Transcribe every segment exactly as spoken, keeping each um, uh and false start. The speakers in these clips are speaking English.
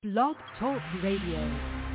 Blog Talk Radio.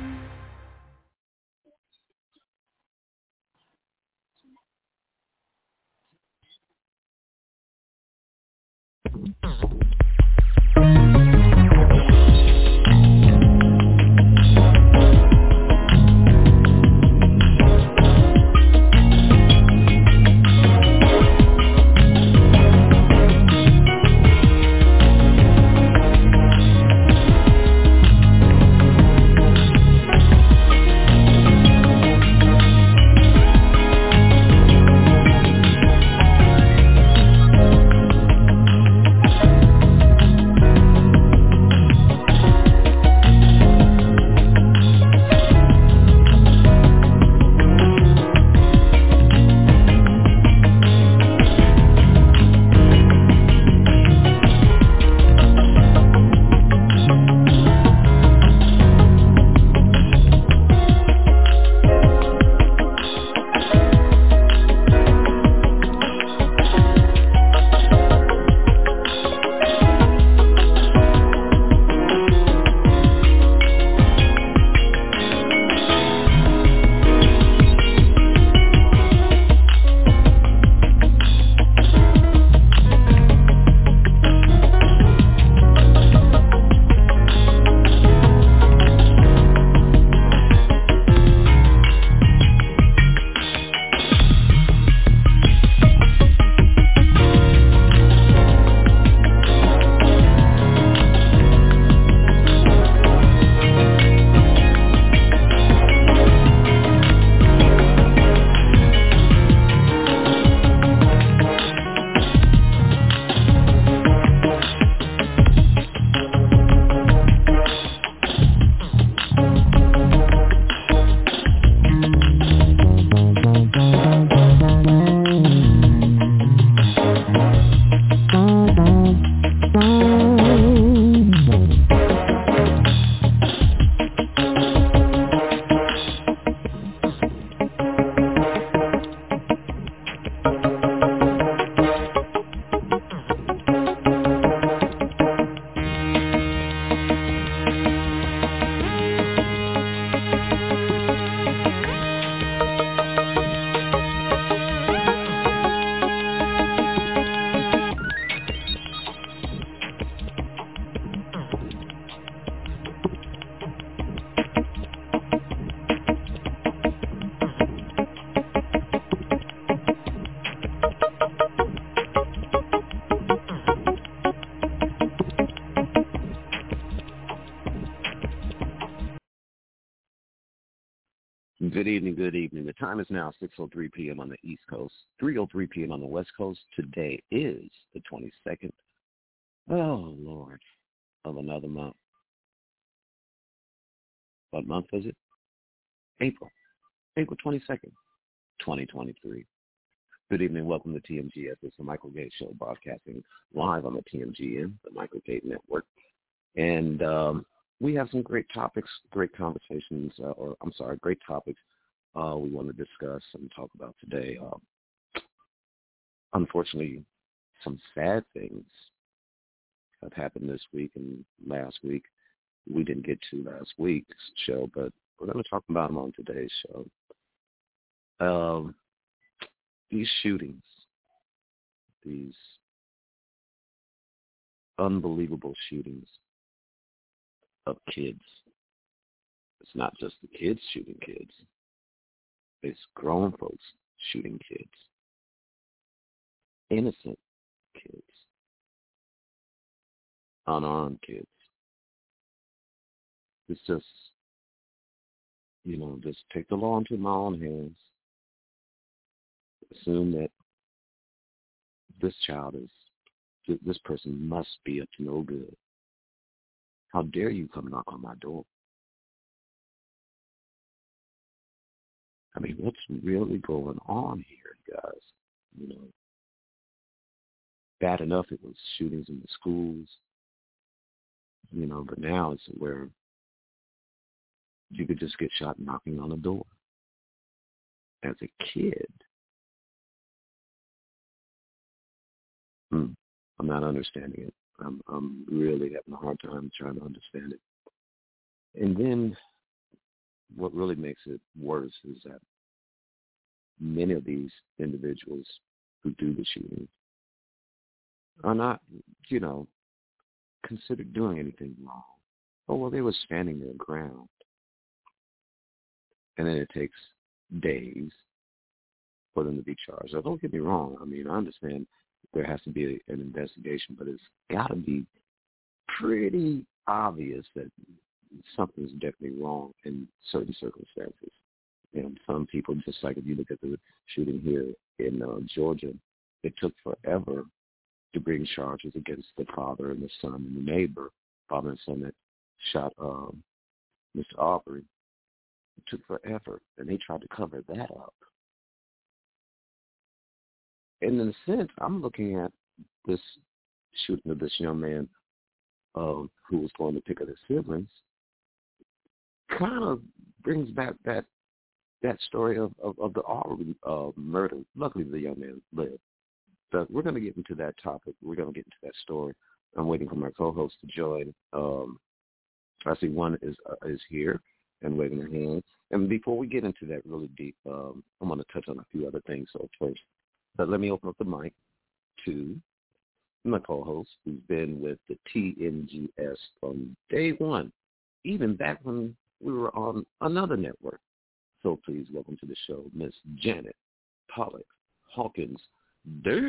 Good evening, good evening. The time is now six oh three p.m. on the East Coast, three oh three p.m. on the West Coast. Today is the twenty-second, oh, Lord, of another month. What month is it? April. April twenty-second, twenty twenty-three. Good evening. Welcome to T M G S. It's the Michael Gate Show, broadcasting live on the T M G N, the Michael Gate Network. And um, we have some great topics, great conversations, uh, or I'm sorry, great topics uh, we want to discuss and talk about today. Uh, unfortunately, some sad things have happened this week and last week. We didn't get to last week's show, but we're going to talk about them on today's show. Um, these shootings, these unbelievable shootings of kids. It's not just the kids shooting kids. It's grown folks shooting kids. Innocent kids. Unarmed kids. It's just, you know, just take the law into my own hands. Assume that this child is, this person must be up to no good. How dare you come knock on my door? I mean, what's really going on here, guys? You know, bad enough it was shootings in the schools, you know, but now it's where you could just get shot knocking on a door. As a kid, hmm, I'm not understanding it. I'm, I'm really having a hard time trying to understand it. And then what really makes it worse is that many of these individuals who do the shooting are not, you know, considered doing anything wrong. Oh, well, they were standing their ground. And then it takes days for them to be charged. Now, don't get me wrong. I mean, I understand there has to be a, an investigation, but it's got to be pretty obvious that something's definitely wrong in certain circumstances. And some people, just like if you look at the shooting here in uh, Georgia, it took forever to bring charges against the father and the son and the neighbor, father and son that shot um, Mister Aubrey. It took forever, and they tried to cover that up. And in a sense, I'm looking at this shooting of this young man uh, who was going to pick up his siblings, kind of brings back that that story of, of, of the Aubrey uh, murder. Luckily, the young man lived. But we're going to get into that topic. We're going to get into that story. I'm waiting for my co-host to join. Um, I see one is uh, is here and waving her hand. And before we get into that really deep, um, I'm going to touch on a few other things so first. But let me open up the mic to my co-host, who's been with the T M G S from day one, even back when we were on another network. So please welcome to the show, Miss Janet Pollock Hawkins Davis.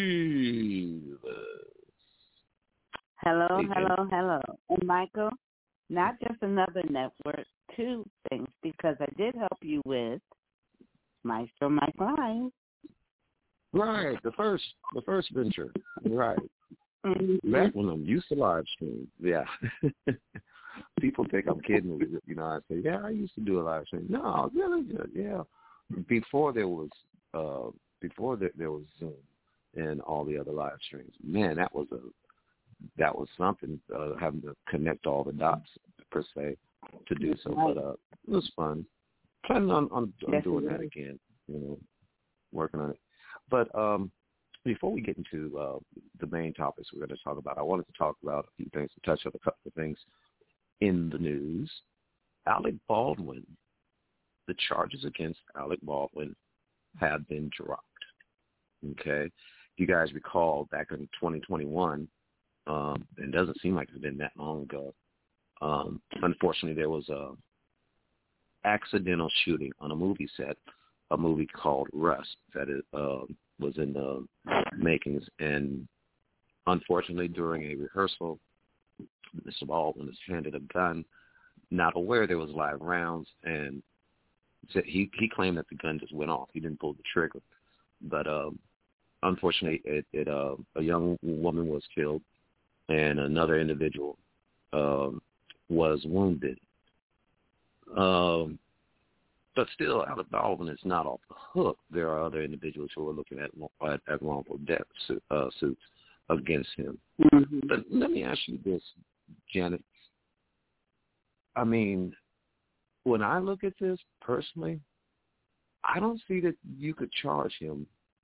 Hello, Hey, hello, Janet. hello. And Michael, not just another network, two things, because I did help you with Maestro Mike Live. Right, the first the first venture. Right. Mm-hmm. Back when I'm used to live stream. Yeah. People think I'm kidding. You know, I say, yeah, I used to do a live stream. No, really good. Yeah. Before there was uh before there, there was Zoom and all the other live streams. Man, that was a that was something, uh, having to connect all the dots per se to do so. But uh, it was fun. Planning on, on, on Yes, doing that again, you know, working on it. But um, before we get into uh, the main topics we're going to talk about, I wanted to talk about a few things, to touch on a couple of things in the news. Alec Baldwin, the charges against Alec Baldwin have been dropped. Okay? You guys recall back in twenty twenty-one, um, it doesn't seem like it's been that long ago, um, unfortunately there was a accidental shooting on a movie set, a movie called Rust that it, uh, was in the makings, and unfortunately during a rehearsal, Mister Baldwin was handed a gun, not aware there was live rounds, and he he claimed that the gun just went off. He didn't pull the trigger, but um, unfortunately, it, it uh, a young woman was killed, and another individual um, was wounded. Um, but still, Alec Baldwin is not off the hook. There are other individuals who are looking at at, at wrongful death su- uh, suits against him. Mm-hmm. But let me ask you this, Janet. I mean, when I look at this personally, I don't see that you could charge him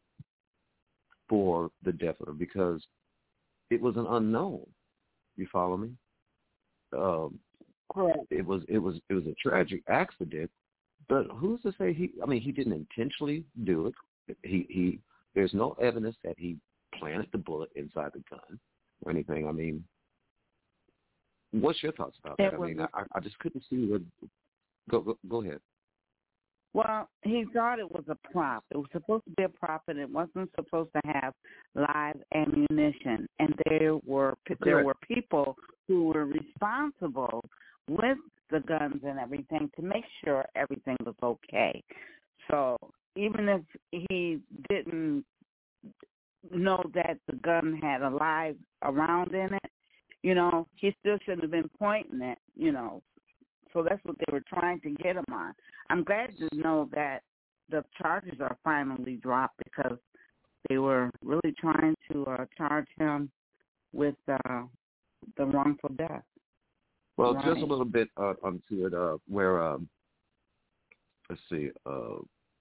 for the death of her because it was an unknown. You follow me? Um, Correct. it was it was it was a tragic accident, but who's to say he? I mean, he didn't intentionally do it. He he. There's no evidence that he planted the bullet inside the gun or anything. I mean, what's your thoughts about that? It I was, mean, I, I just couldn't see what. Go go, go ahead. well, he thought it was a prop. It was supposed to be a prop, and it wasn't supposed to have live ammunition. And there were there were people who were responsible with the guns and everything to make sure everything was okay. So even if he didn't know that the gun had a live round in it, you know, he still shouldn't have been pointing it, you know. So that's what they were trying to get him on. I'm glad to know that the charges are finally dropped because they were really trying to uh, charge him with uh, the wrongful death. Well, right. Just a little bit uh, onto it, uh, where um, let's see. Uh,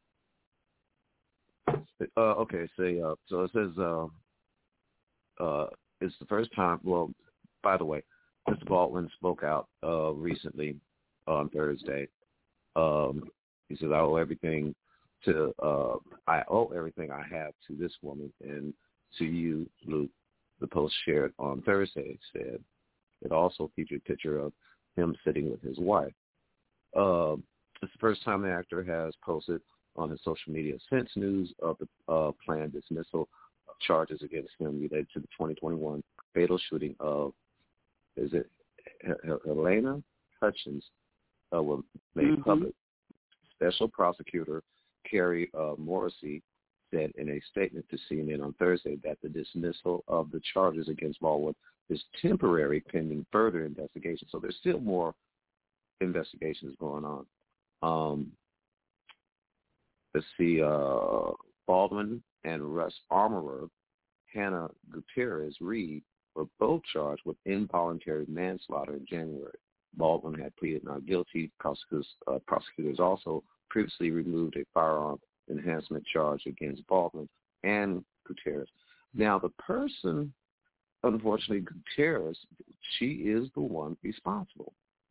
uh, okay, say uh, so. It says uh, uh, it's the first time. Well, by the way, Mister Baldwin spoke out uh, recently on Thursday. Um, he says, I owe everything to, uh, I owe everything I have to this woman and to you, Luke. The post shared on Thursday said it also featured a picture of him sitting with his wife. Uh, it's the first time the actor has posted on his social media since news of the uh, planned dismissal of charges against him related to the twenty twenty-one fatal shooting of, is it Helena Hutchins, uh, was made mm-hmm. public. Special prosecutor Carrie uh, Morrissey said in a statement to C N N on Thursday that the dismissal of the charges against Baldwin is temporary pending further investigation. So there's still more investigations going on. Um, let's see, uh, Baldwin and Russ Armorer, Hannah Gutierrez Reed, were both charged with involuntary manslaughter in January. Baldwin had pleaded not guilty. Prosecutors, uh, prosecutors also previously removed a firearm enhancement charge against Baldwin and Gutierrez. Now, the person, unfortunately, Gutierrez, she is the one responsible.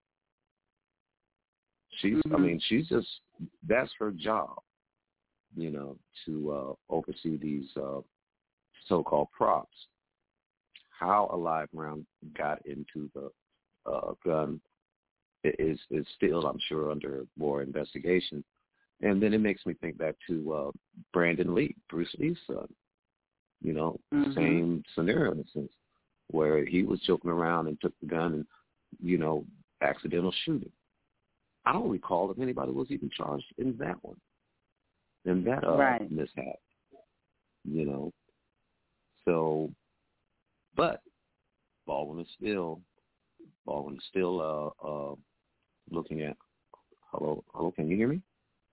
She's, mm-hmm. I mean, she's just, that's her job, you know, to uh, oversee these uh, so-called props. How a live round got into the uh, gun is, is still, I'm sure, under more investigation. And then it makes me think back to uh, Brandon Lee, Bruce Lee's son. You know, mm-hmm. same scenario in a sense, where he was joking around and took the gun and, you know, accidental shooting. I don't recall if anybody was even charged in that one, in that uh, right. mishap. You know, so, but Baldwin is still, Baldwin is still uh, uh, looking at. Hello, hello, can you hear me?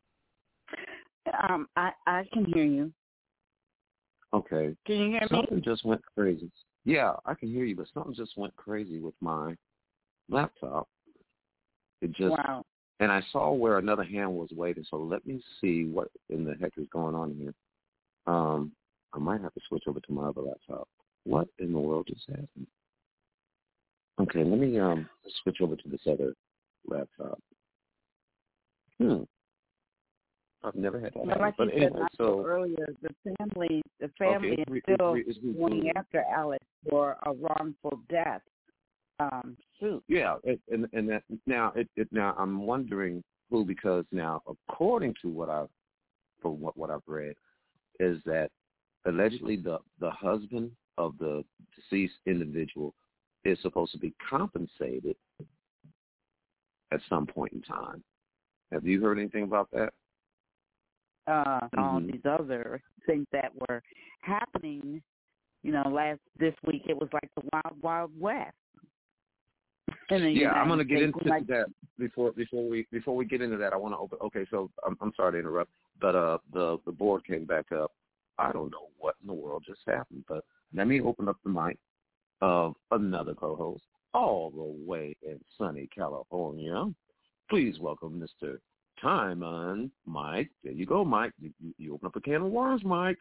Um, I, I can hear you. Okay. Can you hear something me? Something just went crazy. Yeah, I can hear you, but something just went crazy with my laptop. It just, wow. And I saw where another hand was waving, so let me see what in the heck is going on here. Um, I might have to switch over to my other laptop. What in the world just happened? Okay, let me um switch over to this other laptop. Hmm. I've never had that. Well, like but you anyway, said so earlier, the family, the family okay, is re- still re- re- going re- after Alex for a wrongful death um, suit. Yeah, it, and and that now it, it now I'm wondering who, because now according to what I've from what, what I've read is that allegedly the the husband of the deceased individual is supposed to be compensated at some point in time. Have you heard anything about that? Uh, mm-hmm. All these other things that were happening, you know, last this week, it was like the Wild Wild West. Yeah, I'm going to get into like, that before before we before we get into that. I want to open. Okay, so I'm, I'm sorry to interrupt, but uh, the the board came back up. I don't know what in the world just happened, but let me open up the mic of another co-host all the way in sunny California. Please welcome Mister Timon, Mike. There you go, Mike. You, you, you open up a can of worms, Mike.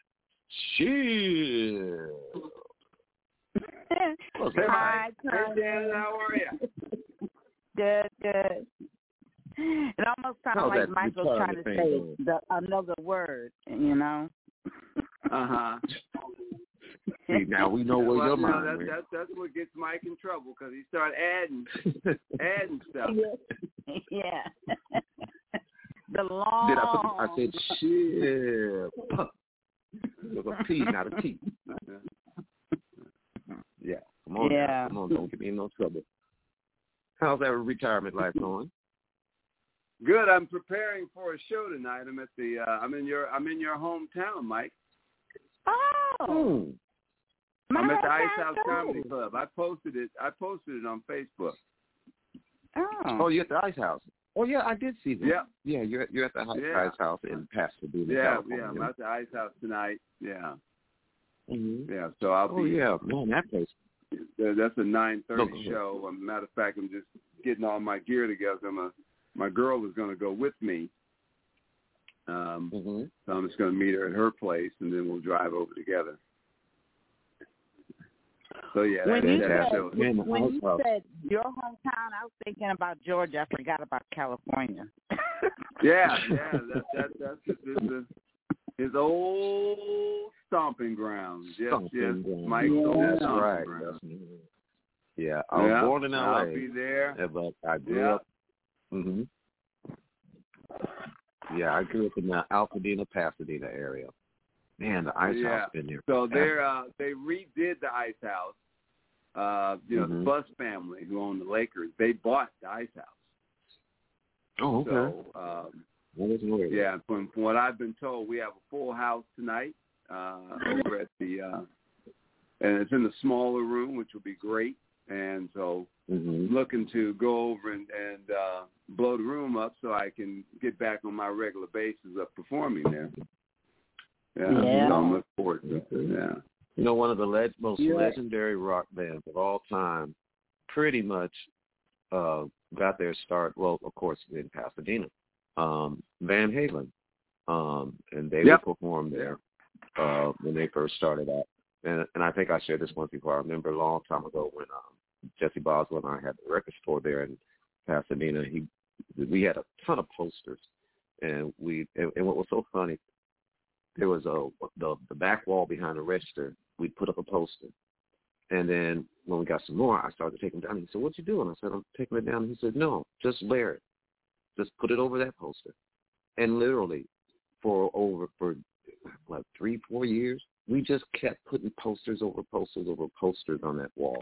Shit. Hi, Hey, Dan, how are you? Good, good. It almost sounded How's like Mike was trying to say the, another word, you know. Uh-huh. See, now we know where well, your no, mind that, went. that, That's what gets Mike in trouble, because he started adding, adding stuff. Yeah. The long. Did I put? I said shit. It was a P, not a T. Yeah, come on, yeah. now. Come on, don't get me in no trouble. How's that retirement life going? Good. I'm preparing for a show tonight. I'm at the. Uh, I'm in your. I'm in your hometown, Mike. Oh. Hmm. I'm at the Ice House Comedy Club. I posted it. I posted it on Facebook. Oh. Oh, you're at the Ice House. Oh, yeah, I did see that. Yeah. Yeah, you're you're at the yeah. Ice House in Pasadena, Yeah, California. yeah. I'm at the Ice House tonight. Yeah. Mm-hmm. Yeah. So I'll oh, be. yeah, man, that place. That's a nine thirty no, show. As a matter of fact, I'm just getting all my gear together. I'm a, my girl is going to go with me. Um, mm-hmm. So I'm just going to meet her at her place, and then we'll drive over together. So yeah, when that, you that, said that was, Man, when you I- said your hometown, I was thinking about Georgia. I forgot about California. yeah, yeah, that, that, that's his, his, his old stomping grounds. Yes, Stomping yes, grounds. Mike's Yeah. old That's stomping right. grounds. That's, yeah, I was yeah, born in L A. I'll be there. Yeah, but I grew Yeah. up. hmm Yeah, I grew up in the Altadena, Pasadena area. Man, the Ice Yeah. House been there. So forever. they're uh, they redid the Ice House. Uh, you know, Mhm. the Buss family who owned the Lakers, they bought the Ice House. Oh, okay. So um, That is weird. yeah, from, from what I've been told, we have a full house tonight uh, over at the, uh, and it's in the smaller room, which will be great. And so Mm-hmm. looking to go over and, and uh, blow the room up so I can get back on my regular basis of performing there. Yeah, Yeah. so I'm looking forward to it. Yeah. You know, one of the leg- most Yeah. legendary rock bands of all time pretty much uh, got their start, well, of course, in Pasadena, um, Van Halen. Um, and they Yep. would perform there uh, when they first started out. And, and I think I shared this once before. I remember a long time ago when um, Jesse Boswell and I had the record store there in Pasadena. He, we had a ton of posters, and we and, and what was so funny, there was a the the back wall behind the register. We put up a poster, and then when we got some more, I started taking them down. He said, "What you doing?" I said, "I'm taking it down." He said, "No, just wear it. Just put it over that poster." And literally, for over for like three, four years, we just kept putting posters over posters over posters on that wall.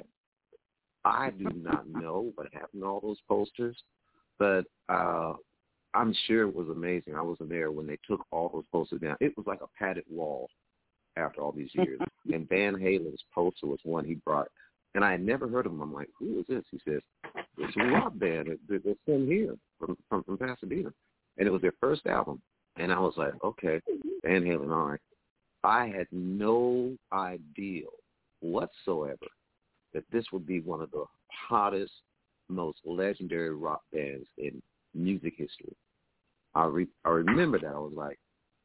I do not know what happened to all those posters, but uh, I'm sure it was amazing. I wasn't there when they took all those posters down. It was like a padded wall after all these years. And Van Halen's poster was one he brought, and I had never heard of him. I'm like, who is this? He says, it's a rock band. They're, they're from here, from, from from Pasadena. And it was their first album. And I was like, okay, Van Halen, all right. I had no idea whatsoever that this would be one of the hottest, most legendary rock bands in music history. I re- I remember that. I was like,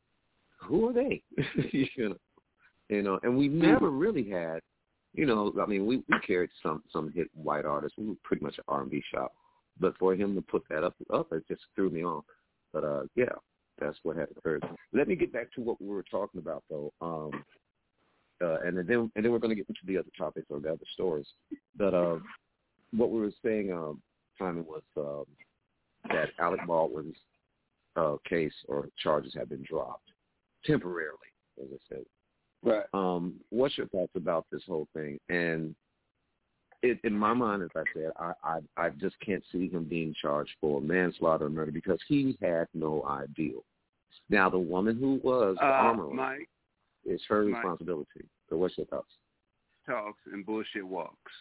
who are they? you know, you know, and we never really had, you know, I mean, we, we carried some some hit white artists. We were pretty much an R and B shop, but for him to put that up, up, it just threw me off. But uh, yeah, that's what had occurred. Let me get back to what we were talking about, though. Um, Uh, and then and then we're going to get into the other topics or the other stories. But uh, what we were saying, um, Simon, was um, that Alec Baldwin's uh, case or charges have been dropped temporarily, as I said. Right. Um, what's your thoughts about this whole thing? And it, in my mind, as I said, I, I I just can't see him being charged for manslaughter or murder because he had no idea. Now, the woman who was the Uh, armorer, Mike it's her Mike. responsibility. So what's your thoughts? talks and bullshit walks.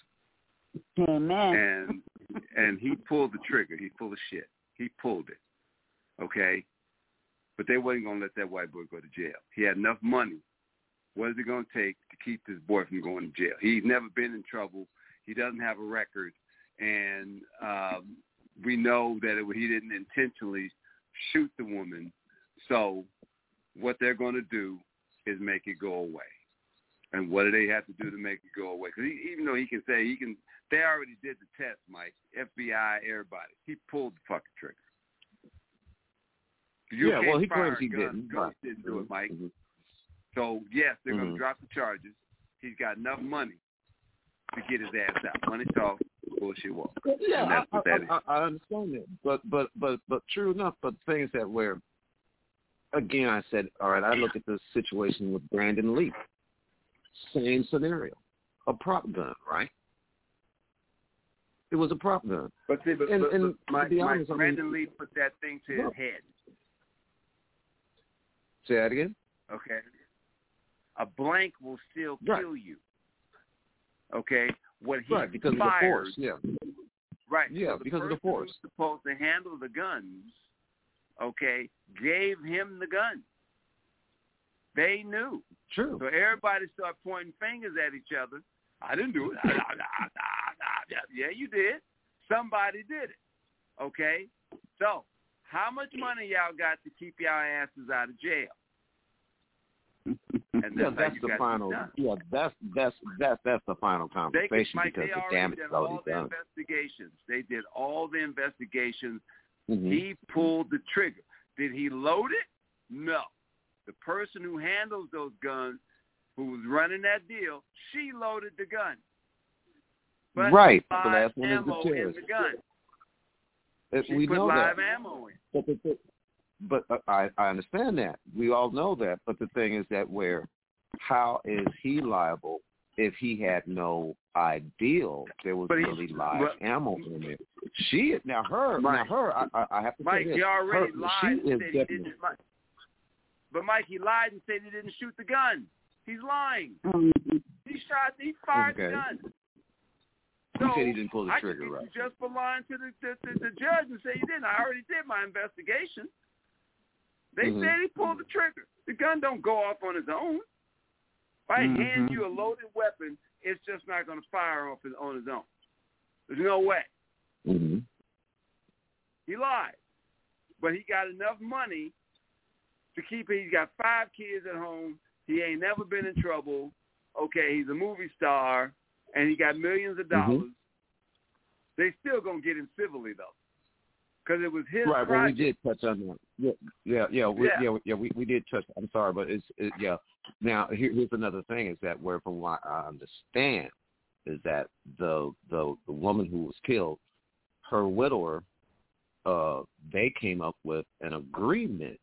Amen. And and he pulled the trigger. He full of shit. He pulled it. Okay? But they wasn't going to let that white boy go to jail. He had enough money. What is it going to take to keep this boy from going to jail? He's never been in trouble. He doesn't have a record. And um, we know that it, he didn't intentionally shoot the woman. So what they're going to do is make it go away. And what do they have to do to make it go away? Because even though he can say he can, they already did the test, Mike. F B I, everybody. He pulled the fucking trigger. You yeah, well, he fire claims he a gun. didn't. Ghost but, didn't do it, Mike. Mm-hmm. So, yes, they're Mm-hmm. going to drop the charges. He's got enough money to get his ass out. Money talk, bullshit walk. Yeah, and that's I, what that I, is. I, I understand that. But, but, but, but true enough, but the thing is that where, again, I said, all right, I look at this situation with Brandon Lee. Same scenario. A prop gun, right? It was a prop gun. But see, but, and, but, and but Mike, to be Mike, honest, I mean, Brandon Lee put that thing to his look. head. Say that again? Okay. A blank will still Right. kill you. Okay. What he Right, because fired, of the force, yeah. Right. Yeah, so the because of the person force. who's supposed to handle the guns, okay, gave him the gun. They knew. True. So everybody started pointing fingers at each other. I didn't do it. Ah, ah, ah, ah, ah. Yeah, you did. Somebody did it. Okay? So how much money y'all got to keep y'all asses out of jail? And yeah, that's, that's how you the got final. it done. Yeah, that's that's that's that's the final They, conversation Mike, because they the already damage did is already all the done. investigations. They did all the investigations. Mm-hmm. He pulled the trigger. Did he load it? No. The person who handles those guns, who was running that deal, she loaded the gun. But right. The live last one is ammo the in terrorist. the gun. It, She we put know live that. ammo in. But, the, the, but uh, I, I understand that. We all know that. But the thing is that where, how is he liable if he had no idea there was But he- really live but- ammo in there? She now her Mike, now her I, I, I have to Mike, say this. he already her, lied she and is said he definitely, didn't. Mike, but Mike, he lied and said he didn't shoot the gun. He's lying. Mm-hmm. He shot. He fired Okay. the gun. He So said he didn't pull the I trigger, could right? get you just for lying to the, the, the, the judge and say you didn't. I already did my investigation. They Mhm. said he pulled the trigger. The gun don't go off on its own. If I Mhm. hand you a loaded weapon, it's just not going to fire off on its own. There's no way. Mm-hmm. He lied. But he got enough money to keep it. He's got five kids at home. He ain't never been in trouble. Okay, he's a movie star, and he got millions of dollars. Mm-hmm. They still going to get him civilly, though, because it was his Right, well, we project. did touch on that. Yeah, yeah, yeah, we, Yeah. yeah, yeah, we, we did touch. I'm sorry, but it's it, yeah. Now here, here's another thing: is that where, from what I understand, is that the the the woman who was killed, her widower, uh, they came up with an agreement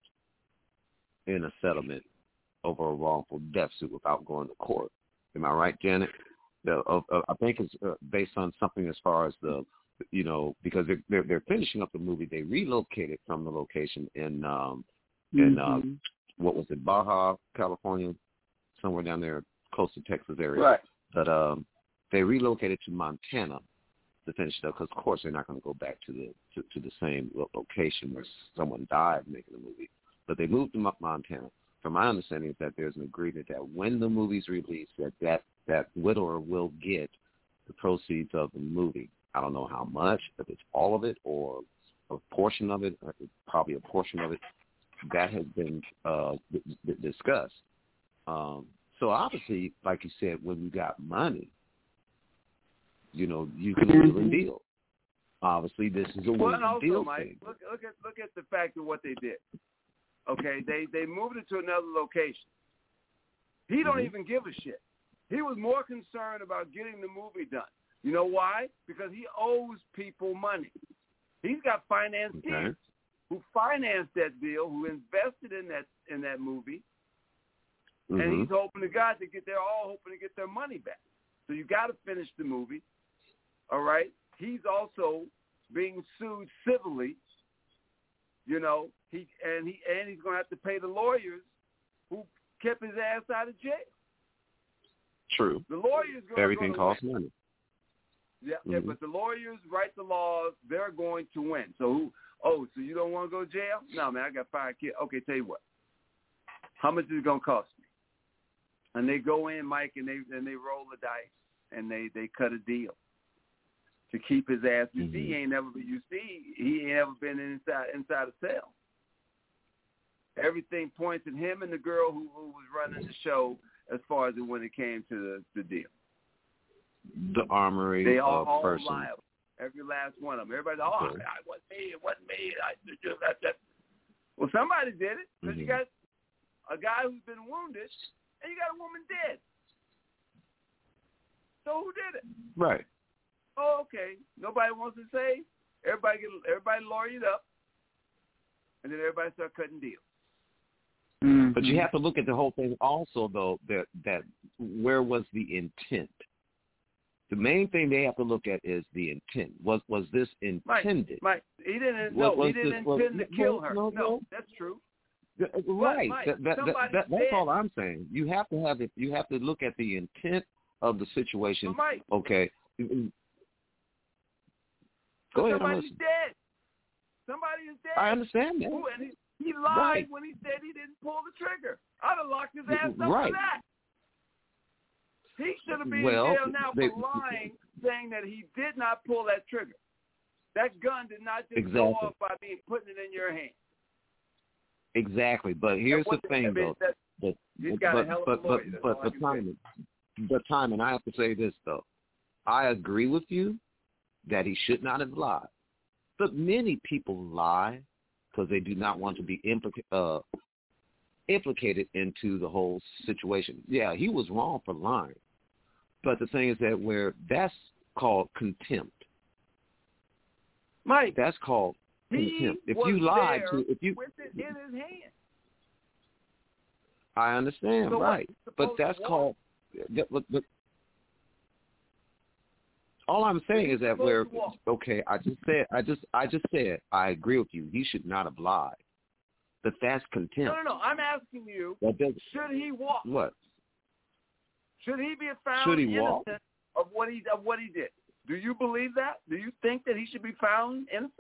in a settlement over a wrongful death suit without going to court. Am I right, Janet? The, uh, uh, I think it's uh, based on something as far as the, you know, because they're, they're they're finishing up the movie. They relocated from the location in um in Mm-hmm. uh, what was it, Baja, California, somewhere down there close to Texas area. Right. But um, they relocated to Montana to finish it up because, of course, they're not going to go back to the to, to the same lo- location where someone died making the movie. But they moved to Mo- Montana. From my understanding, is that there's an agreement that when the movie's released, that that, that widower will get the proceeds of the movie. I don't know how much, if it's all of it or a portion of it, or probably a portion of it. That has been uh, d- d- discussed. Um, so obviously, like you said, when you got money, you know, you can wheel and deal. Obviously, this is a wheel Well, and and also, deal Mike, thing. look, look at look at the fact of what they did. Okay, they they moved it to another location. He don't Mhm. even give a shit. He was more concerned about getting the movie done. You know why? Because he owes people money. He's got financiers Okay. who financed that deal, who invested in that in that movie, and Mhm. he's hoping to God to get. They're all hoping to get their money back. So you got to finish the movie. All right. He's also being sued civilly. You know, he and he and he's going to have to pay the lawyers who kept his ass out of jail. True. The lawyers going Everything to costs win. money. Yeah, yeah, Mhm. but the lawyers write the laws. They're going to win. So, who, oh, so you don't want to go to jail? No, man, I got five kids. Okay, tell you what. How much is it going to cost me? And they go in, Mike, and they and they roll the dice, and they, they cut a deal to keep his ass. You Mhm. see, he ain't never been. You see, he ain't ever been inside inside a cell. Everything points at him and the girl who, who was running the show as far as when it came to the, the deal. The armory They all, of all person. liable. Every last one of them. Everybody's, oh, Okay. I, I wasn't me. It wasn't me. I, that, that. Well, somebody did it because Mhm. you got a guy who's been wounded and you got a woman dead. So who did it? Right. Oh, okay. Nobody wants to say. Everybody get everybody lawyered up, and then everybody start cutting deals. Mm-hmm. But you have to look at the whole thing also, though, that that where was the intent? The main thing they have to look at is the intent. Was was this intended? Mike, Mike he didn't. Was- no, he was didn't this- was- intend to no, kill her. no, No, no. that's true. Th- Right. Mike, that, that, that, somebody's that, that's dead. all I'm saying. You have to have it. You have to look at the intent of the situation. But Mike, Okay. Go but ahead. I'm somebody's listening. dead. Somebody is dead. I understand that. Who, and he, he lied Right. when he said he didn't pull the trigger. I'd have locked his ass up Right. for that. He should have been Well, in jail now they- for lying, saying that he did not pull that trigger. That gun did not just Exactly. go off by being putting it in your hand. Exactly. But here's That the wasn't- I thing, mean, though. that, but He's but got but a hell of but a lawyer. but That's but, all I but can Timon, say. but Timon, I have to say this though. I agree with you that he should not have lied, but many people lie because they do not want to be implica- uh, implicated into the whole situation. Yeah, he was wrong for lying, but the thing is that where that's called contempt. Mike, that's called contempt. If you lied to, if you with it in his hand. I understand, so right? But that's called. But, but all I'm saying is that where okay, I just said, I just, I just said, I agree with you. He should not have lied, but that's contempt. No, no, no. I'm asking you. Should he walk? What? Should he be found should he innocent walk? of what he of what he did? Do you believe that? Do you think that he should be found innocent?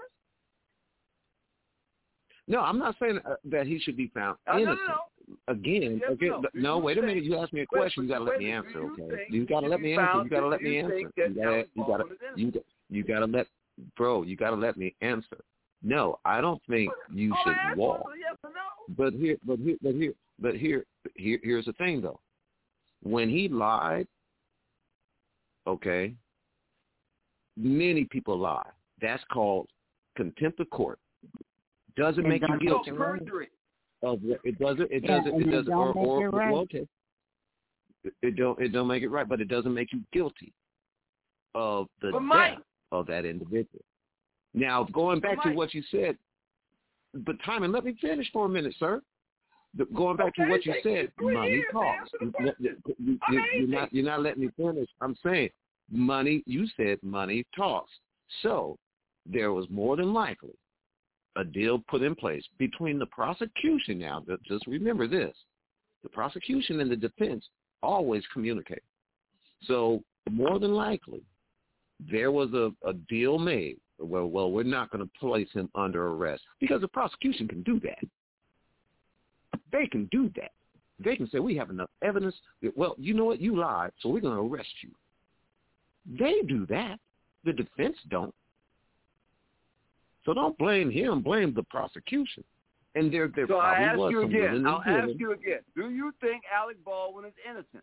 No, I'm not saying uh, that he should be found uh, innocent. No, no, no. Again, yes, again, no. no. Wait a minute. You asked me a question. Wait, you got to wait, let me wait, answer. you Okay. think You got to let me answer. You got to let me you answer. Think You got to. You got to. You got. You got to let, bro. You got to let me answer. No, I don't think you oh, should walk. Yes or no? But here, but here, but here, but here, here, here's the thing though. When he lied, okay, many people lie. That's called contempt of court. Doesn't And make you guilty. Perjury. Of it doesn't. It yeah, doesn't. It doesn't. Don't Or, make or it right. well, okay. It, it don't. It don't make it right, but it doesn't make you guilty of the but death Mike, of that individual. Now, going back to Mike, what you said, but Timon, let me finish for a minute, sir. The, going back okay, to what you said, money years, talks. You, you, you, you, you're not. You're not letting me finish. I'm saying money. You said money talks. So there was more than likely a deal put in place between the prosecution. Now, just remember this: the prosecution and the defense always communicate. So more than likely, there was a, a deal made. Well, well, we're not going to place him under arrest because the prosecution can do that. They can do that. They can say, we have enough evidence. That, well, you know what? You lied, so we're going to arrest you. They do that. The defense don't. So don't blame him. Blame the prosecution. And there, there so probably I ask was you some again. I'll dealing. ask you again. Do you think Alec Baldwin is innocent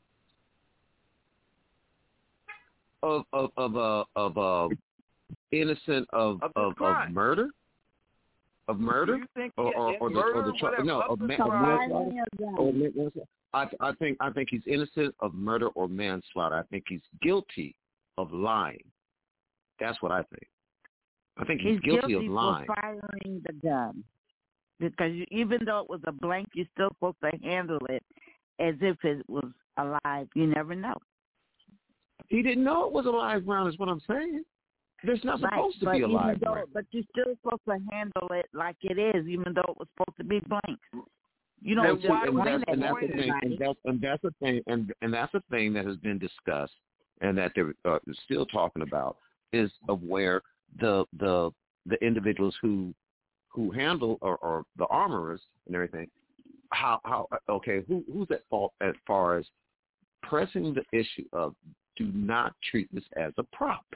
of of of uh, of uh, innocent of of, of, of murder? Of murder? Do you think or, or, yeah, or, the, murder, or the whatever, no of, the ma- of manslaughter? Or manslaughter? I I think I think he's innocent of murder or manslaughter. I think he's guilty of lying. That's what I think. I think he's, he's guilty, guilty of lying. for firing the gun. Because you, even though it was a blank, you're still supposed to handle it as if it was alive. You never know. He didn't know it was a live round is what I'm saying. There's not right, supposed to but be a live though, round. But you're still supposed to handle it like it is, even though it was supposed to be blank. You And, don't just and, point that's, at and that's the thing, and everybody. that's and that's the thing, and and that's the thing that has been discussed, and that they're uh, still talking about is of where the the the individuals who who handle or, or the armorers and everything, how how okay, who who's at fault as far as pressing the issue of do not treat this as a prop.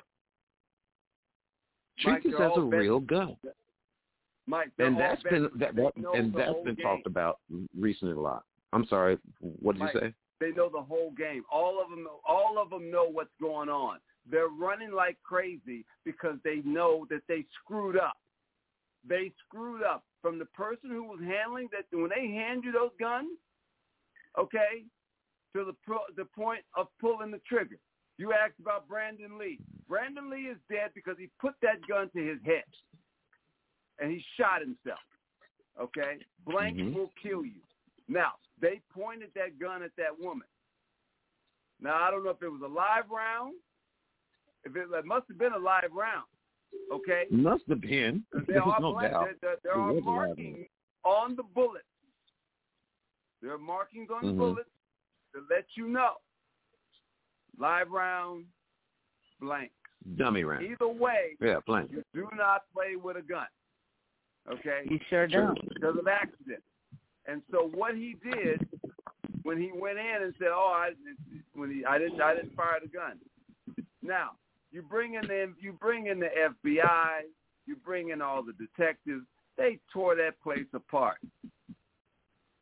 Treat Mike, this as a real gun. Mike, and that's been that, that and that's been game. talked about recently a lot. I'm sorry, what did Mike, you say? They know the whole game. All of them, all of them know what's going on. They're running like crazy because they know that they screwed up. They screwed up from the person who was handling that. When they hand you those guns, okay, to the pro, the point of pulling the trigger. You asked about Brandon Lee. Brandon Lee is dead because he put that gun to his head, and he shot himself. Okay, blank mm-hmm. will kill you. Now they pointed that gun at that woman. Now I don't know if it was a live round. If it, it must have been a live round. Okay, must have been. There are, no blank, doubt. there, there, there are markings on the bullets. There are markings on mm-hmm. the bullets to let you know. Live round, blank. Dummy round. Either way, yeah, blank. You do not play with a gun. Okay? You sure don't. Because of accident. And so what he did when he went in and said, "Oh, I when he I didn't I didn't fire the gun." Now you bring in the you bring in the F B I, you bring in all the detectives. They tore that place apart.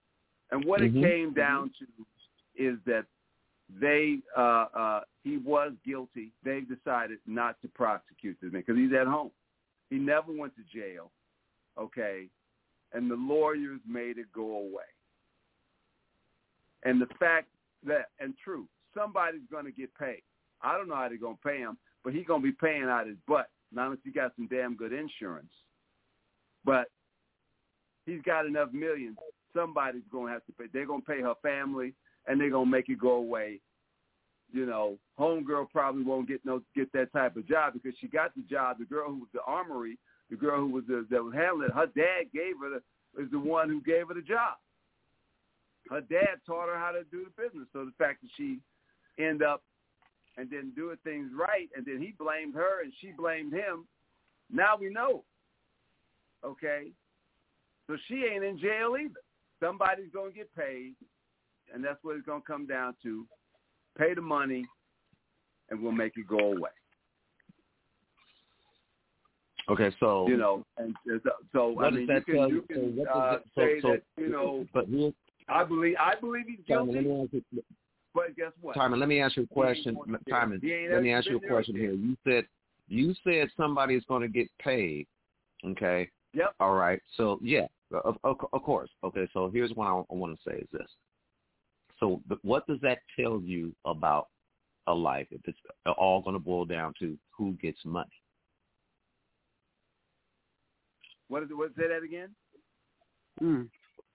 And what mm-hmm. it came down to is that they uh, uh, he was guilty. They decided not to prosecute this man because he's at home. He never went to jail, okay? And the lawyers made it go away. And the fact that, and true, somebody's going to get paid. I don't know how they're going to pay him, but he's going to be paying out his butt, not unless he got some damn good insurance. But he's got enough millions. Somebody's going to have to pay. They're going to pay her family, and they're going to make it go away. You know, homegirl probably won't get no get that type of job because she got the job. The girl who was the armory, the girl who was the, that was handling it, her dad gave her the, is the one who gave her the job. Her dad taught her how to do the business. So the fact that she ended up and didn't do things right, and then he blamed her and she blamed him, now we know. Okay? So she ain't in jail either. Somebody's going to get paid, and that's what it's going to come down to. Pay the money, and we'll make it go away. Okay, so you know, and so I mean, you can, you can so uh, so, say so, that you know. But here, I believe I believe he's guilty. Simon, you, but guess what? Simon, let me ask you a question. Simon, let me ask you a question here. You said you said somebody is going to get paid. Okay. Yep. All right. So yeah, of, of, of course. Okay. So here's what I, I want to say is this. So what does that tell you about a life if it's all going to boil down to who gets money? What is it? What, say that again? Mm.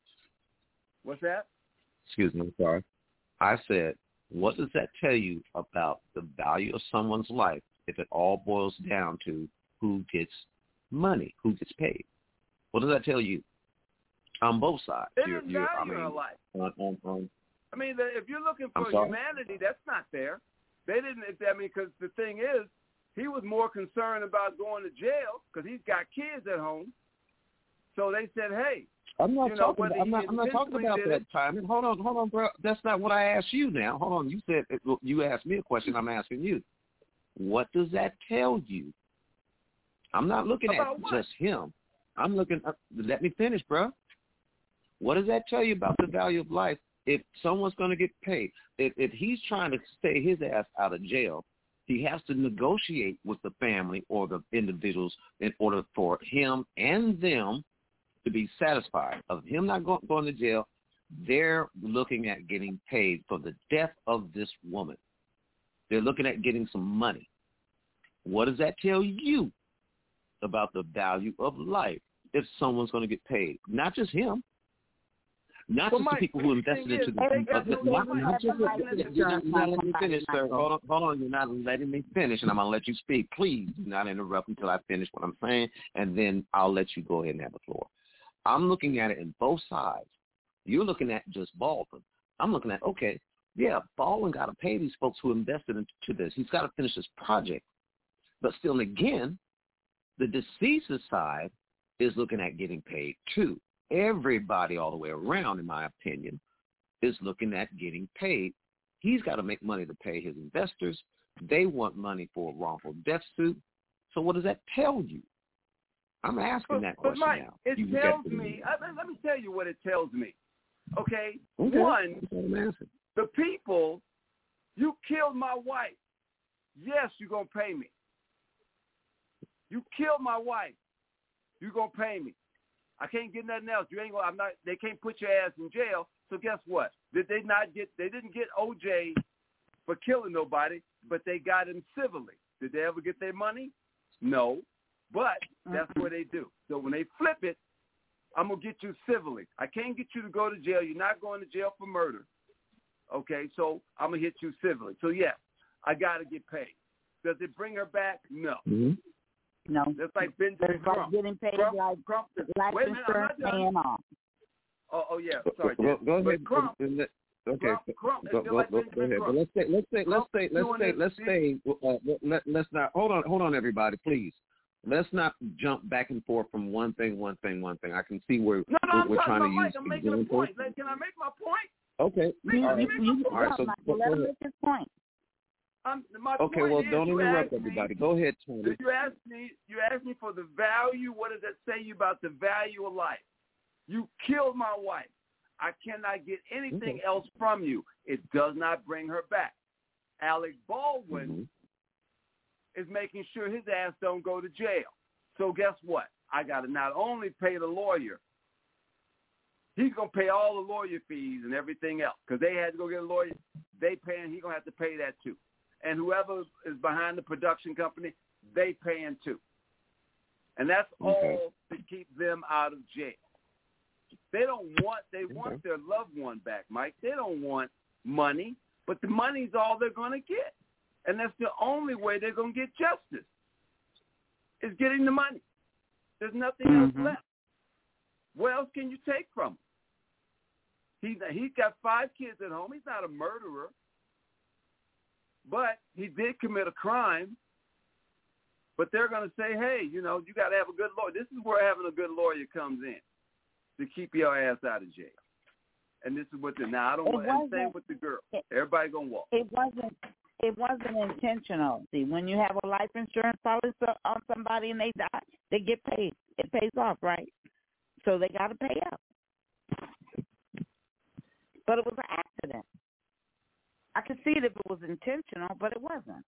What's that? Excuse me. I'm sorry. I said, what does that tell you about the value of someone's life if it all boils down to who gets money, who gets paid? What does that tell you? On both sides. It you're, doesn't you're, value I mean, her life. On, on, on, I mean, if you're looking for I'm sorry? humanity, that's not fair. They didn't. I mean, because the thing is, he was more concerned about going to jail because he's got kids at home. So they said, "Hey, I'm not you know, talking. I'm not. I'm not talking about that, Simon. Hold on, hold on, bro. That's not what I asked you. Now, hold on. You said you asked me a question. I'm asking you. What does that tell you? I'm not looking about at what? just him. I'm looking. Uh, let me finish, bro. What does that tell you about the value of life? If someone's going to get paid, if, if he's trying to stay his ass out of jail, he has to negotiate with the family or the individuals in order for him and them to be satisfied. Of him not go, going to jail, they're looking at getting paid for the death of this woman. They're looking at getting some money. What does that tell you about the value of life if someone's going to get paid? Not just him. Not well, just Mike, the people who invested into the. Uh, not, not just the, you're not, you're not letting me finish, sir. Hold on, hold on. You're not letting me finish, and I'm gonna let you speak. Please do not interrupt until I finish what I'm saying, and then I'll let you go ahead and have the floor. I'm looking at it in both sides. You're looking at just Baldwin. I'm looking at okay, yeah, Baldwin got to pay these folks who invested into this. He's got to finish this project, but still, again, the deceased's side is looking at getting paid too. Everybody all the way around, in my opinion, is looking at getting paid. He's got to make money to pay his investors. They want money for a wrongful death suit. So what does that tell you? I'm asking but, that but question Mike, now. It you tells me, I, let me tell you what it tells me. Okay? okay. One, the people, you killed my wife. Yes, you're going to pay me. You killed my wife. You're going to pay me. I can't get nothing else. You ain't gonna, I'm not. They can't put your ass in jail. So guess what? Did they not get? They didn't get O J for killing nobody, but they got him civilly. Did they ever get their money? No. But that's Mm-hmm. what they do. So when they flip it, I'm gonna get you civilly. I can't get you to go to jail. You're not going to jail for murder. Okay. So I'm gonna hit you civilly. So yes, I gotta get paid. Does it bring her back? No. Mm-hmm. No. That's like Benjamin It's Crump. like getting paid Crump, like Crump, life wait a minute, I'm insurance not done. paying off. Oh, oh yeah, sorry. Go, go ahead. But Crump, Okay. Crump, Crump, Go, go, like go, go ahead. But let's say, let's say, let's say, let's say, let's say, uh, let, let's not. Hold on, hold on, everybody, please. Let's not jump back and forth from one thing, one thing, one thing. I can see where no, no, we're, I'm we're trying to Mike, use. I'm making a point. Like, can I make my point? Okay. You, All right. you, you, All right. So, go, let go him ahead. make his point. Um, my Okay. point Well, is, don't you interrupt asked everybody. Me, go ahead, Tony. You asked me. You asked me for the value. What does that say you about the value of life? You killed my wife. I cannot get anything okay. else from you. It does not bring her back. Alec Baldwin mm-hmm. is making sure his ass don't go to jail. So guess what? I got to not only pay the lawyer, he's going to pay all the lawyer fees and everything else because they had to go get a lawyer. They paying, he's going to have to pay that too. And whoever is behind the production company, they paying too. And that's okay. all to keep them out of jail. They don't want, they okay. want their loved one back, Mike. They don't want money, but the money's all they're going to get. And that's the only way they're going to get justice is getting the money. There's nothing mm-hmm. else left. What else can you take from him? He's, he's got five kids at home. He's not a murderer. But he did commit a crime. But they're going to say, hey, you know, you got to have a good lawyer. This is where having a good lawyer comes in to keep your ass out of jail. And this is what the now I don't want to same with the girl. Everybody gonna walk. It wasn't. It wasn't intentional. See, when you have a life insurance policy on somebody and they die, they get paid. It pays off, right? So they got to pay up. But it was an accident. I could see it if it was intentional, but it wasn't.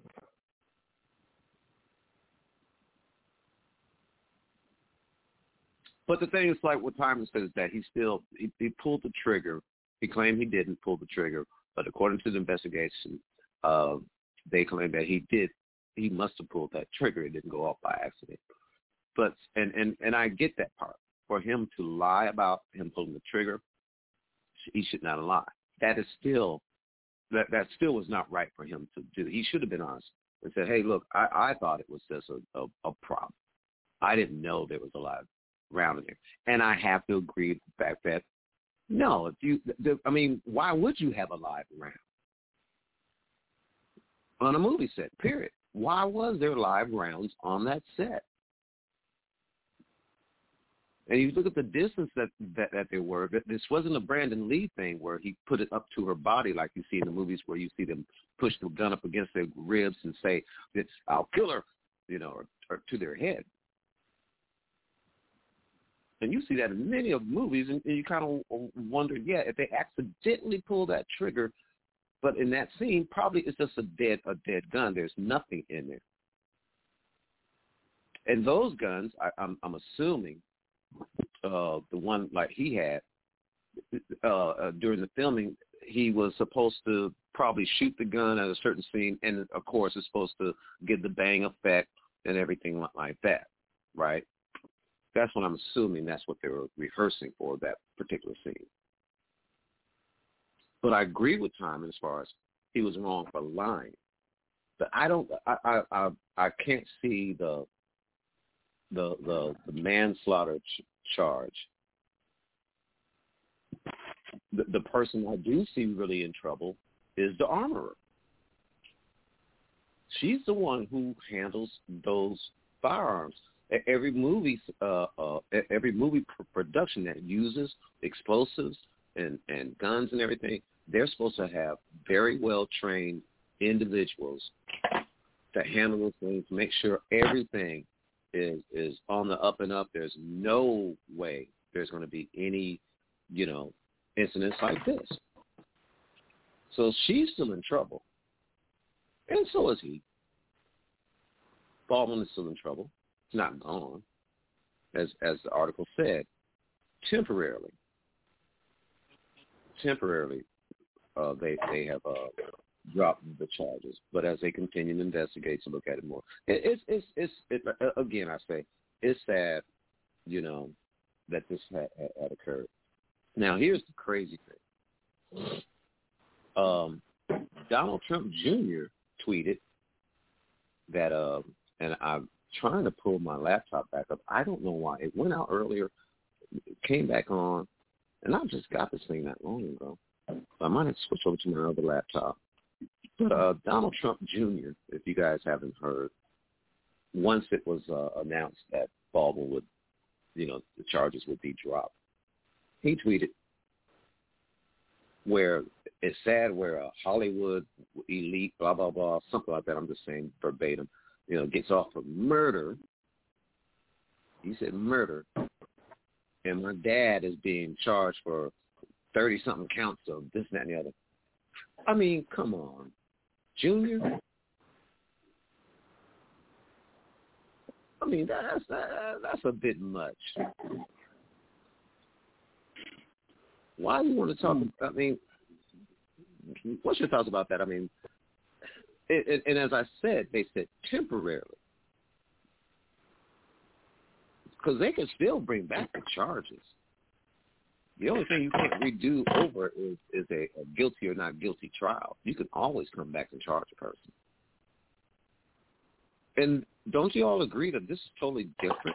But the thing is, like what Timon says, that he still he, he pulled the trigger. He claimed he didn't pull the trigger, but according to the investigation, uh, they claim that he did. He must have pulled that trigger. It didn't go off by accident. But and and and I get that part. For him to lie about him pulling the trigger, he should not have lied. That is still that that still was not right for him to do. He should have been honest and said, "Hey, look, I, I thought it was just a, a, a prop. I didn't know there was a live round in there." And I have to agree with the fact that no, if you, the, I mean, why would you have a live round on a movie set? Period. Why was there live rounds on that set? And you look at the distance that, that, that there were. This wasn't a Brandon Lee thing where he put it up to her body like you see in the movies where you see them push the gun up against their ribs and say, "It's I'll kill her," you know, or, or to their head. And you see that in many of the movies, and, and you kind of wonder, yeah, if they accidentally pull that trigger, but in that scene, probably it's just a dead a dead gun. There's nothing in there. And those guns, I, I'm, I'm assuming, uh, the one like he had uh, uh, during the filming, he was supposed to probably shoot the gun at a certain scene, and of course, it's supposed to give the bang effect and everything like that, right? That's what I'm assuming. That's what they were rehearsing for, that particular scene. But I agree with Timon as far as he was wrong for lying. But I don't. I I I, I can't see the the the, the manslaughter ch- charge. The, the person I do see really in trouble is the armorer. She's the one who handles those firearms. Every movie, uh, uh, every movie pr- production that uses explosives and, and guns and everything, they're supposed to have very well trained individuals to handle those things, to make sure everything is is on the up and up. There's no way there's going to be any, you know, incidents like this. So she's still in trouble, and so is he. Baldwin is still in trouble. It's not gone, as as the article said, temporarily. Temporarily, uh, they they have uh, dropped the charges, but as they continue to investigate to look at it more, it, it's it's it's it, uh, again I say it's sad, you know, that this had, had occurred. Now here's the crazy thing. Um, Donald Trump Junior tweeted that, uh, and I'm trying to pull my laptop back up. I don't know why. It went out earlier, it came back on, and I just got this thing that long ago. So I might have to switch over to my other laptop. But uh, Donald Trump Junior, if you guys haven't heard, once it was uh, announced that Baldwin would, you know, the charges would be dropped, he tweeted where it's sad where a Hollywood elite, blah, blah, blah, something like that, I'm just saying verbatim, you know, gets off for murder. He said murder. And my dad is being charged for thirty-something counts of this, that, and the other. I mean, come on. Junior? I mean, that's that, that's a bit much. Why do you want to talk about, I mean, what's your thoughts about that? I mean, it, it, and as I said, they said temporarily. Because they can still bring back the charges. The only thing you can't redo over is, is a, a guilty or not guilty trial. You can always come back and charge a person. And don't you all agree that this is totally different?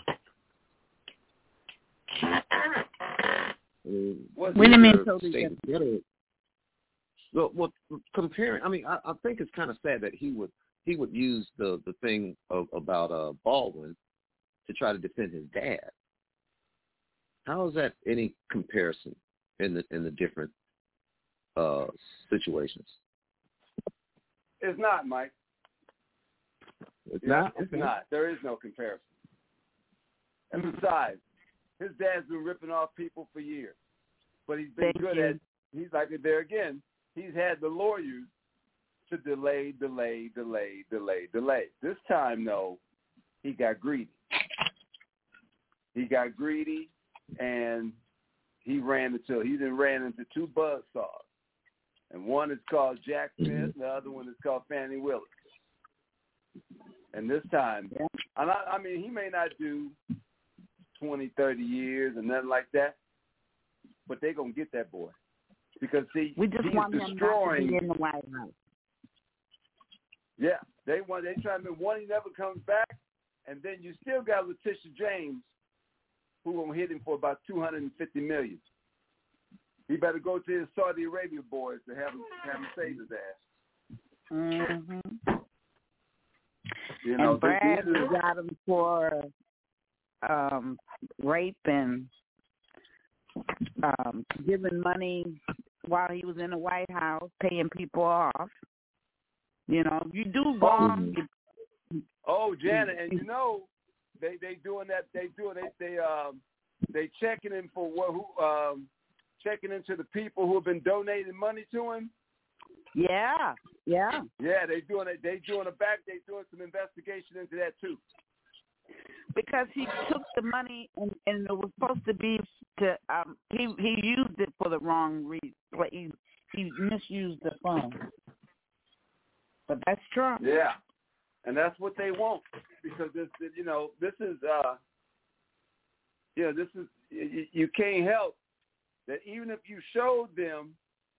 I mean, what do you mean totally different? Well, well, comparing, I mean, I, I think it's kind of sad that he would he would use the, the thing of, about uh, Baldwin to try to defend his dad. How is that any comparison in the in the different uh, situations? It's not, Mike. It's yeah, not? It's okay. not. There is no comparison. And besides, his dad's been ripping off people for years. But he's been Thank good you. at, he's like there again, he's had the lawyers to delay, delay, delay, delay, delay. This time, though, he got greedy. He got greedy, and he ran into, he then ran into two buzzsaws. And one is called Jack Smith, and the other one is called Fannie Willis. And this time, yeah. and I, I mean, he may not do twenty, thirty years and nothing like that, but they're going to get that boy. Because, see, we just he's want him not to destroying. be in the White House. Yeah, they want, they try to make one, he never comes back, and then you still got Letitia James, who going to hit him for about two hundred fifty million dollars. He better go to his Saudi Arabia boys to have him, have him save his ass. Mm-hmm. You know, and Brad this, this is, got him for um, rape and um, giving money while he was in the White House, paying people off. You know, you do wrong. Oh, oh Janet, and you know, they they doing that. They doing they they um they checking in for what who um checking into the people who have been donating money to him. Yeah, yeah. Yeah, they doing it. They doing a back. They doing some investigation into that too. Because he took the money and, and it was supposed to be to um he he used it for the wrong reason. Like he he misused the funds. But that's Trump. Yeah, and that's what they want because this you know this is uh you know this is you, you can't help that even if you showed them,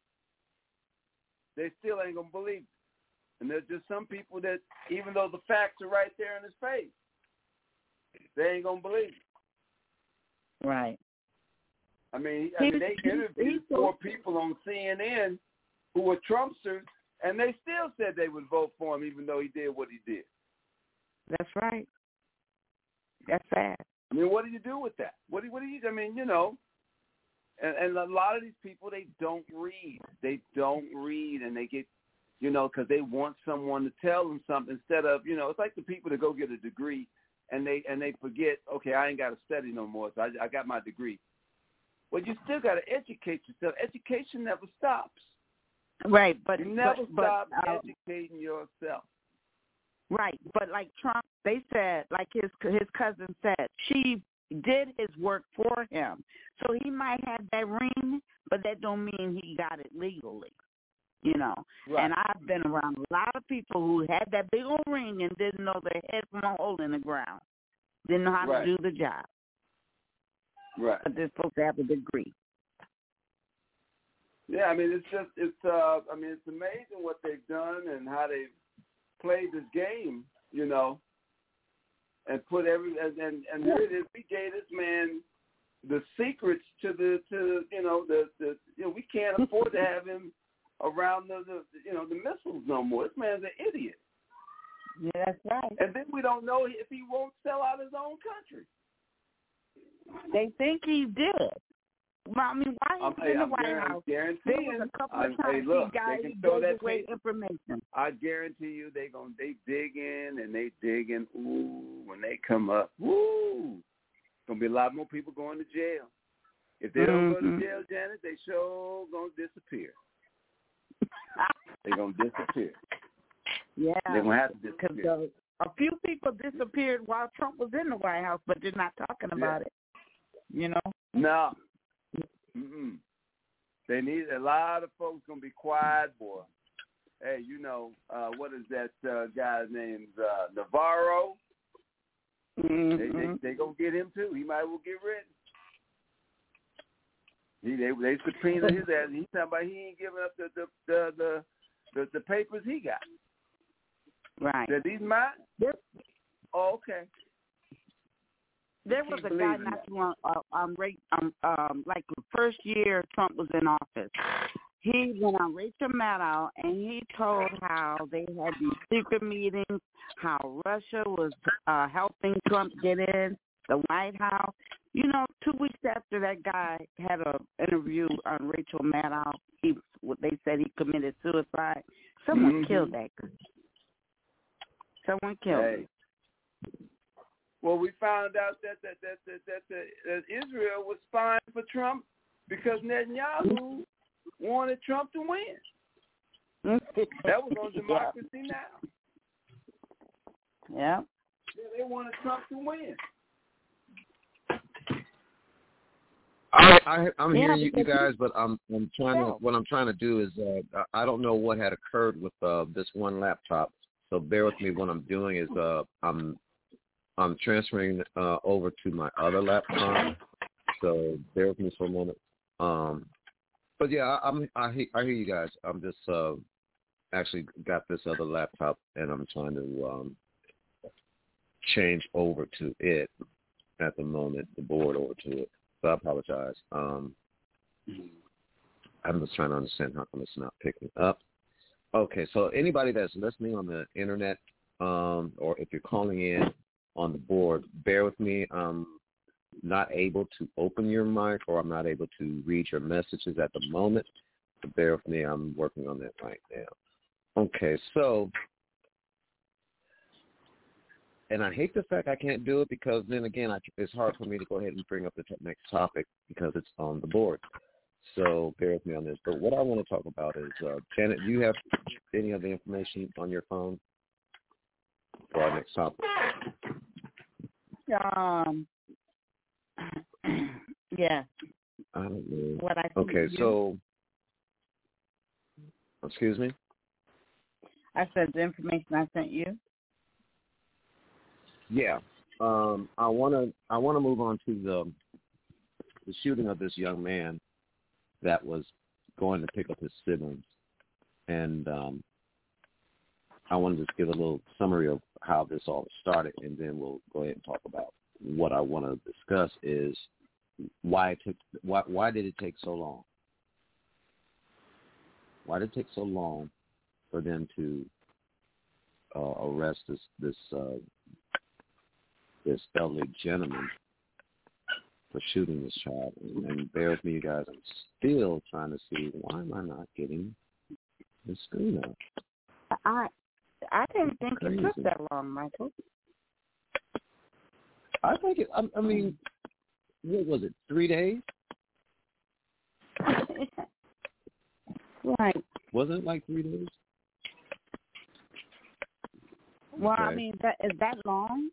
they still ain't gonna believe it. And there's just some people that even though the facts are right there in his face, they ain't gonna believe it. Right. I mean, I mean, they interviewed four people on C N N who were Trumpsters, and they still said they would vote for him, even though he did what he did. That's right. That's sad. I mean, what do you do with that? What do what do you? I mean, you know, and, and a lot of these people they don't read. They don't read, and they get, you know, because they want someone to tell them something instead of, you know, it's like the people that go get a degree. And they and they forget, okay, I ain't got to study no more, so I, I got my degree. Well, you still got to educate yourself. Education never stops. Right, but you never but, stop but, um, educating yourself. Right, but like Trump, they said, like his his cousin said, she did his work for him. So he might have that ring, but that don't mean he got it legally. You know, right. And I've been around a lot of people who had that big old ring and didn't know their head from a hole in the ground. Didn't know how right. to do the job. Right. But they're supposed to have a degree. Yeah, I mean, it's just, it's, uh, I mean, it's amazing what they've done and how they've played this game, you know, and put every, and, and, and here it is, we gave this man the secrets to the, to, you know, the, the, you know, we can't afford to have him around the, the, you know, the missiles no more. This man's an idiot. Yeah, that's right. And then we don't know if he won't sell out his own country. They think he did. Well, I mean, why I'm, he's in the I'm White guarantee, House? Guaranteeing, There was a couple of I'm, times hey, look, he got they can he throw gave that away paper. information. I guarantee you, they gonna they dig in and they dig in. Ooh, when they come up, ooh, gonna be a lot more people going to jail. If they don't mm-hmm. go to jail, Janet, they sure gonna disappear. They're gonna disappear. Yeah, they're gonna have to disappear. Because uh, a few people disappeared while Trump was in the White House, but they're not talking about yeah. it. You know? No. Mm-mm. They need a lot of folks gonna be quiet, boy. Hey, you know uh, what is that uh, guy's name? Uh, Navarro. Mm-hmm. They, they they gonna get him too. He might well get rid. He they they subpoena his ass. He's talking about he ain't giving up the the the the, the, the papers he got. Right. That these mine? There, oh, okay. There was a guy not too long, uh, um, um, um, like the first year Trump was in office. He went on Rachel Maddow and he told how they had these secret meetings, how Russia was uh, helping Trump get in the White House. You know, two weeks after that guy had an interview on Rachel Maddow, he they said he committed suicide. Someone mm-hmm. killed that guy. Someone killed hey. him. Well, we found out that that that that, that, that, that Israel was spying for Trump because Netanyahu wanted Trump to win. That was on Democracy yeah. Now. Yeah. Yeah, they wanted Trump to win. I, I I'm yeah, hearing you, you guys, but I'm I'm trying to what I'm trying to do is uh, I don't know what had occurred with uh, this one laptop, so bear with me. What I'm doing is uh, I'm I'm transferring uh, over to my other laptop, so bear with me for a moment. Um, but yeah, I, I'm I hear, I hear you guys. I'm just uh, actually got this other laptop, and I'm trying to um, change over to it at the moment, the board over to it. So I apologize. Um, I'm just trying to understand how come it's not picking up. Okay, so anybody that's listening on the internet, um, or if you're calling in on the board, bear with me. I'm not able to open your mic, or I'm not able to read your messages at the moment. So bear with me. I'm working on that right now. Okay, so, and I hate the fact I can't do it because then again, I, it's hard for me to go ahead and bring up the t- next topic because it's on the board. So bear with me on this. But what I want to talk about is, uh, Janet, do you have any of the information on your phone for our next topic? Um. Yeah. I don't know. What I okay, you. so, excuse me? I said the information I sent you. Yeah. Um, I want to I want to move on to the the shooting of this young man that was going to pick up his siblings, and um, I want to just give a little summary of how this all started, and then we'll go ahead and talk about what I want to discuss is why it took why why did it take so long? Why did it take so long for them to uh, arrest this this uh, this elderly gentleman for shooting this child? And, and bear with me, you guys. I'm still trying to see why am I not getting the screen up. I I didn't think Crazy. it took that long, Michael. I think it. I, I mean, what was it? Three days? Right. Wasn't it like three days? Well, okay. I mean, that is that long?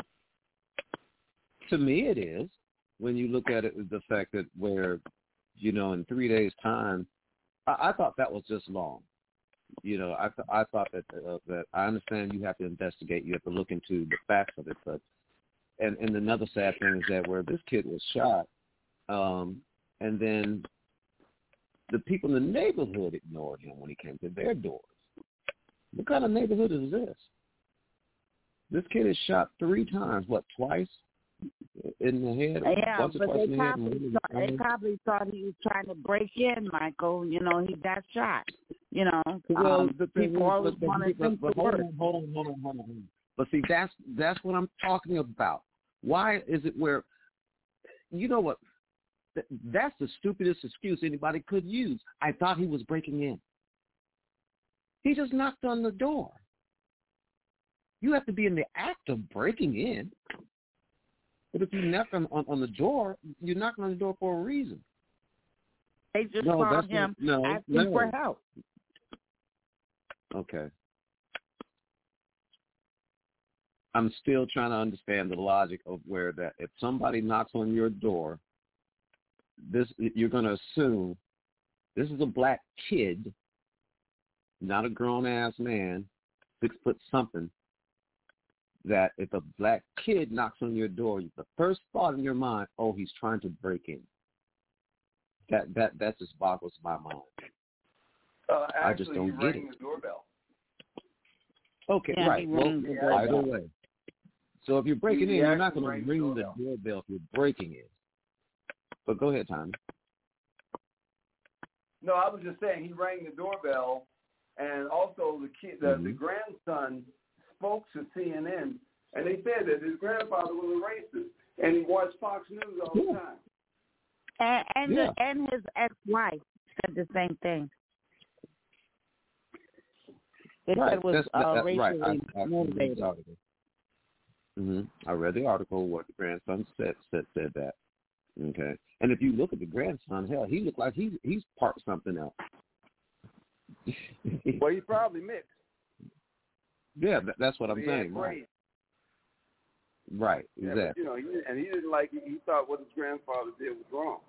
To me, it is. When you look at it, the fact that where, you know, in three days' time, I, I thought that was just long. You know, I th- I thought that uh, that I understand you have to investigate, you have to look into the facts of it, but and and another sad thing is that where this kid was shot, um, and then the people in the neighborhood ignored him when he came to their doors. What kind of neighborhood is this? This kid is shot three times. What, twice in the head? Yeah, Once or but twice they in the head, probably thought, they probably thought he was trying to break in, Michael. You know, he got shot. You know, well, um, the people is, always but, want to but, think but the hold worst. on, hold on, hold on, hold on. But see, that's that's what I'm talking about. Why is it where, you know what? That's the stupidest excuse anybody could use. I thought he was breaking in. He just knocked on the door. You have to be in the act of breaking in. But if you knock on, on, on the door, you're knocking on the door for a reason. They just no, called that's him not, no, asking no. for help. Okay. I'm still trying to understand the logic of where that if somebody knocks on your door, this you're going to assume this is a black kid, not a grown-ass man, six foot something, that if a black kid knocks on your door, the first thought in your mind, oh, he's trying to break in. That that that just boggles my mind. Uh, actually, I just don't he get rang it. the doorbell. Okay, Yeah, right. Well, either way. So if you're breaking He in, you're not actually going rang to the ring doorbell. the doorbell if you're breaking in. But go ahead, Tommy. No, I was just saying he rang the doorbell, and also the kid, the, Mm-hmm. the grandson spoke to C N N, and they said that his grandfather was a racist, and he watched Fox News all Yeah. the time. And and, Yeah. the, and his ex-wife said the same thing. They Right. said it was That's, uh, that, racially right. I, I read motivated. the article. Mm-hmm. I read the article where the grandson said said said that. Okay. And if you look at the grandson, hell, he looked like he's he's part something else. Well, he probably mixed. Yeah, that, that's what I'm He saying. had Right. braids. Right. Yeah, Exactly. but, you know, he, and he didn't like it. He thought what his grandfather did was wrong.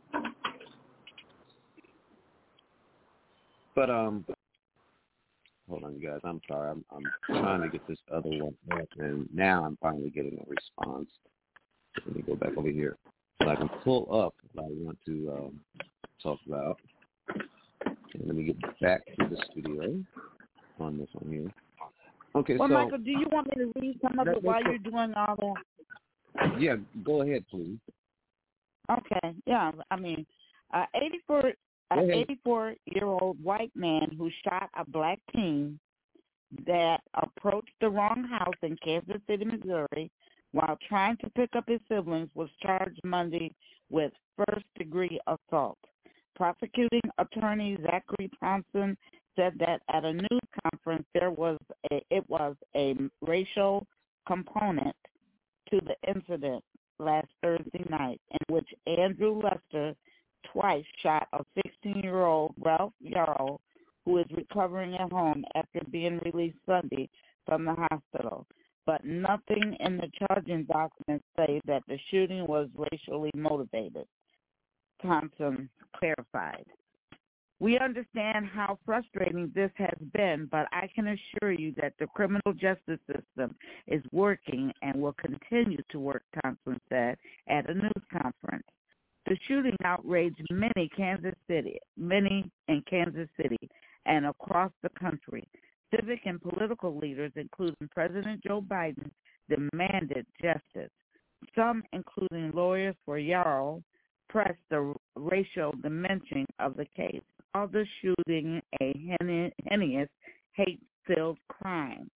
But um, hold on, you guys. I'm sorry. I'm I'm trying to get this other one up, and now I'm finally getting a response. Let me go back over here so I can pull up what I want to um, talk about. And let me get back to the studio on this one here. Okay, Well, so Michael, do you want me to read some of that- it while that's you're doing all that? yeah, go ahead, please. Okay, yeah. I mean, uh, eighty-four, Go an ahead. eighty-four-year-old white man who shot a black teen that approached the wrong house in Kansas City, Missouri, while trying to pick up his siblings, was charged Monday with first-degree assault. Prosecuting attorney Zachary Thompson said that at a news conference there was a, it was a racial component to the incident last Thursday night, in which Andrew Lester twice shot a sixteen-year-old Ralph Yarrow, who is recovering at home after being released Sunday from the hospital. But nothing in the charging documents say that the shooting was racially motivated, Thompson clarified. We understand how frustrating this has been, but I can assure you that the criminal justice system is working and will continue to work, Thompson said at a news conference. The shooting outraged many Kansas City, many in Kansas City and across the country. Civic and political leaders, including President Joe Biden, demanded justice. Some, including lawyers for Yarrow, pressed the racial dimension of the case, called the shooting a heinous, hate-filled crime.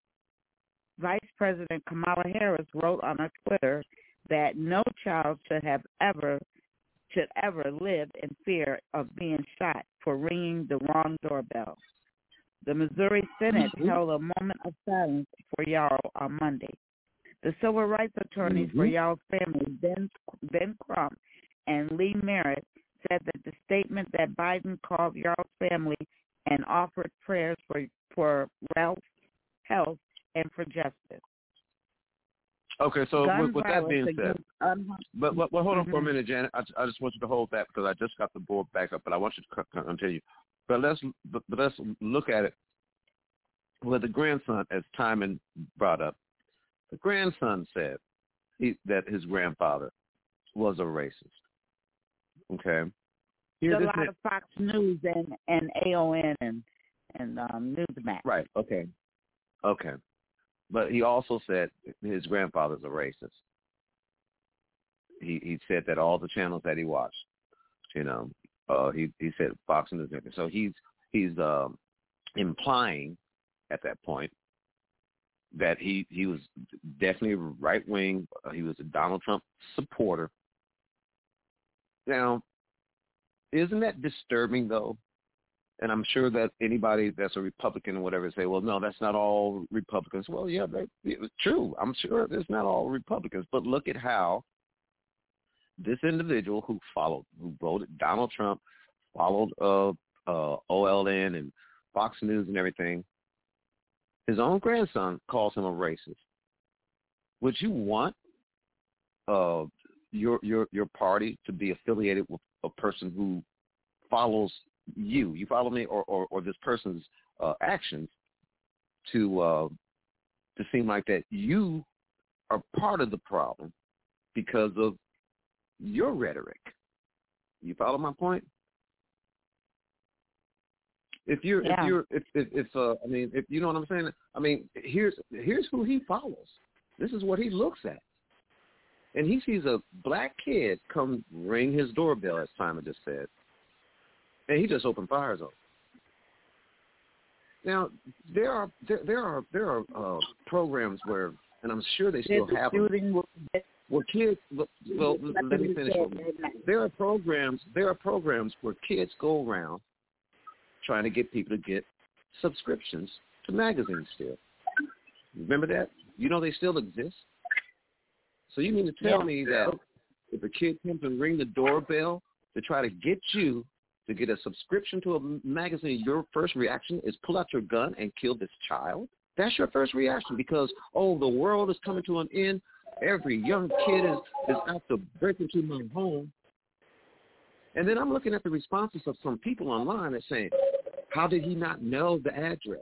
Vice President Kamala Harris wrote on her Twitter that no child should have ever should ever live in fear of being shot for ringing the wrong doorbell. The Missouri Senate mm-hmm. held a moment of silence for Yarrow on Monday. The civil rights attorneys mm-hmm. for Yarrow's family, Ben, Ben Crump and Lee Merritt, said that the statement that Biden called Yarrow's family and offered prayers for, for Ralph's health and for justice. Okay, so with, with that being said, um, but, but, but hold on mm-hmm. for a minute, Janet. I, I just want you to hold that because I just got the board back up, but I want you to continue. But let's but, but let's look at it. Well, the grandson, as Timon brought up, the grandson said he, that his grandfather was a racist. Okay. Here, a lot of Fox News and, and A O N and and um, Newsmax. Right. Okay. Okay. But he also said his grandfather's a racist. He he said that all the channels that he watched, you know, uh, he he said Fox News. So he's he's um, implying at that point that he he was definitely right wing. Uh, he was a Donald Trump supporter. Now, isn't that disturbing though? and I'm sure that anybody that's a Republican or whatever say, well, no, that's not all Republicans. Well, yeah, that, it's true. I'm sure it's not all Republicans. But look at how this individual who followed, who voted Donald Trump, followed uh, uh, O L N and Fox News and everything, his own grandson calls him a racist. Would you want uh, your your your party to be affiliated with a person who follows you? You follow me, or or, or this person's uh, actions to uh, to seem like that you are part of the problem because of your rhetoric. You follow my point? If you're, yeah. if you're, if, if, if uh, I mean, if you know what I'm saying, I mean, here's, here's who he follows. This is what he looks at. And he sees a black kid come ring his doorbell, as Simon just said, and he just opened fire zone. Now, there are, there, there are, there are uh, programs where, and I'm sure they still have them, where kids, well, let me finish. There are programs, there are programs where kids go around trying to get people to get subscriptions to magazines still. Remember that? You know they still exist? So you mean to tell yeah. me that if a kid comes and ring the doorbell to try to get you to get a subscription to a magazine, your first reaction is pull out your gun and kill this child? That's your first reaction because, oh, the world is coming to an end. Every young kid is, is out to break into my home. And then I'm looking at the responses of some people online that saying, how did he not know the address?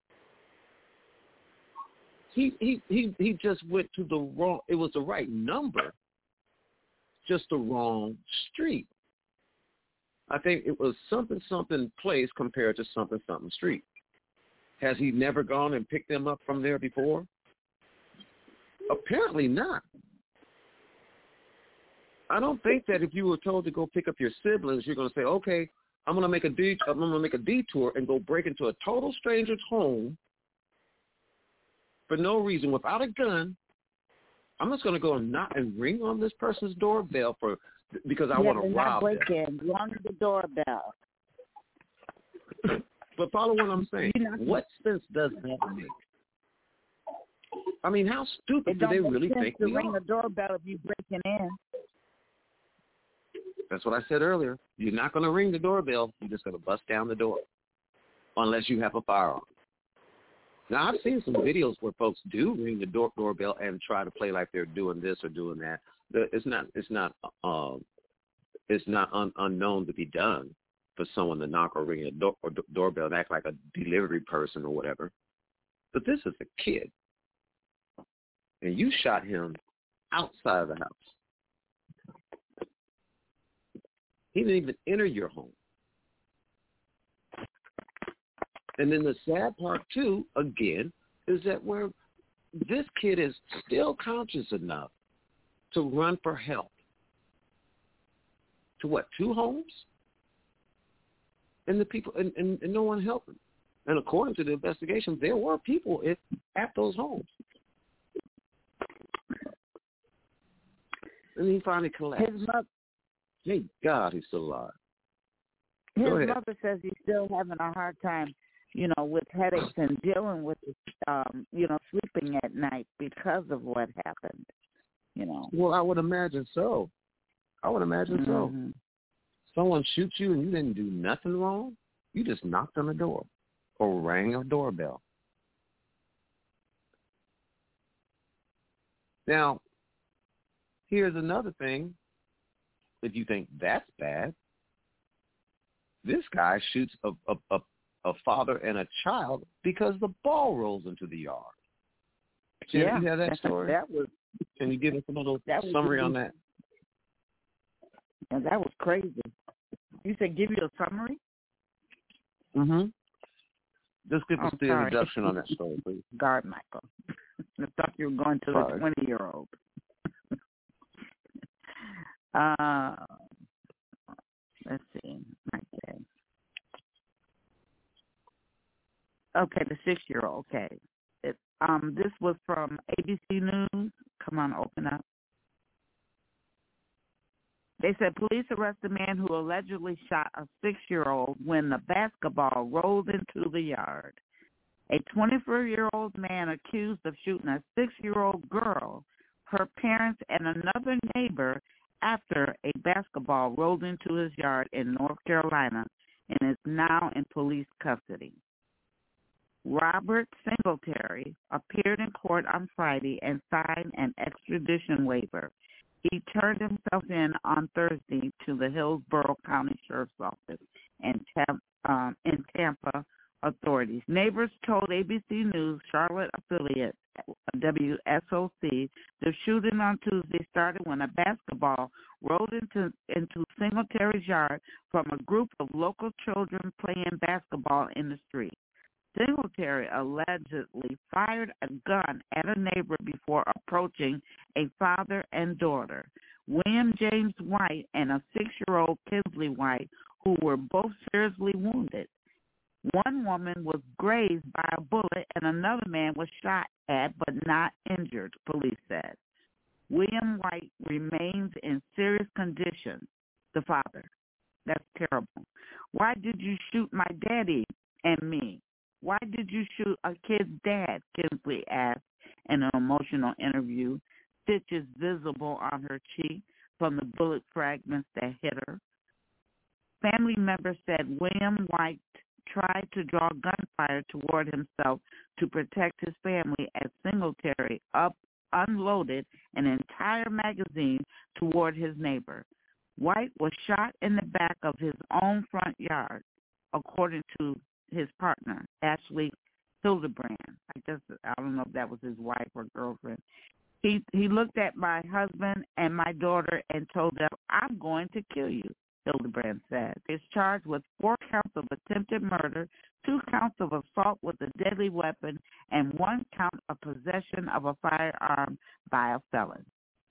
He he he he just went to the wrong, it was the right number, just the wrong street. I think it was something something place compared to something something street. Has he never gone and picked them up from there before? Apparently not. I don't think that if you were told to go pick up your siblings, you're going to say, okay, I'm going to make a de- I'm going to make a detour and go break into a total stranger's home for no reason without a gun. I'm just going to go and knock and ring on this person's doorbell for because I yeah, want to rob them. Yeah, break in, go on the doorbell. But follow what I'm saying. What sense does that make? I mean, how stupid do they really think we are? It don't make sense to ring the doorbell if you're breaking in. That's what I said earlier. You're not going to ring the doorbell. You're just going to bust down the door unless you have a firearm. Now, I've seen some videos where folks do ring the door doorbell and try to play like they're doing this or doing that. It's not. It's not. Um, it's not un, unknown to be done for someone to knock or ring a door, or doorbell and act like a delivery person or whatever. But this is a kid, and you shot him outside of the house. He didn't even enter your home. And then the sad part, too, again, is that where this kid is still conscious enough to run for help. To what, two homes? And the people, and, and, and no one helped him. And according to the investigation, there were people at, at those homes. And he finally collapsed. His mother, Thank God he's still alive. His mother says he's still having a hard time, you know, with headaches and dealing with, um, you know, sleeping at night because of what happened, you know. Well, I would imagine so. I would imagine mm-hmm. so. Someone shoots you and you didn't do nothing wrong. You just knocked on the door or rang a doorbell. Now, here's another thing. If you think that's bad, this guy shoots a, a, a, a father and a child because the ball rolls into the yard. Can yeah, you hear that story? That was, Can you give us a little that summary was, on that? Yeah, that was crazy. You said give you a summary? Mm-hmm. Just give us oh, the sorry. introduction on that story, please. Guard, Michael. I thought you were going to sorry. the twenty-year-old. Uh, let's see. Okay. Okay, the six-year-old. Okay. It, um, this was from A B C News. Come on, open up. They said police arrested a man who allegedly shot a six-year-old when the basketball rolled into the yard. A twenty-four-year-old man accused of shooting a six-year-old girl, her parents, and another neighbor after a basketball rolled into his yard in North Carolina and is now in police custody. Robert Singletary appeared in court on Friday and signed an extradition waiver. He turned himself in on Thursday to the Hillsborough County Sheriff's Office and Tam- um, in Tampa authorities. Neighbors told A B C News Charlotte affiliate W S O C the shooting on Tuesday started when a basketball rolled into into Singletary's yard from a group of local children playing basketball in the street. Singletary allegedly fired a gun at a neighbor before approaching a father and daughter, William James White and a six-year-old Kinsley White, who were both seriously wounded. One woman was grazed by a bullet and another man was shot at but not injured, police said. William White remains in serious condition, the father. That's terrible. Why did you shoot my daddy and me? Why did you shoot a kid's dad? Kinsley asked in an emotional interview, stitches visible on her cheek from the bullet fragments that hit her. Family members said William White tried to draw gunfire toward himself to protect his family as Singletary up unloaded an entire magazine toward his neighbor. White was shot in the back of his own front yard, according to his partner, Ashley Hildebrand. I guess I don't know if that was his wife or girlfriend. He he looked at my husband and my daughter and told them, "I'm going to kill you," Hildebrand said. He's charged with four counts of attempted murder, two counts of assault with a deadly weapon, and one count of possession of a firearm by a felon.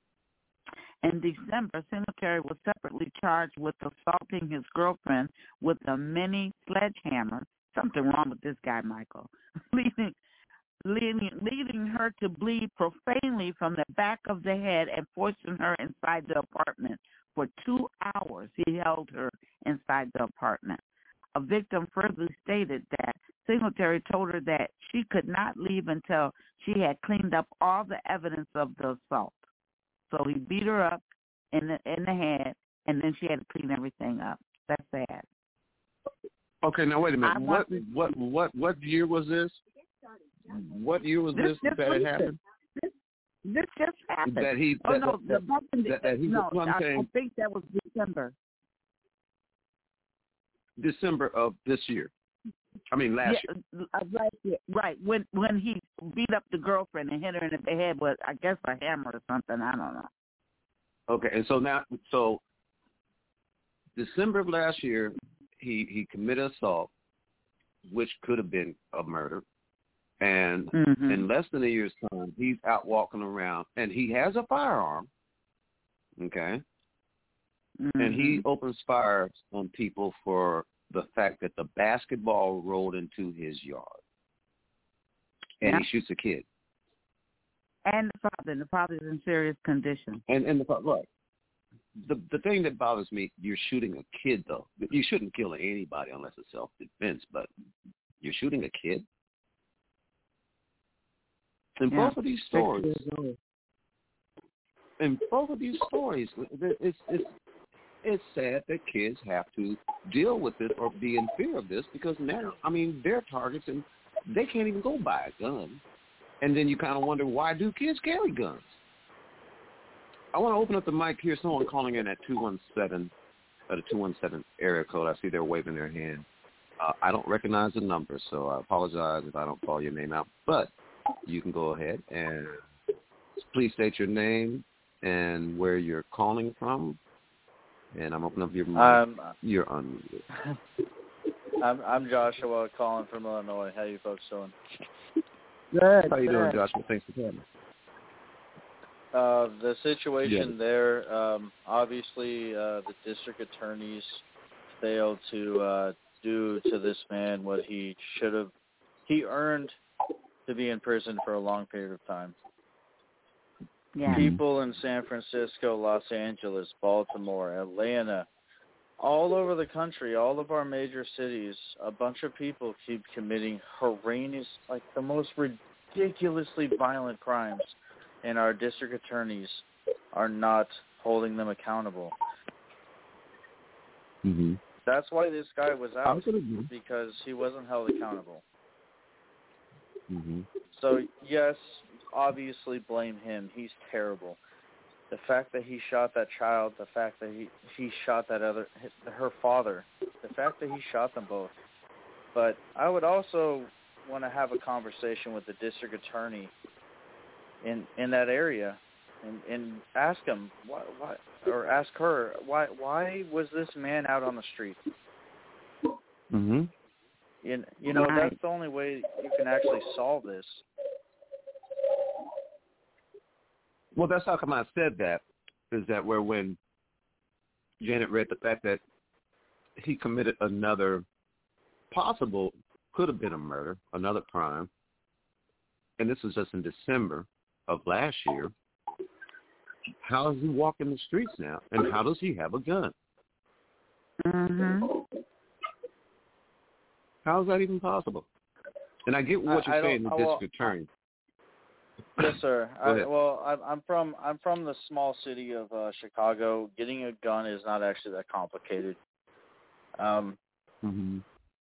In December, Singletary was separately charged with assaulting his girlfriend with a mini sledgehammer. Something wrong with this guy, Michael. leading, leading, leading her to bleed profanely from the back of the head and forcing her inside the apartment. For two hours, he held her inside the apartment. A victim further stated that Singletary told her that she could not leave until she had cleaned up all the evidence of the assault. So he beat her up in the in the head, and then she had to clean everything up. That's sad. Okay, now wait a minute. What what what what year was this? What year was this, this that it happened? This, this just happened. That he oh that, no, that, the that, that he no, was I, saying, I think that was December. December of this year. I mean last yeah, year. Uh, last year, right? When when he beat up the girlfriend and hit her in the head with, I guess, a hammer or something. I don't know. Okay, and so now, so December of last year, he he committed assault, which could have been a murder, and mm-hmm. in less than a year's time, he's out walking around, and he has a firearm. Okay, mm-hmm. and he opens fire on people for the fact that the basketball rolled into his yard, and yeah. he shoots a kid. And the father, the father's in serious condition. And and the right. The the thing that bothers me, you're shooting a kid though. You shouldn't kill anybody unless it's self defense, but you're shooting a kid. In yeah. both of these stories, in both of these stories, it's it's it's sad that kids have to deal with this or be in fear of this because now, I mean, they're targets and they can't even go buy a gun. And then you kind of wonder, why do kids carry guns? I want to open up the mic here. Someone calling in at two one seven, at a two one seven area code. I see they're waving their hand. Uh, I don't recognize the number, so I apologize if I don't call your name out. But you can go ahead and please state your name and where you're calling from. And I'm opening up your mic. Um, you're unmuted. I'm, I'm Joshua calling from Illinois. How you folks doing? Good. How you good. doing, Joshua? Thanks for coming. Uh, the situation yeah. there, um, obviously, uh, the district attorneys failed to uh, do to this man what he should have. He earned to be in prison for a long period of time. Yeah. People in San Francisco, Los Angeles, Baltimore, Atlanta, all over the country, all of our major cities, a bunch of people keep committing horrendous, like the most ridiculously violent crimes, and our district attorneys are not holding them accountable. Mm-hmm. That's why this guy was out, Absolutely. because he wasn't held accountable. Mm-hmm. So, yes, obviously blame him. He's terrible. The fact that he shot that child, the fact that he, he shot that other, her father, the fact that he shot them both. But I would also want to have a conversation with the district attorney in in that area and, and ask him, why, why, or ask her, why why was this man out on the street? Mm-hmm. You, you know, Right. that's the only way you can actually solve this. Well, that's how come I said that, is that where when Janet read the fact that he committed another possible, could have been a murder, another crime, and this was just in December of last year, how is he walking the streets now, and how does he have a gun? Mm-hmm. How is that even possible? And I get what I- you're I saying, the don't- well, district attorney. Yes, sir. Go I, ahead. well, I'm, I'm from I'm from the small city of uh, Chicago. Getting a gun is not actually that complicated. Um, Mm-hmm.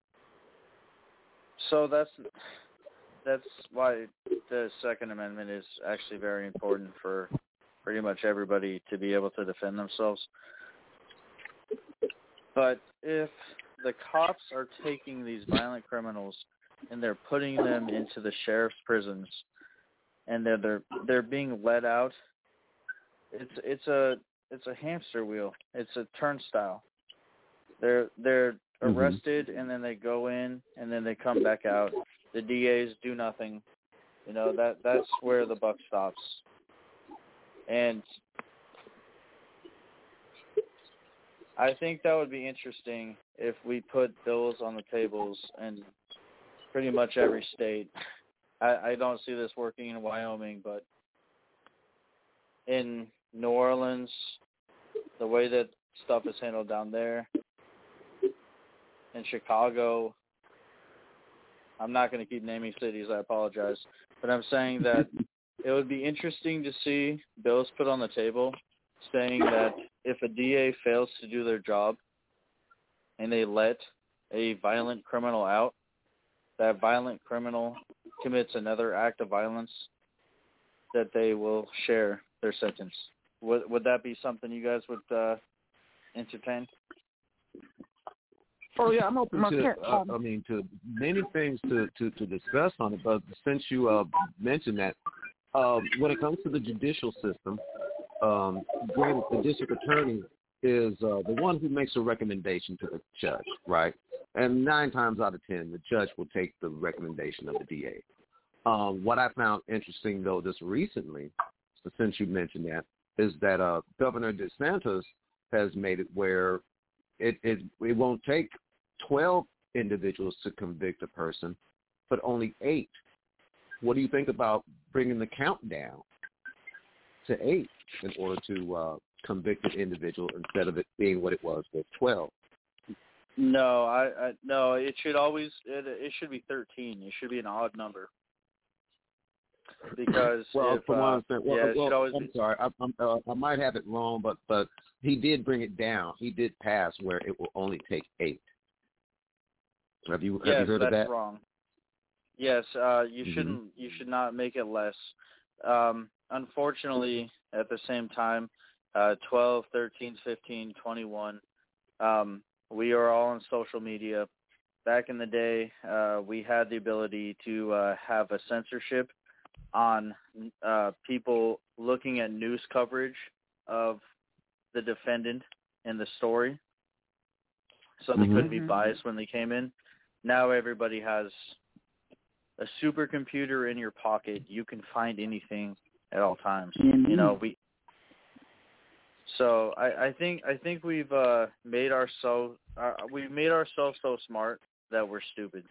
so that's that's why the Second Amendment is actually very important for pretty much everybody to be able to defend themselves. But if the cops are taking these violent criminals and they're putting them into the sheriff's prisons, and they're they're they're being let out, it's it's a it's a hamster wheel. It's a turnstile. They're they're Mhm. arrested and then they go in and then they come back out. The D As do nothing. You know, that that's where the buck stops. And I think that would be interesting if we put bills on the tables in pretty much every state. I, I don't see this working in Wyoming, but in New Orleans, the way that stuff is handled down there, in Chicago, I'm not going to keep naming cities, I apologize, but I'm saying that it would be interesting to see bills put on the table saying that if a D A fails to do their job and they let a violent criminal out, that violent criminal commits another act of violence, that they will share their sentence. Would would that be something you guys would uh, entertain? Oh yeah, I'm open Okay, to. Uh, um, I mean, to many things to, to, to discuss on it. But since you uh, mentioned that, uh, when it comes to the judicial system, um, granted, the district attorney is uh, the one who makes a recommendation to the judge, right? And nine times out of ten, the judge will take the recommendation of the D A. Um, what I found interesting, though, just recently, since you mentioned that, is that uh, Governor DeSantis has made it where it, it it won't take twelve individuals to convict a person, but only eight. What do you think about bringing the count down to eight in order to uh, convict an individual instead of it being what it was with twelve? No, I, I no. It should always it, it should be thirteen. It should be an odd number. Because well, if, from what uh, I'm saying, well, yeah, it well, should always I'm be. sorry, I, I'm, uh, I might have it wrong, but but he did bring it down. He did pass where it will only take eight. Have you have Yes, you heard that's of that? wrong. Yes, uh, you Mhm. shouldn't. You should not make it less. Um, unfortunately, at the same time, uh, twelve, thirteen, fifteen, twenty-one, um, we are all on social media. Back in the day, uh, we had the ability to uh, have a censorship on uh, people looking at news coverage of the defendant in the story, so they Mhm. couldn't be Mhm. biased when they came in. Now everybody has a supercomputer in your pocket. You can find anything at all times. Mhm. You know, we. So I, I think I think we've uh, made ourselves uh, we've made ourselves so smart that we're stupid.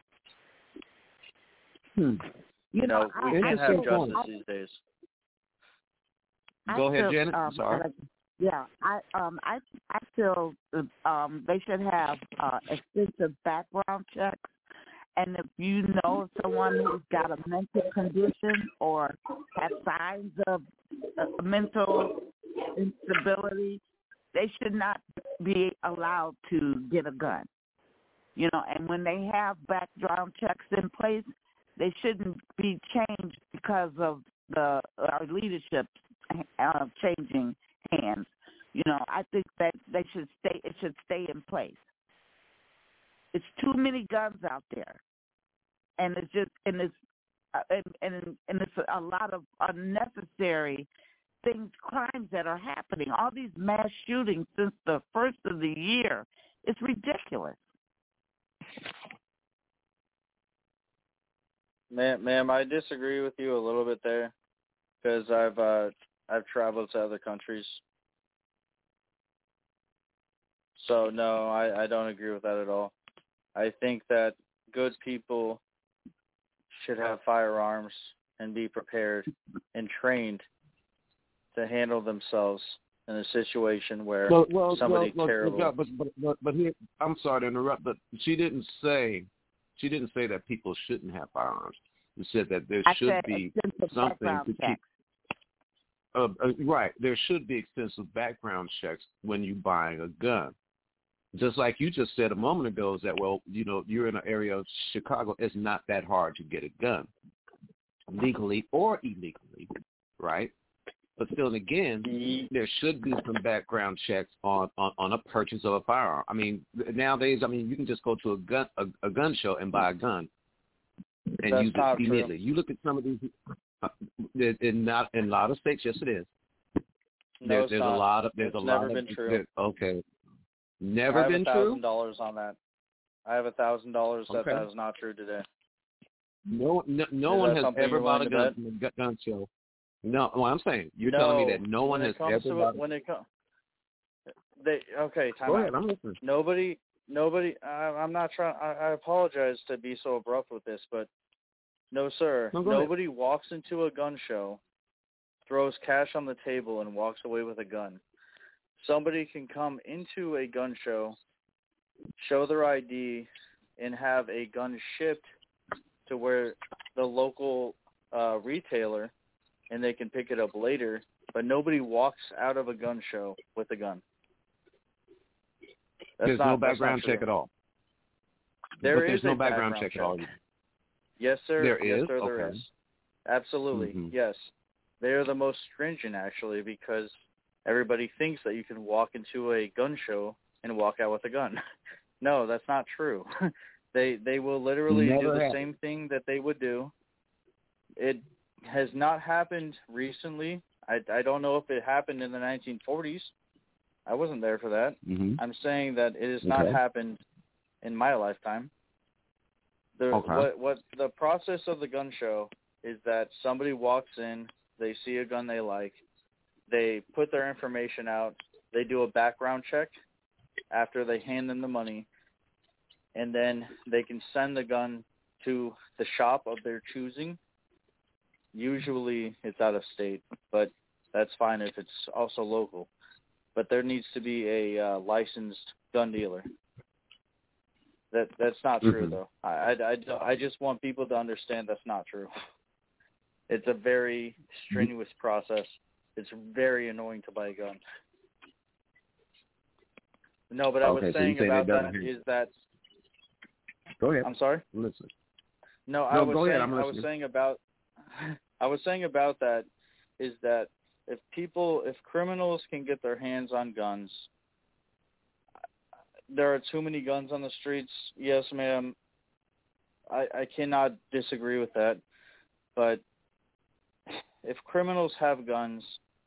Hmm. You You know, know, we I, can't I have feel- justice I- these days. Go ahead, feel, Janet. Um, Sorry. like, yeah, I um I I feel um they should have uh, extensive background checks, and if you know someone who's got a mental condition or has signs of uh, mental instability, they should not be allowed to get a gun. You know, and when they have background checks in place, they shouldn't be changed because of the our leadership uh, changing hands. You know, I think that they should stay. It should stay in place. It's too many guns out there, and it's just and it's uh, and, and and it's a lot of unnecessary things, crimes that are happening. All these mass shootings since the first of the year, it's ridiculous. Ma'am, ma'am, I disagree with you a little bit there, because I've uh, I've traveled to other countries. So no, I, I don't agree with that at all. I think that good people should have firearms and be prepared and trained to handle themselves in a situation where well, well, somebody well, terrible. Well, but, but, but, but here, I'm sorry to interrupt, but she didn't say she didn't say that people shouldn't have firearms. She said that there I should said be extensive something background to checks. keep. Uh, uh, right, there should be extensive background checks when you're buying a gun. Just like you just said a moment ago, is that, well, you know, you're in an area of Chicago, it's not that hard to get a gun, legally or illegally, right? But still, and again, there should be some background checks on, on, on a purchase of a firearm. I mean, nowadays, I mean, you can just go to a gun a, a gun show and buy a gun and That's use not it true. immediately. You look at some of these, uh, in not in a lot of states, yes, it is. No, There, it's there's not. a lot of there's It's a never lot been of true. there, okay, never I have been a thousand true. dollars on that. I have a thousand dollars that Okay. that is not true today. No, no, no Is one that has something ever you're bought a willing to gun bet? from a gu- gun show. No, well, I'm saying you're no, telling me that no one when has it comes ever to bought. it, when it comes, they okay. Time Go out. ahead, I'm listening. Nobody, nobody. I, I'm not trying. I, I apologize to be so abrupt with this, but no, sir. No, go ahead. Nobody walks into a gun show, throws cash on the table, and walks away with a gun. Somebody can come into a gun show, show their I D, and have a gun shipped to where the local uh, retailer, and they can pick it up later. But nobody walks out of a gun show with a gun. That's There's not, no that's background not true. check at all. There but is there's no a background, background check, at all. Yes, sir. There yes, is? sir, there Okay. is. Absolutely, Mm-hmm. yes. They are the most stringent, actually, because everybody thinks that you can walk into a gun show and walk out with a gun. No, that's not true. they they will literally Never do the happened. same thing that they would do. It has not happened recently. I, I don't know if it happened in the nineteen forties. I wasn't there for that. Mm-hmm. I'm saying that it has not Okay. happened in my lifetime. The Okay. what what the process of the gun show is that somebody walks in, they see a gun they like, they put their information out, they do a background check after they hand them the money, and then they can send the gun to the shop of their choosing. Usually it's out of state, but that's fine if it's also local. But there needs to be a uh, licensed gun dealer. That that's not true, Mhm. though. I, I, I, I just want people to understand that's not true. It's a very strenuous process. It's very annoying to buy a gun. No, but I Okay, was so you saying say about that that doesn't- is that Go ahead. I'm sorry. Listen. No, I No, was go ahead, saying I'm I was listening. saying about I was saying about that is that if people if criminals can get their hands on guns, there are too many guns on the streets. Yes, ma'am. I, I cannot disagree with that. But if criminals have guns,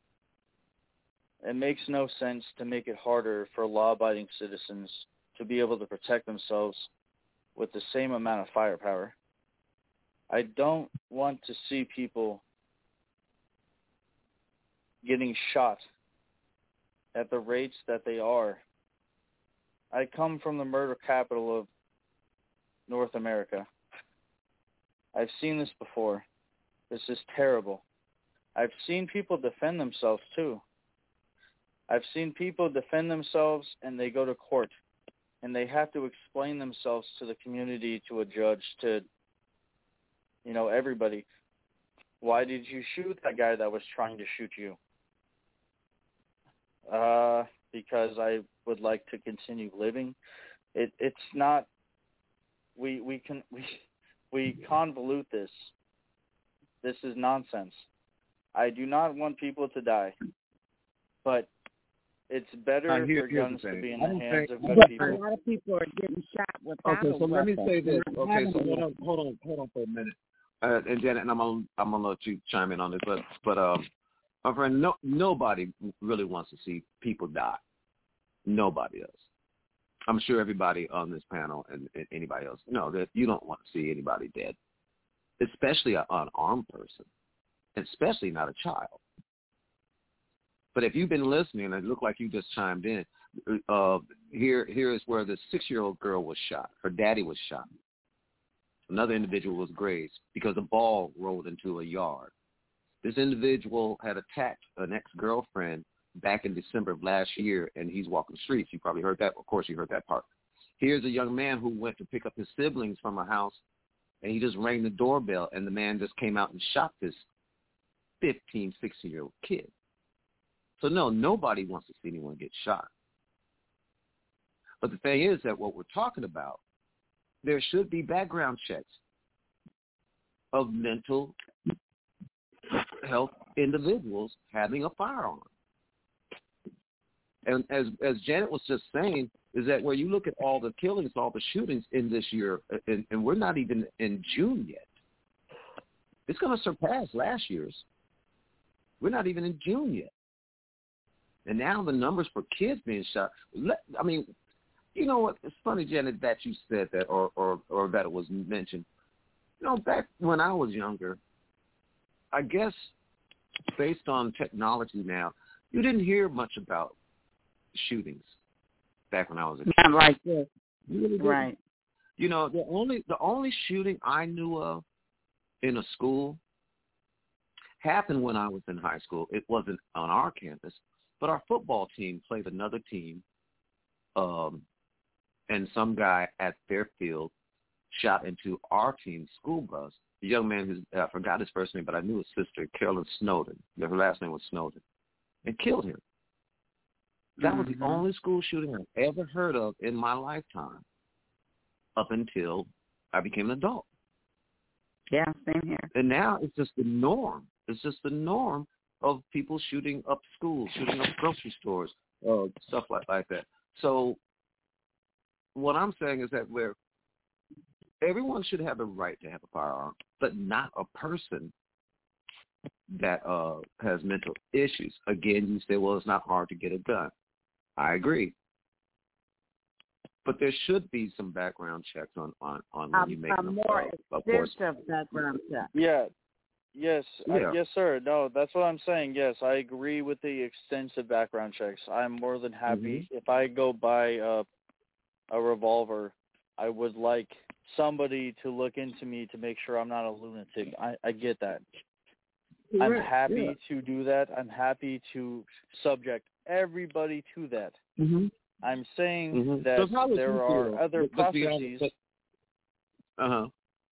it makes no sense to make it harder for law-abiding citizens to be able to protect themselves with the same amount of firepower. I don't want to see people getting shot at the rates that they are. I come from the murder capital of North America. I've seen this before. This is terrible. I've seen people defend themselves too. I've seen people defend themselves and they go to court and they have to explain themselves to the community, to a judge, to, you know, everybody. Why did you shoot that guy that was trying to shoot you? Uh, because I would like to continue living. It it's not. We we can we we convolute this. This is nonsense. I do not want people to die, but it's better Uh, here- for here's guns the to thing. be in I the don't hands think- of But good a people. lot of people are getting shot without Okay, a so let me weapon. say this. They're not Okay, so having hold a on, hold on, hold on for a minute. Uh, and Janet, and I'm gonna I'm gonna let you chime in on this, but but um, my friend, no nobody really wants to see people die. Nobody does. I'm sure everybody on this panel and, and anybody else know that you don't want to see anybody dead, especially an unarmed person, especially not a child. But if you've been listening, and it looked like you just chimed in, uh, here here is where the six-year-old girl was shot. Her daddy was shot. Another individual was grazed because a ball rolled into a yard. This individual had attacked an ex-girlfriend back in December of last year, and he's walking the streets. You probably heard that. Of course, you heard that part. Here's a young man who went to pick up his siblings from a house, and he just rang the doorbell, and the man just came out and shot this fifteen, sixteen-year-old kid. So, no, nobody wants to see anyone get shot. But the thing is that what we're talking about, there should be background checks of mental health individuals having a firearm. And as as Janet was just saying, is that where you look at all the killings, all the shootings in this year, and, and we're not even in June yet. It's going to surpass last year's. We're not even in June yet. And now the numbers for kids being shot, I mean, you know what? It's funny, Janet, that you said that or, or, or that it was mentioned. You know, back when I was younger, I guess based on technology now, you didn't hear much about shootings back when I was a kid. Not like this. You really didn't. Right. You know, the only the only shooting I knew of in a school happened when I was in high school. It wasn't on our campus, but our football team played another team, um, and some guy at their field shot into our team's school bus. The young man, who's, I forgot his first name, but I knew his sister, Carolyn Snowden. Her last name was Snowden, and killed him. That mm-hmm. was the only school shooting I've ever heard of in my lifetime up until I became an adult. Yeah, same here. And now it's just the norm. It's just the norm of people shooting up schools, shooting up grocery stores, uh, stuff like, like that. So what I'm saying is that where everyone should have the right to have a firearm, but not a person that uh, has mental issues. Again, you say, well, it's not hard to get a gun. I agree. But there should be some background checks on, on, on when um, you make a them. more uh, of course. extensive background check. Yeah. Yes. Yeah. Uh, yes, sir. No, that's what I'm saying. Yes, I agree with the extensive background checks. I'm more than happy. Mm-hmm. If I go buy a, a revolver, I would like somebody to look into me to make sure I'm not a lunatic. I, I get that. Correct. I'm happy yeah. to do that. I'm happy to subject everybody to that. Mm-hmm. I'm saying mm-hmm. that so there are feel? other but, but processes. But, uh-huh.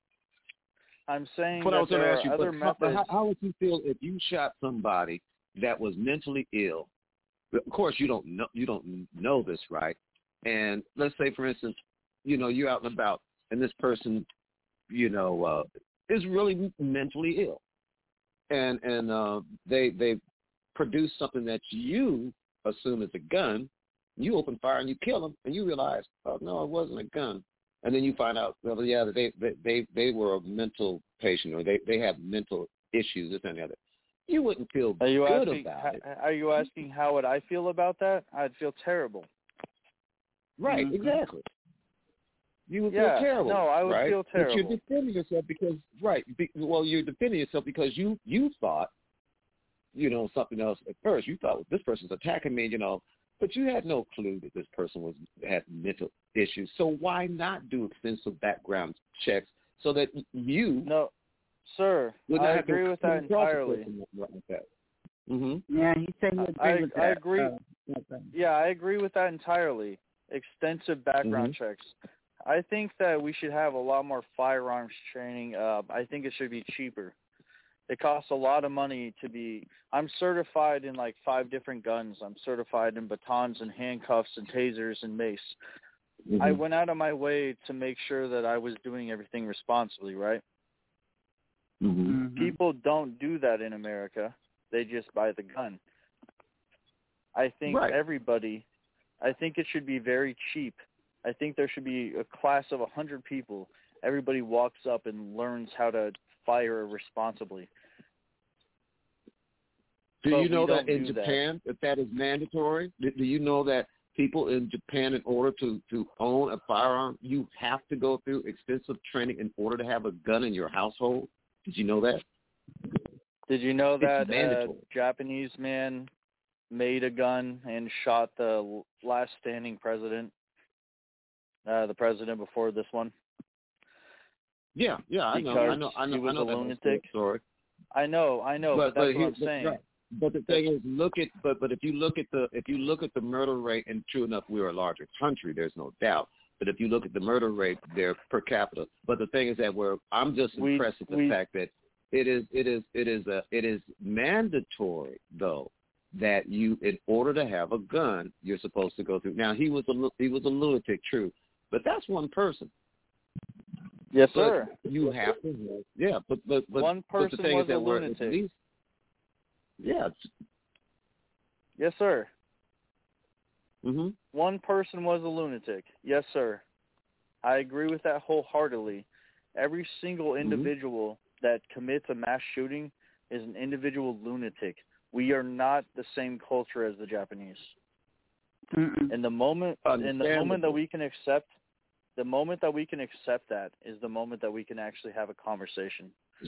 I'm saying what that I was there are ask you, other but methods. How, how would you feel if you shot somebody that was mentally ill? Of course, you don't know you don't know this, right? And let's say, for instance, you know, you're out and about, and this person, you know, uh, is really mentally ill, and and uh, they they produce something that you assume is a gun. You open fire and you kill them, and you realize, oh no, it wasn't a gun. And then you find out, well, yeah, they they they, they were a mental patient, or they, they have mental issues, this and the other. You wouldn't feel are you good asking, about it. Are you asking how would I feel about that? I'd feel terrible. Right, mm-hmm. exactly. You would yeah, feel terrible. No, I would right? feel terrible. But you're defending yourself because, right, be, well, you're defending yourself because you, you thought, you know, something else at first. You thought, well, this person's attacking me, you know, but you had no clue that this person was had mental issues. So why not do extensive background checks so that you no, Sir, Would I not have to agree with come that across a entirely. person like that. Mm-hmm. Yeah, he said he agreed I, with that. I agree. Uh, okay. Yeah, I agree with that entirely. Extensive background Mm-hmm. checks. I think that we should have a lot more firearms training. Uh, I think it should be cheaper. It costs a lot of money to be – I'm certified in like five different guns. I'm certified in batons and handcuffs and tasers and mace. Mm-hmm. I went out of my way to make sure that I was doing everything responsibly, right? Mm-hmm. Mm-hmm. People don't do that in America. They just buy the gun. I think Right. everybody – I think it should be very cheap. I think there should be a class of one hundred people. Everybody walks up and learns how to fire responsibly. Do But you we know that don't in do that. Japan that that is mandatory? Do, do you know that people in Japan, in order to, to own a firearm, you have to go through extensive training in order to have a gun in your household? Did you know that? Did you know It's that a mandatory. Japanese man made a gun and shot the last standing president, uh, the president before this one? Yeah, yeah, I know, I Because know, I know, he was I know a that lunatic? story. I know, I know, but, that's here- what I'm saying. Right. But the thing is, look at but but if you look at the if you look at the murder rate, and true enough, we're a larger country. There's no doubt. But if you look at the murder rate, they're per capita. But the thing is that we're I'm just We- impressed with the we- fact that it is it is it is a it is mandatory though that you, in order to have a gun, you're supposed to go through. Now he was a lu- he was a lunatic, true, but that's one person. Yes, But sir. you have to have, yeah, but but but One but the person thing was is that a we're at lunatic. least, yeah. Yes, sir. Mm-hmm. One person was a lunatic. Yes, sir. I agree with that wholeheartedly. Every single individual that commits a mass shooting is an individual lunatic. We are not the same culture as the Japanese. Mm-mm. And the moment, and the moment that Understandable. we can accept, the moment that we can accept that is the moment that we can actually have a conversation.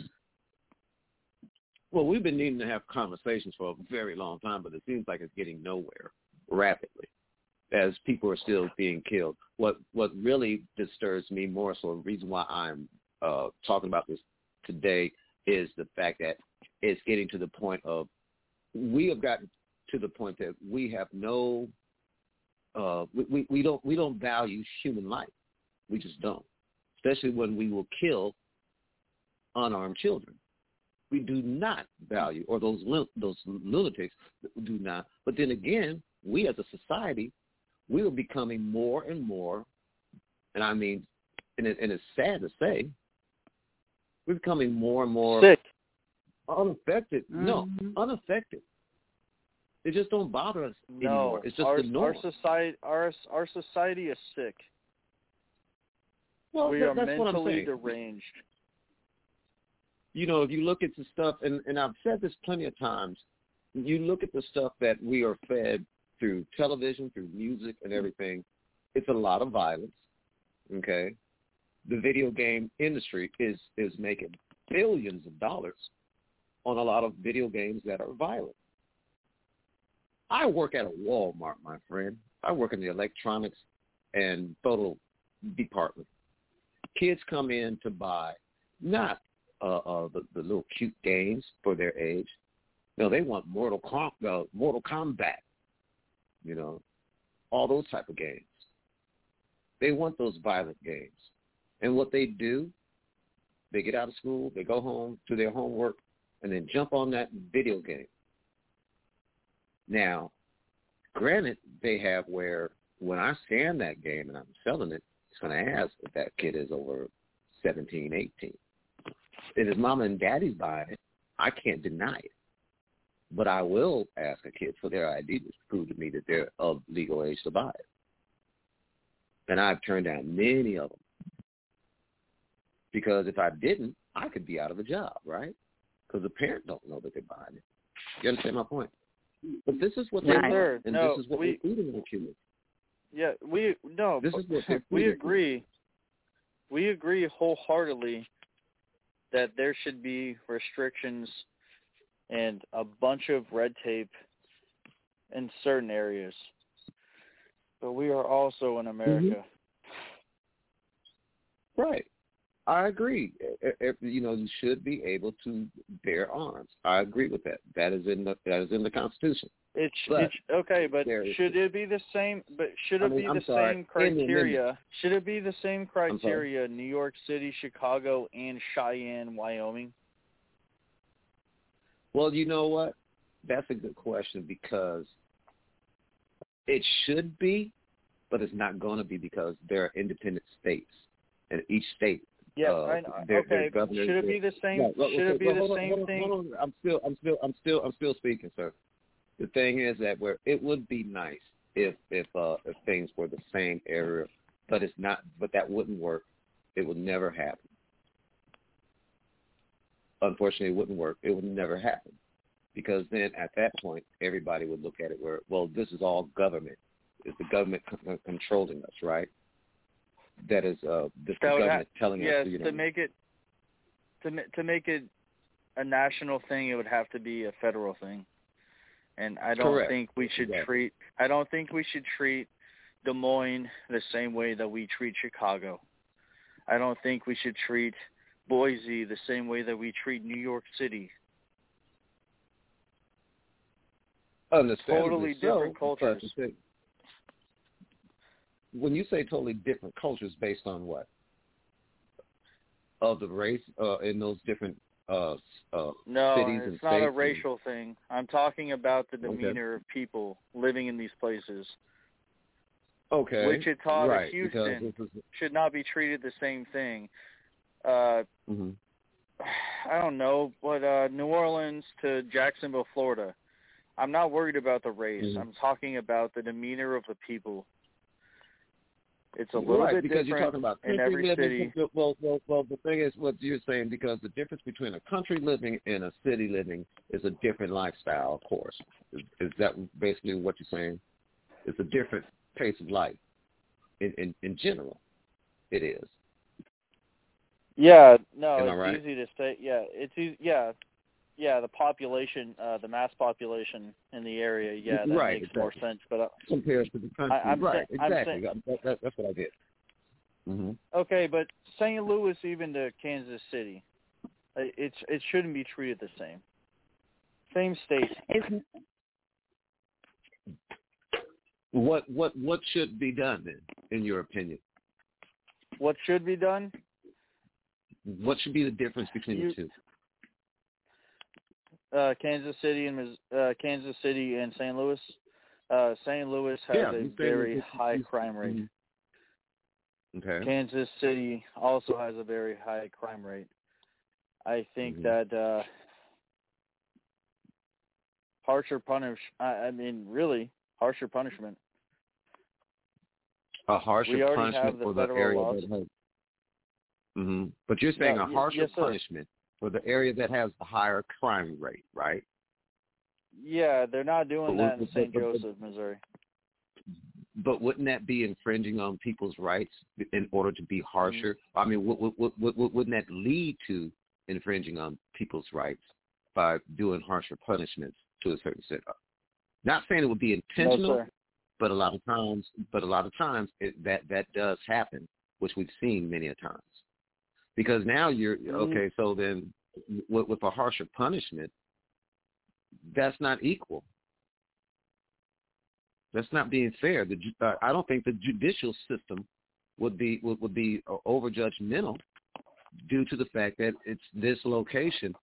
Well, we've been needing to have conversations for a very long time, but it seems like it's getting nowhere rapidly as people are still being killed. What what really disturbs me more so, the reason why I'm uh, talking about this today is the fact that it's getting to the point of, we have gotten to the point that we have no, uh, we, we, we don't we don't value human life. We just don't, especially when we will kill unarmed children. We do not value, or those those lunatics do not. But then again, we as a society, we are becoming more and more, and I mean, and, it, and it's sad to say, we're becoming more and more Sick. unaffected. No, Mhm. unaffected. It just don't bother us No, anymore. It's just our, the norm. our society, our our society is sick. well, we that, are that's what I'm mentally saying. deranged. You know, if you look at the stuff, and, and I've said this plenty of times, you look at the stuff that we are fed through television, through music and everything, it's a lot of violence, okay? The video game industry is, is making billions of dollars on a lot of video games that are violent. I work at a Walmart, my friend. I work in the electronics and photo department. Kids come in to buy not uh, uh, the, the little cute games for their age. No, they want Mortal, Com- uh, Mortal Kombat, you know, all those type of games. They want those violent games. And what they do, they get out of school, they go home, do their homework, and then jump on that video game. Now, granted, they have where when I scan that game and I'm selling it, it's going to ask if that kid is over seventeen, eighteen. If his mama and daddy's buying it, I can't deny it. But I will ask a kid for their I D to prove to me that they're of legal age to buy it. And I've turned down many of them. Because if I didn't, I could be out of a job, right? Because the parent don't know that they're buying it. You understand my point? But this is what they Yes, want, sir. and No, this is what we- we're feeding the kids. Yeah, we no, This is what they're we feeding. agree. We agree wholeheartedly that there should be restrictions and a bunch of red tape in certain areas. But we are also in America. Right. I agree. If, if, you know, you should be able to bear arms. I agree with that. That is in the that is in the Constitution. It's, but it's okay, but there, should it be the same? But should it I mean, be I'm the sorry, same criteria? amendment. Should it be the same criteria? New York City, Chicago, and Cheyenne, Wyoming. Well, you know what? That's a good question because it should be, but it's not going to be because there are independent states, and each state. Yeah, uh, I know. Their, okay. their Should it be the same? Right, well, should okay, it be well, the hold on, same hold on, thing? Hold on. I'm still, I'm still, I'm still, I'm still speaking, sir. The thing is that where it would be nice if if uh, if things were the same area, but it's not. But that wouldn't work. It would never happen. Unfortunately, it wouldn't work. It would never happen because then at that point, everybody would look at it where, well, this is all government. Is the government c- controlling us, right? That is uh, this the government ha- telling yes, us. You know, to make it to to make it a national thing, it would have to be a federal thing. And I don't Correct. think we should exactly. treat I don't think we should treat Des Moines the same way that we treat Chicago. I don't think we should treat Boise the same way that we treat New York City. Totally different so, cultures. But when you say totally different cultures, based on what? Of the race uh, in those different uh, uh, no, cities and it's not a states racial and... thing. I'm talking about the Okay. demeanor of people living in these places. Okay. Wichita right, to Houston this is... should not be treated the same thing. Uh, mm-hmm. I don't know, but uh, New Orleans to Jacksonville, Florida. I'm not worried about the race. Mm-hmm. I'm talking about the demeanor of the people. It's a little right, bit because different you're talking about in every living, city. Well, well, well, the thing is what you're saying, because the difference between a country living and a city living is a different lifestyle, of course. Is, is that basically what you're saying? It's a different pace of life in, in, in general. It is. Yeah, no, Am I it's right? easy to say. Yeah, it's easy, yeah, yeah. The population, uh, the mass population in the area, yeah, that right, makes exactly. more sense. But uh, compared to the country, I, I'm right? sa- I'm exactly. sa- that, that, that's what I did. Mm-hmm. Okay, but Saint Louis even to Kansas City, it's it shouldn't be treated the same. Same state. It's, What what what should be done then, in your opinion? What should be done? What should be the difference between You, the two? Uh, Kansas City and uh, Kansas City and Saint Louis. Uh, Saint Louis has yeah, a very high crime rate. Mm-hmm. Okay. Kansas City also has a very high crime rate. I think mm-hmm. that uh, harsher punish. I, I mean, really harsher punishment. A harsher we already punishment have the for the federal area laws. that has. Mm-hmm. But you're saying yeah, a harsher yes, punishment for the area that has the higher crime rate, right? Yeah, they're not doing but, that in but, Saint but, Joseph, Missouri. But wouldn't that be infringing on people's rights in order to be harsher? Mm-hmm. I mean, w- w- w- wouldn't that lead to infringing on people's rights by doing harsher punishments to a certain extent? Not saying it would be intentional, no, but a lot of times, but a lot of times it, that that does happen, which we've seen many a times. Because now you're mm-hmm. okay. So then, with, with a harsher punishment, that's not equal. That's not being fair. The, uh, I don't think the judicial system would be would, would be over judgmental due to the fact that it's this location.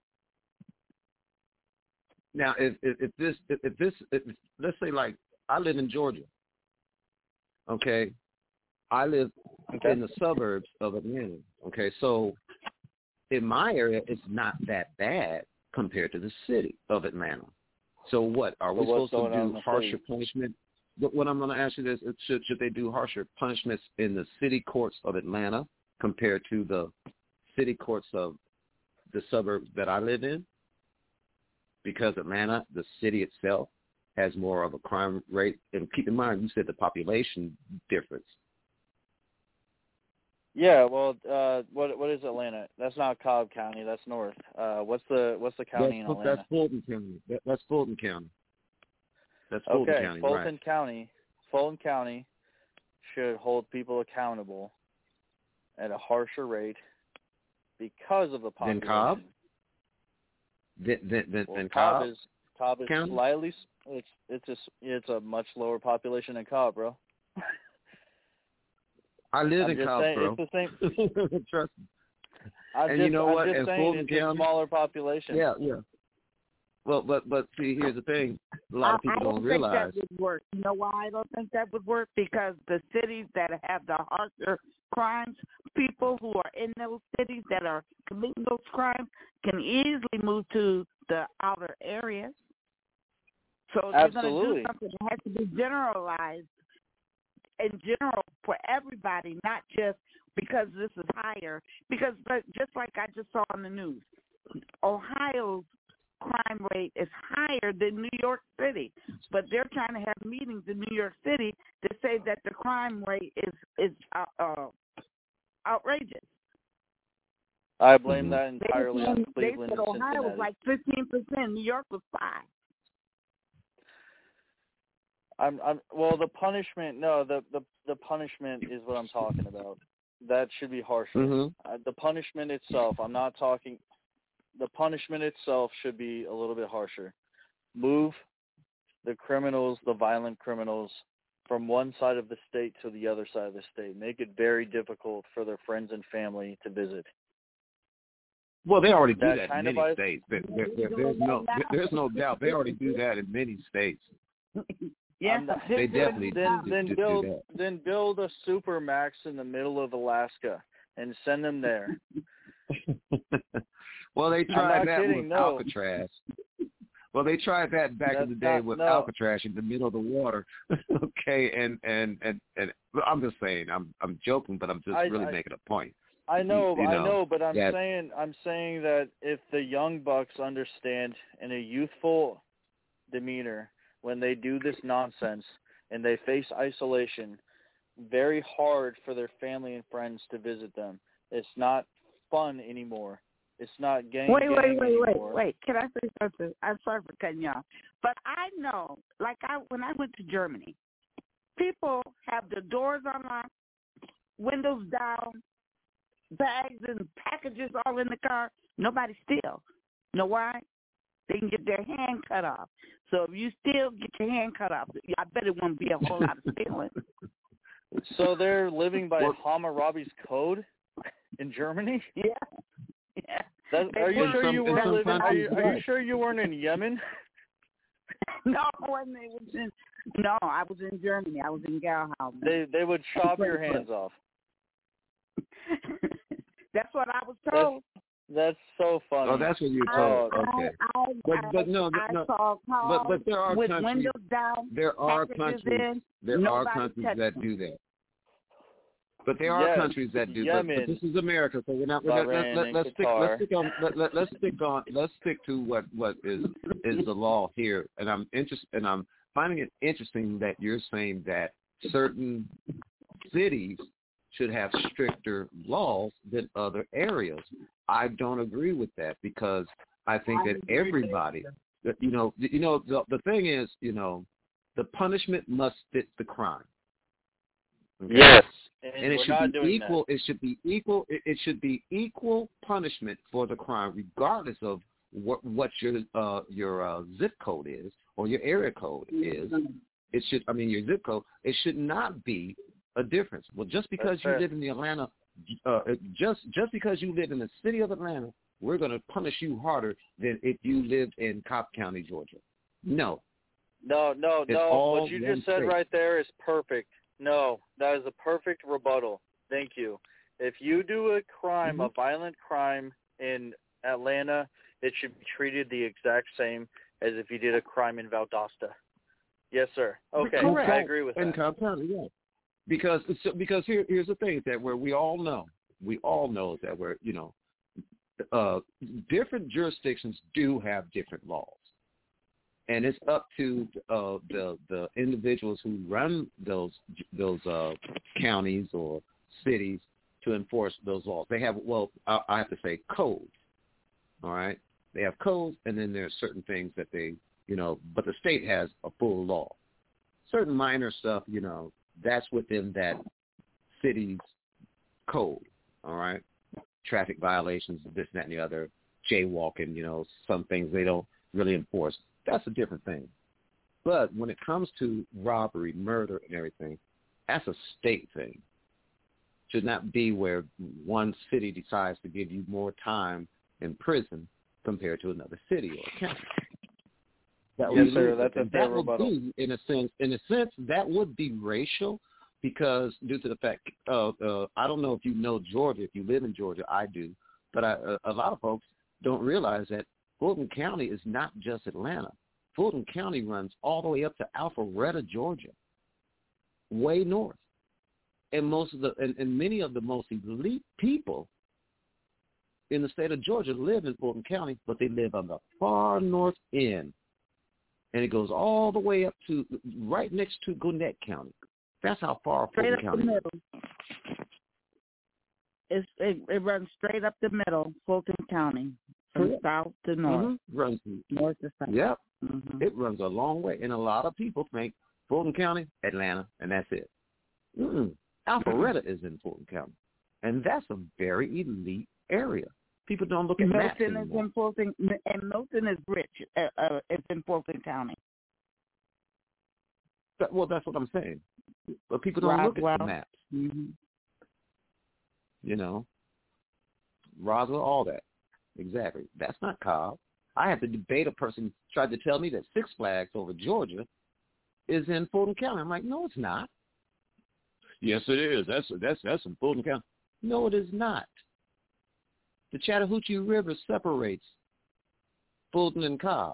Now, if if, if this if, if this if, let's say like I live in Georgia, okay, I live okay. in the suburbs of Atlanta. Okay, so in my area, it's not that bad compared to the city of Atlanta. So what are we so supposed to do? Harsher city? punishment? But what I'm going to ask you is, should should they do harsher punishments in the city courts of Atlanta compared to the city courts of the suburbs that I live in? Because Atlanta, the city itself, has more of a crime rate. And keep in mind, you said the population difference. Yeah, well, uh, what what is Atlanta? That's not Cobb County. That's north. Uh, what's the what's the county that's, in Atlanta? That's Fulton County. That, that's Fulton County. That's Fulton okay, County, Fulton right. County. Fulton County should hold people accountable at a harsher rate because of the population. Then Cobb? Then, then, then, well, then Cobb, Cobb is Cobb is County? slightly. It's it's a it's a much lower population than Cobb, bro. I live I'm in just Cobb, saying, bro. It's the same. Trust me. I'm and just, you know I'm what? just As saying Fulton it's a County, smaller population. yeah, yeah. Well, but but see, here's the thing: a lot of people I, I don't, don't realize. think that would work. You know why I don't think that would work? Because the cities that have the harsher crimes, people who are in those cities that are committing those crimes can easily move to the outer areas. So if Absolutely. you're going to do something, it has to be generalized in general for everybody, not just because this is higher. Because just like I just saw on the news, Ohio's crime rate is higher than New York City, but they're trying to have meetings in New York City to say that the crime rate is is uh, uh, outrageous. I blame Mhm. that entirely on They Cleveland said and Ohio Cincinnati. was like fifteen percent, New York was five. I'm, I'm well. The punishment, no, the, the the punishment is what I'm talking about. That should be harsher. Mm-hmm. Uh, the punishment itself, I'm not talking. The punishment itself should be a little bit harsher. Move the criminals, the violent criminals, from one side of the state to the other side of the state. Make it very difficult for their friends and family to visit. Well, they already do That that in kind of many is- states. There, there, there, there's no there's no doubt they already do that in many states. Yeah, I'm not- They definitely then do, then do, build do that. then build a supermax in the middle of Alaska and send them there. Well, they I'm tried not that kidding, with no. Alcatraz. Well, they tried that back That's in the day not- with no. Alcatraz in the middle of the water. Okay, and and and and I'm just saying, I'm I'm joking, but I'm just I- really I- making a point. I know, You I know, know, but I'm that- saying I'm saying that if the young bucks understand in a youthful demeanor when they do this nonsense and they face isolation, very hard for their family and friends to visit them. It's not fun anymore. It's not gang Wait, gang wait, wait, wait, anymore. wait. Can I say something? I'm sorry for cutting you off. But I know, like I when I went to Germany, people have the doors unlocked, windows down, bags and packages all in the car. Nobody steals. You know why? They can get their hand cut off. So if you steal, get your hand cut off. I bet it won't be a whole lot of stealing. So they're living by Well- Hammurabi's code in Germany? Yeah. Yeah. That, They are you put- sure some- you in weren't some living? Are you, countries, are you right. sure you weren't in Yemen? No, I wasn't. It was in, no, I was in Germany. I was in Gauhausen. They they would chop your hands off. That's what I was told. That's so funny. Oh, that's what you're I, told. Oh, Okay, I, I, but but no, I no, saw but cars but there are with countries. windows down. There are packages countries. in, There are nobody countries touched that them. do that. But there are Yes, countries that do. But, but Yemen, this is America, so we're not. We're not let, Bahrain, let, and let's stick. Qatar. Let's stick on. Let, let, let's stick on. Let's stick to what what is is the law here. And I'm interested. And I'm finding it interesting that you're saying that certain cities should have stricter laws than other areas. I don't agree with that because I think that everybody, that, you know, you know, the the thing is, you know, the punishment must fit the crime. Okay? Yes, and, And it we're should not be doing equal. It should be equal. It, it should be equal punishment for the crime, regardless of what what your uh, your uh, zip code is or your area code is. It should. I mean, your zip code. It should not be a difference. Well, just because That's you fair. live in the Atlanta, uh, just just because you live in the city of Atlanta, we're going to punish you harder than if you lived in Cobb County, Georgia. No. No, no, It's no. all What you one just said state. right there is perfect. No, that is a perfect rebuttal. Thank you. If you do a crime, Mm-hmm. a violent crime in Atlanta, it should be treated the exact same as if you did a crime in Valdosta. Yes, sir. Okay, Correct. I agree with In that. Cobb County, yeah. Because because here here's the thing, is that where we all know, we all know that we're, you know, uh, different jurisdictions do have different laws. And it's up to uh, the the individuals who run those those uh, counties or cities to enforce those laws. They have, well, I, I have to say codes, all right? They have codes, and then there's certain things that they, you know, but the state has a full law. Certain minor stuff, you know, that's within that city's code, all right? traffic violations, this, that, and the other, jaywalking, you know, some things they don't really enforce. That's a different thing. But when it comes to robbery, murder, and everything, that's a state thing. Should not be where one city decides to give you more time in prison compared to another city or county. That yes, would sir. be, That's a fair that would rebuttal. be, in a sense, in a sense, that would be racial, because due to the fact, uh, uh, I don't know if you know Georgia. If you live in Georgia, I do. But I, uh, a lot of folks don't realize that Fulton County is not just Atlanta. Fulton County runs all the way up to Alpharetta, Georgia, way north. And most of the and, and many of the most elite people in the state of Georgia live in Fulton County, but they live on the far north end. And it goes all the way up to right next to Gwinnett County. That's how far Straight Fulton up County the is. middle. It's, it, it runs straight up the middle, Fulton County, from Correct. south to north, Mm-hmm. Runs, north to south. yep. Mm-hmm. It runs a long way. And a lot of people think Fulton County, Atlanta, and that's it. Mm-mm. Alpharetta is in Fulton County. And that's a very elite area. People don't look at maps Milton is anymore. in Fulton, and Milton is rich. Uh, uh, it's in Fulton County. That, well, that's what I'm saying. But people don't look Roswell. at the maps. Mm-hmm. You know, Roswell, all that. Exactly. That's not Cobb. I had to debate a person tried to tell me that Six Flags over Georgia is in Fulton County. I'm like, no, it's not. Yes, it is. That's that's that's in Fulton County. No, it is not. The Chattahoochee River separates Fulton and Cobb.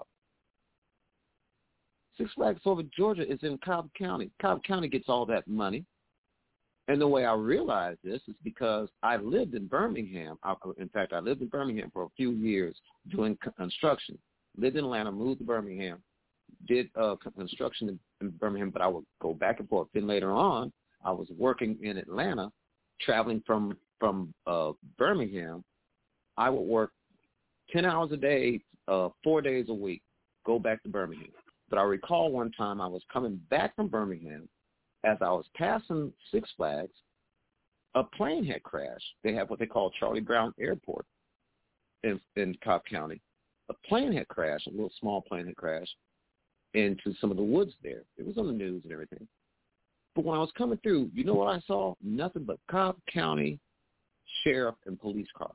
Six Flags over Georgia is in Cobb County. Cobb County gets all that money. And the way I realized this is because I lived in Birmingham. I, in fact, I lived in Birmingham for a few years doing construction. Lived in Atlanta, moved to Birmingham, did uh, construction in, in Birmingham, but I would go back and forth. Then later on, I was working in Atlanta, traveling from, from uh, Birmingham. I would work ten hours a day, uh, four days a week, go back to Birmingham. But I recall one time I was coming back from Birmingham. As I was passing Six Flags, a plane had crashed. They have what they call Charlie Brown Airport in, in Cobb County. A plane had crashed, a little small plane had crashed into some of the woods there. It was on the news and everything. But when I was coming through, you know what I saw? Nothing but Cobb County sheriff and police cars.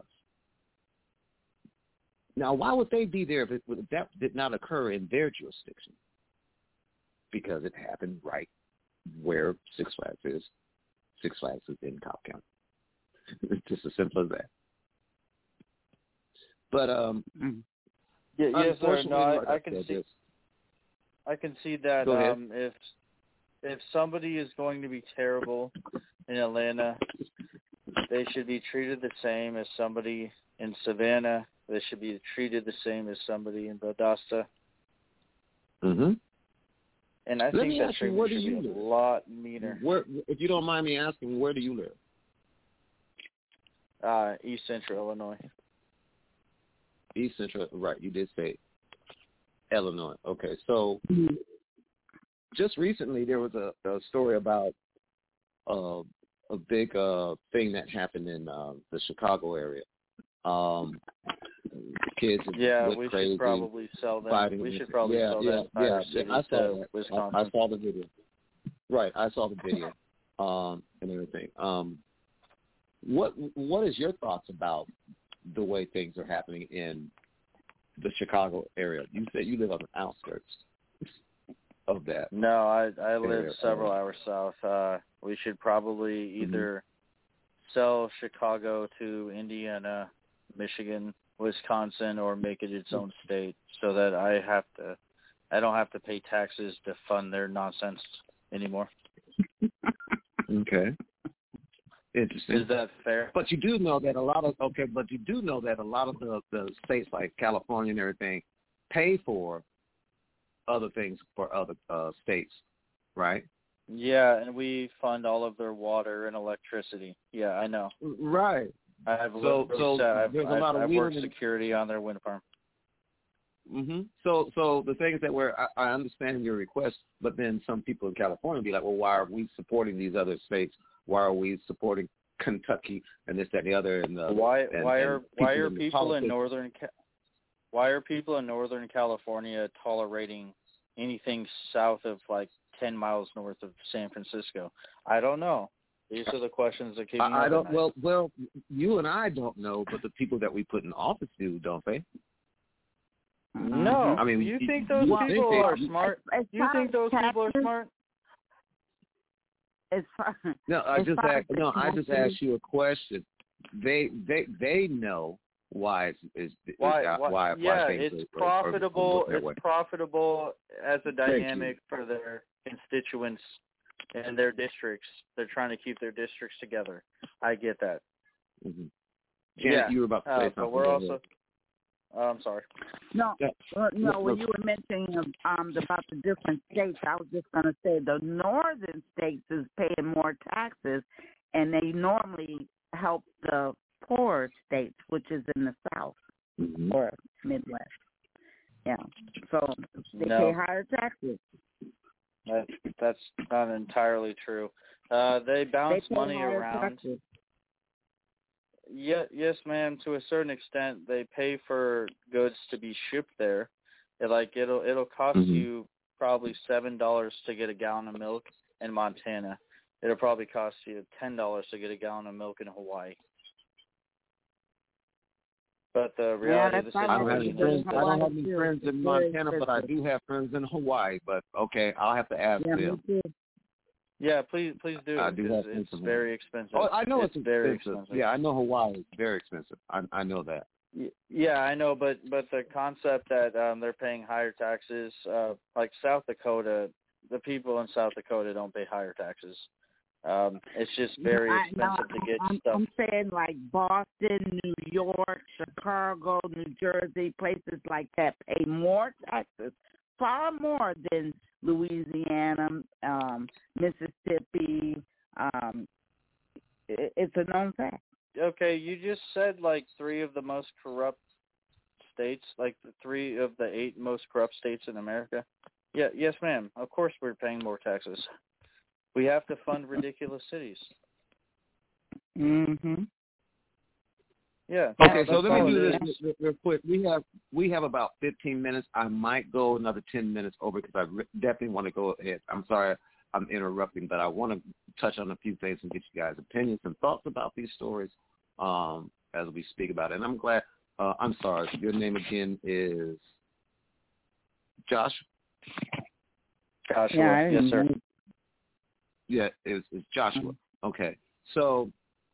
Now, why would they be there if, it, if that did not occur in their jurisdiction? Because it happened right where Six Flags is. Six Flags is in Cobb County. It's just as simple as that. But um, yeah, yes, sir. No, I, like I can said, see. this- I can see that Go ahead. um, if if somebody is going to be terrible in Atlanta, they should be treated the same as somebody in Savannah. They should be treated the same as somebody in Valdosta. Mm-hmm. And I Let think me that ask you, treatment where do should you be a live? lot meaner. Where, if you don't mind me asking, where do you live? Uh, East Central Illinois. East Central, right? You did say Illinois. Okay, so just recently there was a, a story about uh, a big uh, thing that happened in uh, the Chicago area. Um, kids Yeah, went we crazy, should probably sell them. fighting We with- should probably yeah, sell yeah, that entire yeah, city yeah, I saw to that. Wisconsin. I, I saw the video. Right, I saw the video um, and everything. Um, what What is your thoughts about the way things are happening in the Chicago area? You said you live on the outskirts of that. No, I I live Area, several uh, hours south. Uh, we should probably either sell Chicago to Indiana, Michigan, Wisconsin, or make it its own state, so that I have to, I don't have to pay taxes to fund their nonsense anymore. Okay. Interesting. Is that fair? But you do know that a lot of okay, but you do know that a lot of the, the states like California and everything pay for other things for other uh, states, right? Yeah, and we fund all of their water and electricity. Yeah, I know. Right. I've So- literally so said I've, there's a I've, lot of I've worked wheeling and- security on their wind farm. Mm-hmm. So, so the things that we're, I, I understand your request, but then some people in California be like, well, why are we supporting these other states? Why are we supporting Kentucky and this, that, and the other. And uh, why and, why and are people why are in people in northern why are people in Northern California tolerating anything south of like ten miles north of San Francisco? I don't know. These are the questions that keep me I, I don't. night. Well, well, you and I don't know, but the people that we put in office do, don't they? No. I mean, you you, think those you people think are they, smart? As You think those far as people are taxes, smart? As far, No, I as just far asked, as no, the I just taxes, asked you a question. They they they know why it's, it's Why? why why, why, yeah, why things it's are, are, profitable. are that It's way. profitable as a Thank dynamic you. for their constituents and their districts. They're trying to keep their districts together. I get that. Mm-hmm. Yeah, Janet, you were about to say uh, something. but we're Go also. ahead. Oh, I'm sorry. no, Yeah. uh, no. No, When no. you were mentioning um about the different states, I was just going to say the northern states is paying more taxes, and they normally help the poorer states, which is in the South Mm-hmm. or Midwest. Yeah, so they No. pay higher taxes. That, that's not entirely true. Uh, they They bounce pay money higher around. taxes. Yeah, yes, ma'am. To a certain extent, they pay for goods to be shipped there. It, like it'll it'll cost Mhm. you probably seven dollars to get a gallon of milk in Montana. It'll probably cost you ten dollars to get a gallon of milk in Hawaii. But the reality of the that's I don't have situation any friends. is I that don't have any Too. friends It's in very Montana, but I expensive. do have friends in Hawaii. But okay, I'll have to ask Yeah, me them. too. yeah, please please do. I do 'cause have friends it's in Hawaii. very expensive. Oh, I know it's, it's very expensive. expensive. Yeah, I know Hawaii is very expensive. I I know that. Y- Yeah, I know, but but the concept that um, they're paying higher taxes, uh, like South Dakota, the people in South Dakota don't pay higher taxes. Um, it's just very I, expensive no, to get I'm, stuff. I'm saying like Boston, New York, Chicago, New Jersey, places like that pay more taxes, far more than Louisiana, um, Mississippi. Um, it, it's a known fact. Okay, you just said like three of the most corrupt states, like the three of the eight most corrupt states in America. Yeah, yes, ma'am. Of course, we're paying more taxes. We have to fund ridiculous cities. Mm-hmm. Yeah. Okay, no, so that's let all me do it this is. real, real quick. We have we have about fifteen minutes. I might go another ten minutes over because I re- definitely want to go ahead. I'm sorry I'm interrupting, but I want to touch on a few things and get you guys' opinions and thoughts about these stories um, as we speak about it. And I'm glad. Uh, I'm sorry. Your name again is Josh. Joshua. Yeah, I yes, didn't sir. know. Yeah, it's, it's Joshua. Okay, so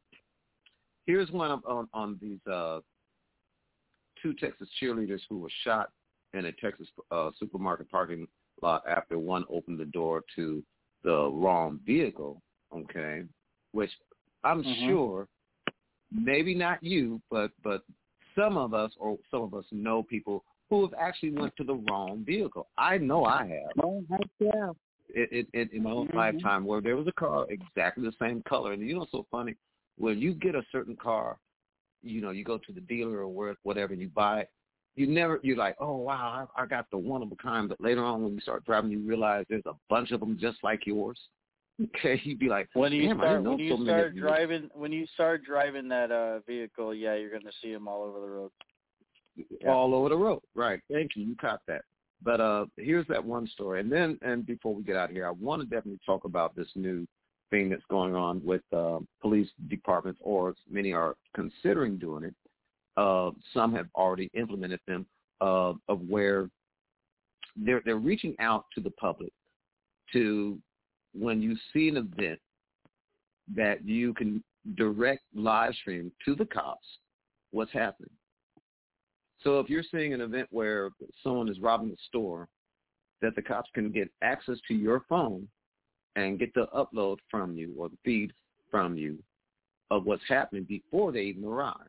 here's one of, on, on these uh, two Texas cheerleaders who were shot in a Texas uh, supermarket parking lot after one opened the door to the wrong vehicle, okay, which I'm Mhm. sure maybe not you, but, but some of us or some of us know people who have actually went to the wrong vehicle. I know I have. Oh, heck yeah. It, it, it, in my own Mhm. lifetime where there was a car exactly the same color. And you know what's so funny? When you get a certain car, you know, you go to the dealer or where, whatever, and you buy it, you never, you're like, oh, wow, I, I got the one of a kind. But later on when you start driving, you realize there's a bunch of them just like yours. Okay, you'd be like, When you damn, I start didn't know when you so many start of you. driving when you start driving that uh vehicle, yeah, you're gonna see them all over the road. Yeah. All over the road. Right. Thank you. You caught that. But uh, here's that one story. And then, and before we get out of here, I want to definitely talk about this new thing that's going on with uh, police departments, or many are considering doing it. Uh, some have already implemented them, uh, of where they're they're reaching out to the public to, when you see an event, that you can direct live stream to the cops what's happening. So if you're seeing an event where someone is robbing a store, that the cops can get access to your phone and get the upload from you or the feed from you of what's happening before they even arrive.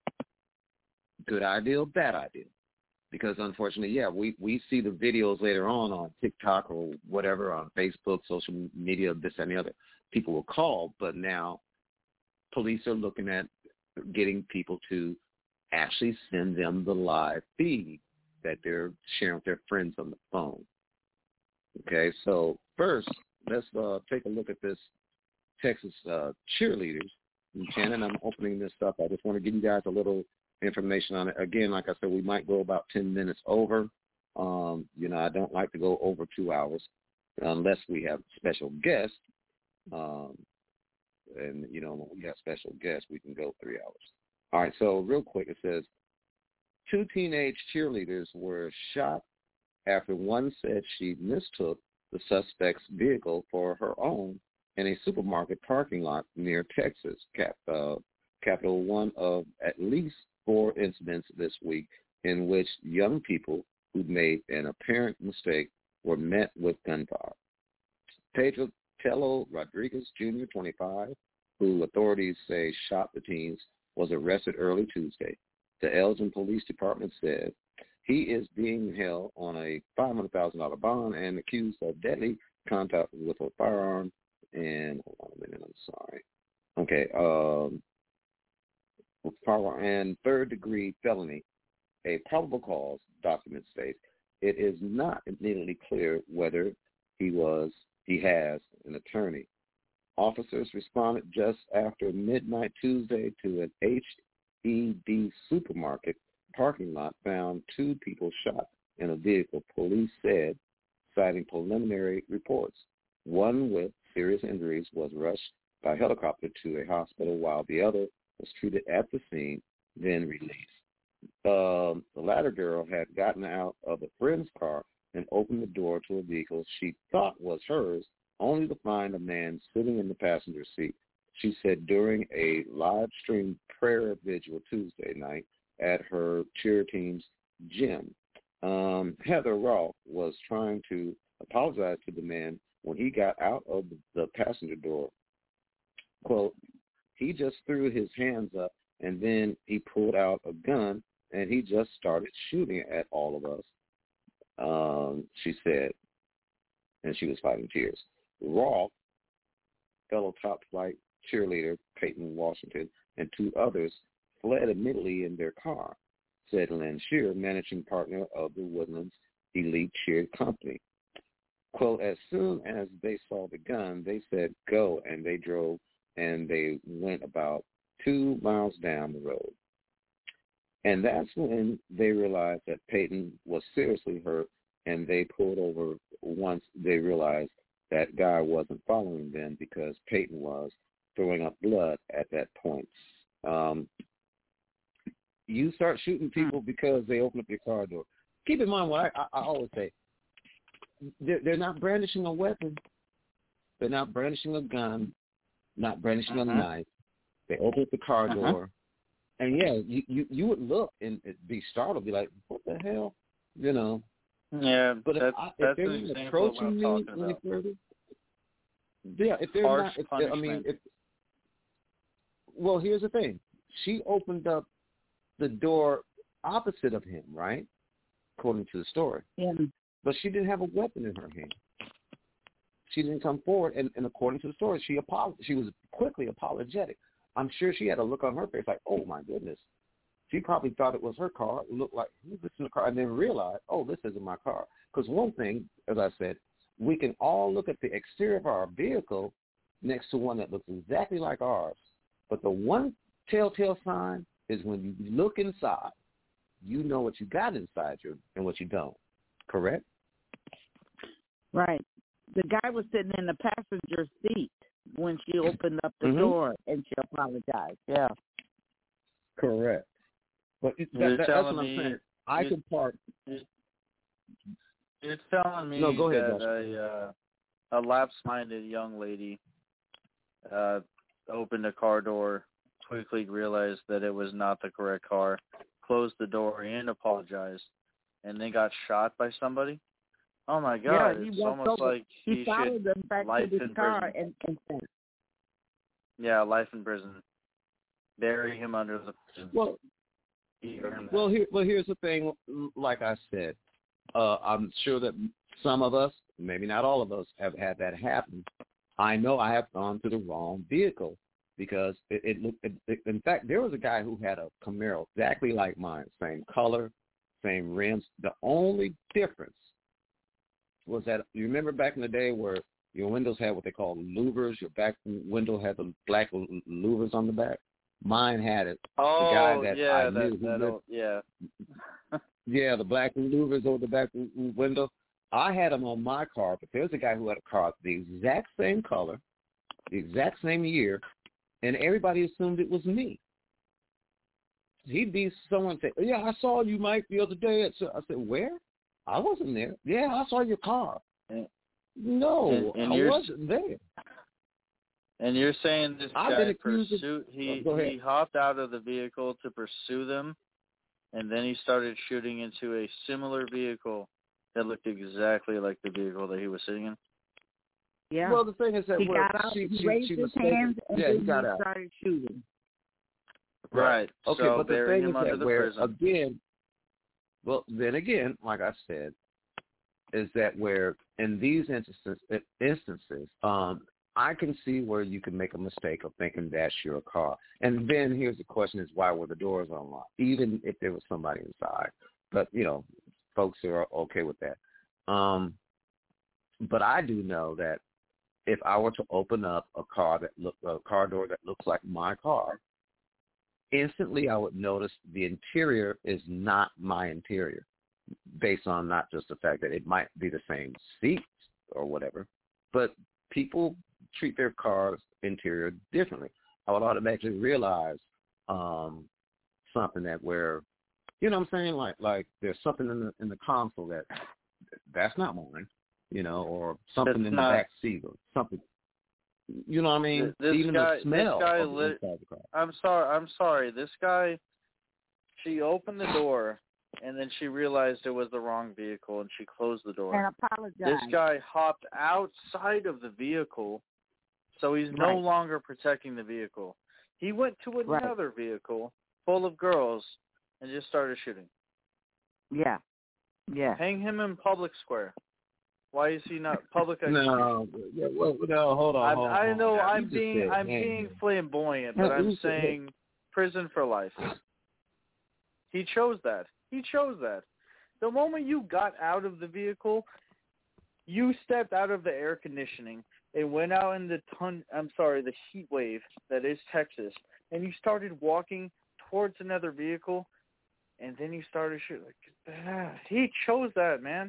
Good idea or bad idea? Because unfortunately, yeah, we, we see the videos later on on TikTok or whatever, on Facebook, social media, this and the other. People will call, but now police are looking at getting people to actually send them the live feed that they're sharing with their friends on the phone. Okay, so first, let's uh, take a look at this Texas uh, cheerleaders Shannon, I'm opening this up. I just want to give you guys a little information on it. Again, like I said, we might go about ten minutes over. Um, you know, I don't like to go over two hours unless we have special guests. Um, and, you know, when we have special guests, we can go three hours. All right, so real quick, it says, two teenage cheerleaders were shot after one said she mistook the suspect's vehicle for her own in a supermarket parking lot near Texas. Cap, uh, Capital one of at least four incidents this week in which young people who made an apparent mistake were met with gunfire. Pedro Tello Rodriguez, Junior, twenty-five, who authorities say shot the teens, was arrested early Tuesday. The Elgin Police Department said he is being held on a five hundred thousand dollars bond and accused of deadly contact with a firearm and, hold on a minute, I'm sorry. Okay, um, firearm and third-degree felony. A probable cause document states it is not immediately clear whether he was he has an attorney. Officers responded just after midnight Tuesday to an H E B supermarket parking lot, found two people shot in a vehicle, police said, citing preliminary reports. One with serious injuries was rushed by helicopter to a hospital, while the other was treated at the scene, then released. Um, the latter girl had gotten out of a friend's car and opened the door to a vehicle she thought was hers, only to find a man sitting in the passenger seat. She said during a live stream prayer vigil Tuesday night at her cheer team's gym. Um, Heather Rolfe was trying to apologize to the man when he got out of the passenger door. Quote, he just threw his hands up and then he pulled out a gun and he just started shooting at all of us, um, she said, and she was fighting tears. Rolfe, fellow top-flight cheerleader Peyton Washington, and two others fled immediately in their car, said Lynn Shear, managing partner of the Woodlands Elite Cheer Company. Quote, as soon as they saw the gun, they said go, and they drove, and they went about two miles down the road. And that's when they realized that Peyton was seriously hurt, and they pulled over once they realized that guy wasn't following them because Peyton was throwing up blood at that point. Um, you start shooting people because they open up your car door. Keep in mind what I, I, I always say. They're, they're not brandishing a weapon. They're not brandishing a gun, not brandishing uh-huh. a knife. They open up the car uh-huh. door. And, yeah, you, you, you would look and be startled, be like, what the hell? You know. Yeah, but if, that's, I, if that's they're an not example approaching of me what I'm talking any about. further, yeah, if they're Harsh not, if, punishment. I mean, if, well, here's the thing. She opened up the door opposite of him, right? According to the story. Yeah. But she didn't have a weapon in her hand. She didn't come forward, and, and according to the story, she apolog- she was quickly apologetic. I'm sure she had a look on her face like, oh, my goodness. She probably thought it was her car. It looked like, who's this in the car? And then realized, oh, this isn't my car. Because one thing, as I said, we can all look at the exterior of our vehicle next to one that looks exactly like ours. But the one telltale sign is when you look inside, you know what you got inside you and what you don't. Correct? Right. The guy was sitting in the passenger seat when she opened up the mm-hmm. door and she apologized. Yeah. Correct. But it, that, that, that's what I'm saying. I can park. It's telling me no, go ahead, that a, uh, a lapse-minded young lady uh, opened a car door, quickly realized that it was not the correct car, closed the door and apologized, and then got shot by somebody. Oh my God! Yeah, he it's walked almost over. like he he followed should them back life to his in car prison. and, and sent. Yeah, life in prison. Bury him under the prison. Well, well, here, well, here's the thing. Like I said, uh, I'm sure that some of us, maybe not all of us, have had that happen. I know I have gone to the wrong vehicle because it, it looked. It, it, in fact, there was a guy who had a Camaro exactly like mine, same color, same rims. The only difference was that you remember back in the day where your windows had what they call louvers. Your back window had the black louvers on the back. Mine had it. Oh, the guy that yeah, I that, knew that lived, yeah. yeah, the black louvers over the back window. I had them on my car, but there's a guy who had a car the exact same color, the exact same year, and everybody assumed it was me. He'd be someone say, "Yeah, I saw you, Mike, the other day." I said, "Where? I wasn't there." "Yeah, I saw your car." And, no, and, and I wasn't there. And you're saying this I've guy been accused pursued, of, he, oh, he hopped out of the vehicle to pursue them, and then he started shooting into a similar vehicle that looked exactly like the vehicle that he was sitting in? Yeah. Well, the thing is that he well, got out, she, he she, raised she his mistaken. hands, and yeah, then he got he out. started shooting. Right. Okay, so but the burying thing him is under that the where, prison. again, well, then again, like I said, is that where in these instances, instances, um, I can see where you can make a mistake of thinking that's your car. And then here's the question is why were the doors unlocked, even if there was somebody inside? But, you know, folks are okay with that. Um, but I do know that if I were to open up a car that look a car door that looks like my car, instantly I would notice the interior is not my interior, based on not just the fact that it might be the same seats or whatever, but people treat their car's interior differently. I would automatically realize um, something that where, you know what I'm saying, like like there's something in the in the console that that's not mine, you know, or something That's in not, the back seat or something. You know what I mean? This Even guy, the smell this guy of the lit, inside the car. I'm sorry. I'm sorry. This guy, she opened the door, and then she realized it was the wrong vehicle, and she closed the door. And apologized. This guy hopped outside of the vehicle, so he's no Right. longer protecting the vehicle. He went to Right. another vehicle full of girls and just started shooting. Yeah. Yeah. Hang him in public square. Why is he not public execution? No, yeah, well, no, hold on. I'm, Hold on, I hold know on. Now, I'm you just being said, I'm hey, being flamboyant, No, but you I'm said, saying prison for life. He chose that. He chose that. The moment you got out of the vehicle, you stepped out of the air conditioning and went out in the ton. I'm sorry, the heat wave that is Texas, and you started walking towards another vehicle, and then you started shooting. Like, ah, he chose that, man.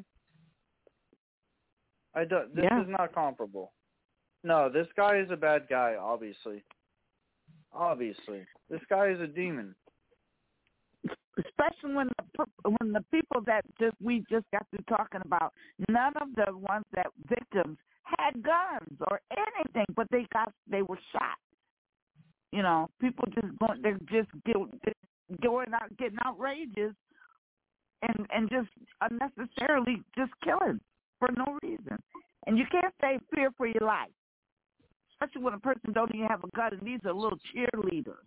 I don't. This Yeah. is not comparable. No, this guy is a bad guy. Obviously, obviously, this guy is a demon. Especially when the when the people that just we just got through talking about, none of the ones that victims had guns or anything, but they got they were shot. You know, people just going they're just going out getting outrageous and and just unnecessarily just killing for no reason. And you can't say fear for your life, especially when a person don't even have a gun and these are little cheerleaders.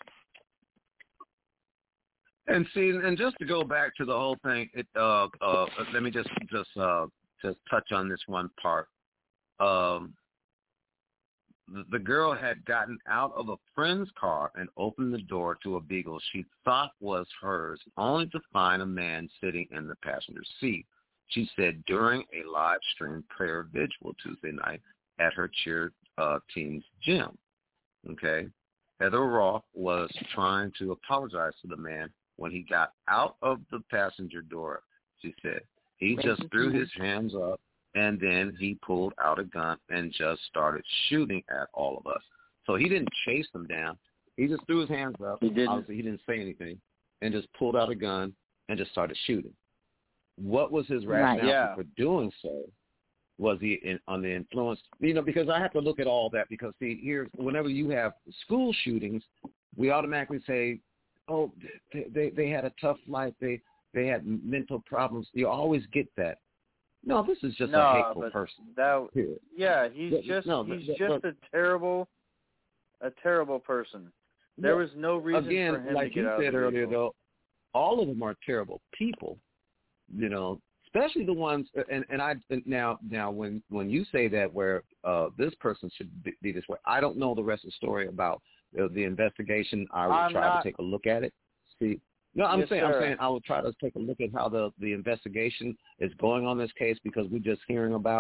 And see, and just to go back to the whole thing, it, uh, uh, let me just just uh, just touch on this one part. Um, the, the girl had gotten out of a friend's car and opened the door to a Beagle she thought was hers, only to find a man sitting in the passenger seat. She said during a live stream prayer vigil Tuesday night at her cheer uh, team's gym. Okay, Heather Roth was trying to apologize to the man when he got out of the passenger door. She said he just threw his hands up and then he pulled out a gun and just started shooting at all of us. So he didn't chase them down. He just threw his hands up. He didn't. Obviously, he didn't say anything and just pulled out a gun and just started shooting. What was his rationale Right, yeah. for doing so? Was he in, on the influence? You know, because I have to look at all that because, see, here, whenever you have school shootings, we automatically say, oh, they, they they had a tough life. They they had mental problems. You always get that. No, this is just no, a hateful but person. That, Period. yeah, he's But, just no, he's but, just but, a terrible, a terrible person. There was no reason again, for him like to get you out said of the earlier, vehicle. though, all of them are terrible people. You know, especially the ones. And and I now now when when you say that where uh, this person should be, be this way, I don't know the rest of the story about the, the investigation. I will I'm try not, to take a look at it. See, no, I'm Yes, saying sir. I'm saying I will try to take a look at how the the investigation is going on this case because we're just hearing about it.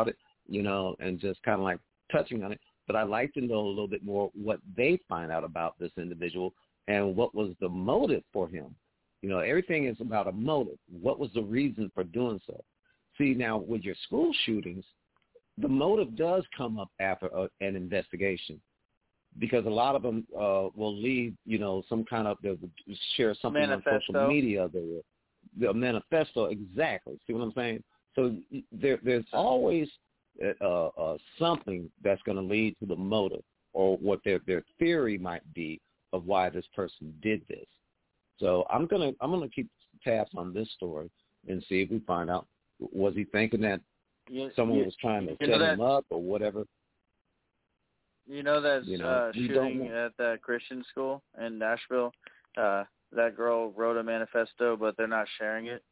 you know, and just kind of like touching on it. But I'd like to know a little bit more what they find out about this individual and what was the motive for him. You know, everything is about a motive. What was the reason for doing so? See, now with your school shootings, the motive does come up after a, an investigation, because a lot of them uh, will leave, you know, some kind of, they'll share something Manifesto. on social media. The, the manifesto, exactly. See what I'm saying? So there, there's always uh, uh, something that's going to lead to the motive or what their, their theory might be of why this person did this. So I'm gonna I'm gonna keep tabs on this story and see if we find out, was he thinking that you, someone you, was trying to you set that, him up or whatever? You know that you know, uh, shooting at that Christian school in Nashville? Uh, that girl wrote a manifesto, but they're not sharing it.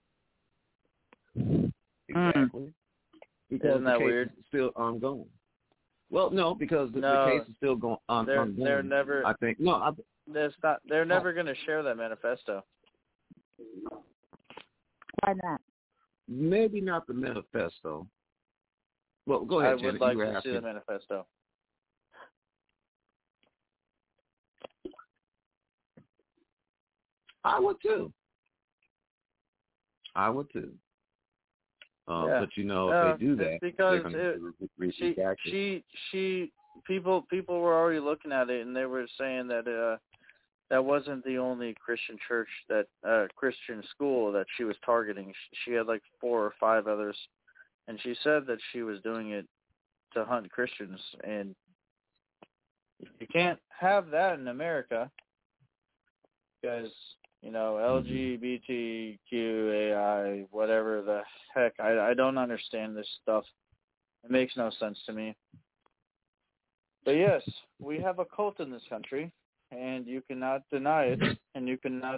Exactly. Mm. Because Isn't that the case weird? is still ongoing. Well, no, because the, no, the case is still going on. They're, ongoing. they're never. I think no. I, That's not. They're never going to share that manifesto. Why not? Maybe not the manifesto. Well, go ahead, I would Janet. like you were to asking. see the manifesto. I would too. I would too. Um, yeah. But you know, if uh, they do that, because they're it, going to she, she, she, people, people were already looking at it, and they were saying that uh, that wasn't the only Christian church that uh, Christian school that she was targeting. She had like four or five others, and she said that she was doing it to hunt Christians, and you can't have that in America because, you know, L G B T Q A I, whatever the heck, I, I don't understand this stuff. It makes no sense to me. But yes, we have a cult in this country, and you cannot deny it, and you cannot...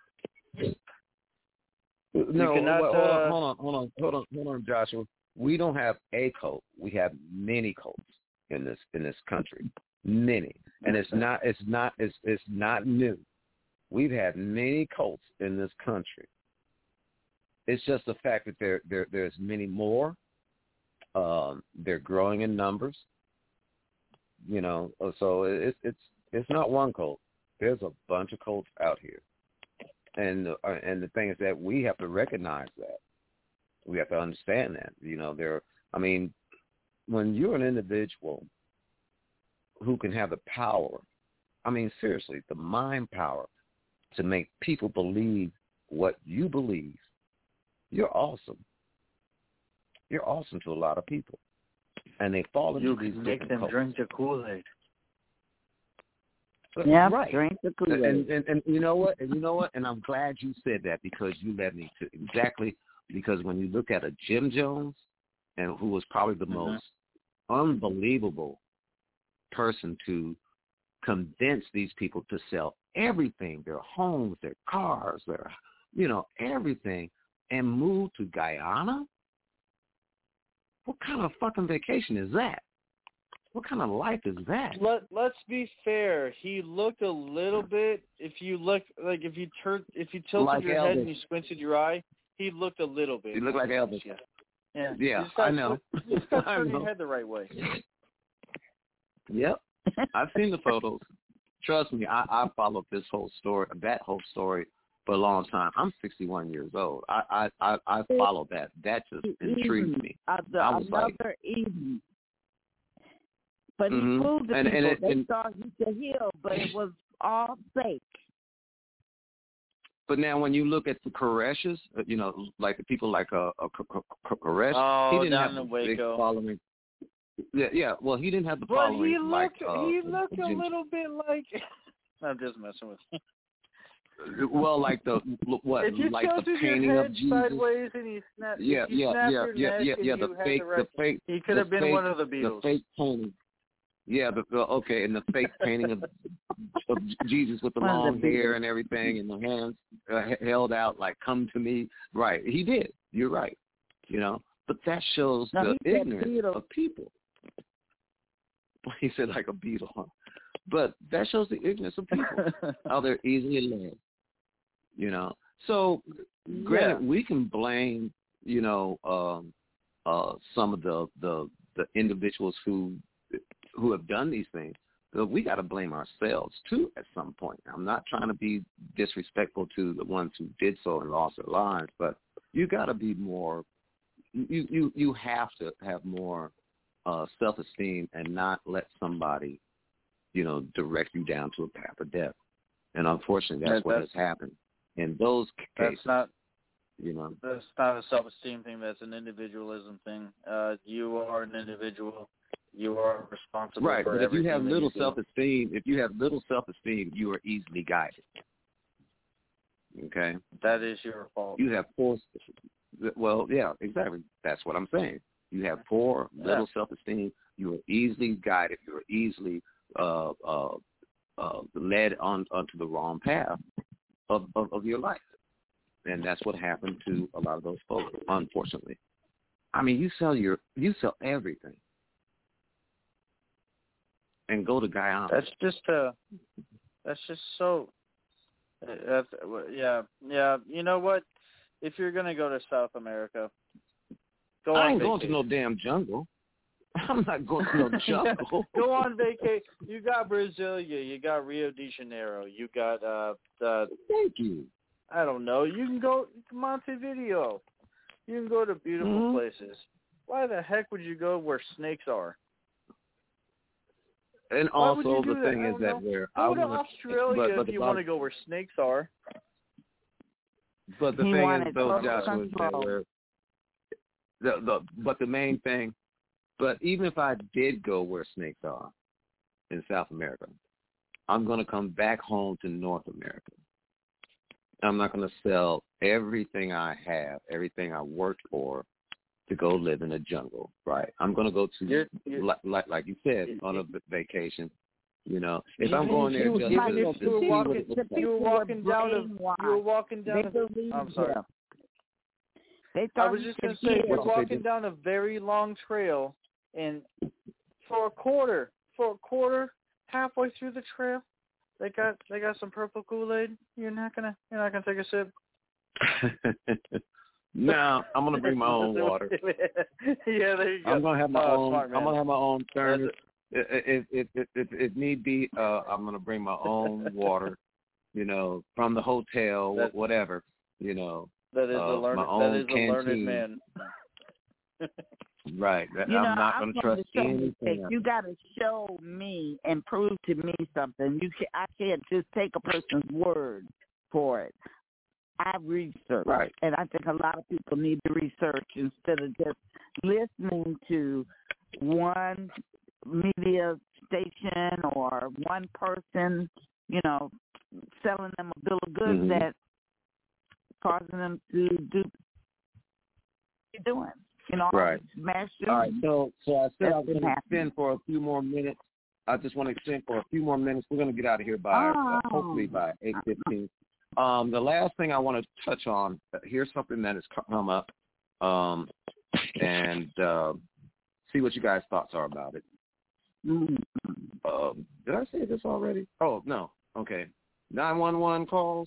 No, you cannot, well, uh, hold on, hold on, hold on, hold on, Joshua. We don't have a cult. We have many cults in this in this country, many, and it's not it's not it's it's not new. We've had many cults in this country. It's just the fact that there there there's many more. Um, they're growing in numbers. You know, so it's it's it's not one cult. There's a bunch of cults out here, and uh, and the thing is that we have to recognize that. We have to understand that. You know, there. I mean, when you're an individual who can have the power, I mean, seriously, the mind power to make people believe what you believe, you're awesome. You're awesome to a lot of people, and they fall into you these can make them cults. drink the Kool-Aid. Yeah, right. drink the Kool-Aid. And, and and you know what? And you know what? And I'm glad you said that, because you led me to exactly. Because when you look at a Jim Jones, and who was probably the Mm-hmm. most unbelievable person to convince these people to sell everything, their homes, their cars, their, you know, everything, and move to Guyana? What kind of fucking vacation is that? What kind of life is that? Let Let's be fair. He looked a little bit. If you look, like if you turn, if you tilted Like your Elvis. head and you squinted your eye, he looked a little bit. He looked like Elvis. Yeah, yeah. Yeah, you just gotta I know. Put, you just got to I turn know. your head the right way. Yep. I've seen the photos. Trust me, I, I followed this whole story, that whole story, for a long time. I'm sixty-one years old. I I, I, I followed that. That just intrigued me. Other, I was another like, evening. But mm-hmm. he fooled the and, people. and it, they and, thought he could heal, but it was all fake. But now, when you look at the Koresh's, you know, like the people like uh, uh Koresh, Oh, he didn't down have in a big Waco. following. Yeah, yeah. Well, he didn't have the But following. he like, looked, uh, he looked a Jim- little bit like. I'm just messing with you. Well, like the what, If you like the tilted painting your of head Jesus. sideways and you snap, Yeah, if you yeah, snap yeah, your yeah, neck yeah, and yeah. you The had fake, the right, the fake. he could the have been fake, one of the Beatles. The fake painting. Yeah, the, the okay, and the fake painting of, of Jesus with the One of long the hair Beatles. and everything, and the hands uh, he- held out like "Come to me." Right, he did. You're right. You know, but that shows No, the he said ignorance Beatles. of people. He said like a beetle, huh? But that shows the ignorance of people, how they're easily led. You know, so granted, Yeah. we can blame, you know, um, uh, some of the, the the individuals who who have done these things, but we got to blame ourselves too at some point. I'm not trying to be disrespectful to the ones who did so and lost their lives, but you got to be more. You you you have to have more uh, self-esteem and not let somebody, you know, direct you down to a path of death. And unfortunately, that's, that's what has happened in those cases. That's not, you know, that's not a self-esteem thing. That's an individualism thing. Uh, you are an individual. You are responsible right, for but if you everything have that little you self-esteem, if you have little self-esteem, you are easily guided. Okay, that is your fault. You have poor. Well, yeah, exactly. That's what I'm saying. You have poor, little yeah. self-esteem. You are easily guided. You are easily uh, uh, uh, led on onto the wrong path of, of, of your life, and that's what happened to a lot of those folks. Unfortunately, I mean, you sell your you sell everything. And go to Guyana. That's just uh, that's just so. That's, yeah, yeah. You know what? If you're gonna go to South America, go I on ain't vacation. going to no damn jungle. I'm not going to no jungle. Go on vacation. You got Brasilia. You got Rio de Janeiro. You got uh, uh. Thank you. I don't know. You can go to Montevideo. You can go to beautiful mm-hmm. places. Why the heck would you go where snakes are? And Why also the that? thing is that know. where go I to wanna, Australia but, but if you about, want to go where snakes are. But the he thing is, though, Joshua, Joshua, is that where the, the but the main thing, but even if I did go where snakes are in South America, I'm going to come back home to North America. I'm not going to sell everything I have, everything I worked for, to go live in a jungle, right? I'm going to go to, you're, you're, like, like like you said, on a vacation. You know, if even I'm going there you, just even to, if to you were see walking, what it looks like. you were walking down to, you were walking down to, I'm sorry. They I was just going to say, we're walking down a very long trail, and for a quarter, for a quarter, halfway through the trail, they got they got some purple Kool-Aid. You're not gonna you're not gonna take a sip. No, I'm gonna bring my own water. Yeah, there you go. I'm gonna have my oh, own. Smart, I'm gonna have my own thermos. It. If if if if if need be, uh, I'm gonna bring my own water. You know, from the hotel, that, whatever. You know, that is uh, a learned. My own that is canteen. a learned man. Right. That, you I'm know, not I'm going to trust anything. You got to show me and prove to me something. You can, I can't just take a person's word for it. I research, right. And I think a lot of people need to research instead of just listening to one media station or one person, you know, selling them a bill of goods mm-hmm. that causing them to do what they're doing. You know, right. Mass all right, so so I said I was going to happen. extend for a few more minutes. I just want to extend for a few more minutes. We're going to get out of here by oh. uh, hopefully by eight fifteen. Um, the last thing I want to touch on, here's something that has come up, um, and uh, see what you guys' thoughts are about it. Mm-hmm. Um, did I say this already? Oh, no. Okay. nine one one calls.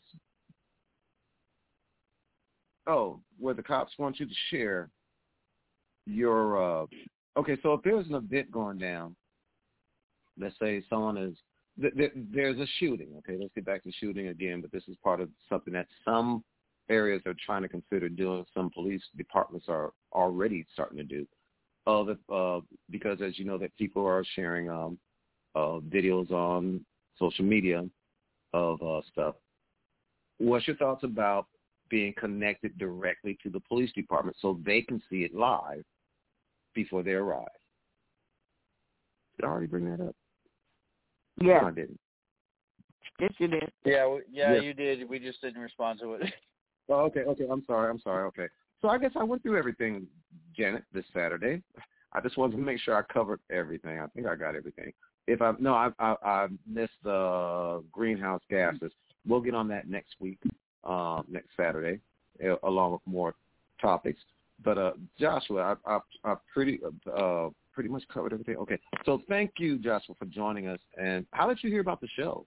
Oh, where the cops want you to share your, uh, okay, so if there's an event going down, let's say someone is, th- th- there's a shooting, okay, let's get back to shooting again, but this is part of something that some areas are trying to consider doing, some police departments are already starting to do, uh, the, uh, because as you know that people are sharing um, uh, videos on social media of uh, stuff. What's your thoughts about being connected directly to the police department so they can see it live before they arrive? Did I already bring that up? Yeah. No, I didn't. Yes, you did. Yeah, we, yeah, yeah, you did. We just didn't respond to it. Oh, okay, okay. I'm sorry. I'm sorry. Okay. So I guess I went through everything, Janet, this Saturday. I just wanted to make sure I covered everything. I think I got everything. If I no, I I, I missed the greenhouse gases. We'll get on that next week. Um, next Saturday, uh, along with more topics. But uh, Joshua, I, I, I pretty uh, pretty much covered everything. Okay, so thank you, Joshua, for joining us. And how did you hear about the show?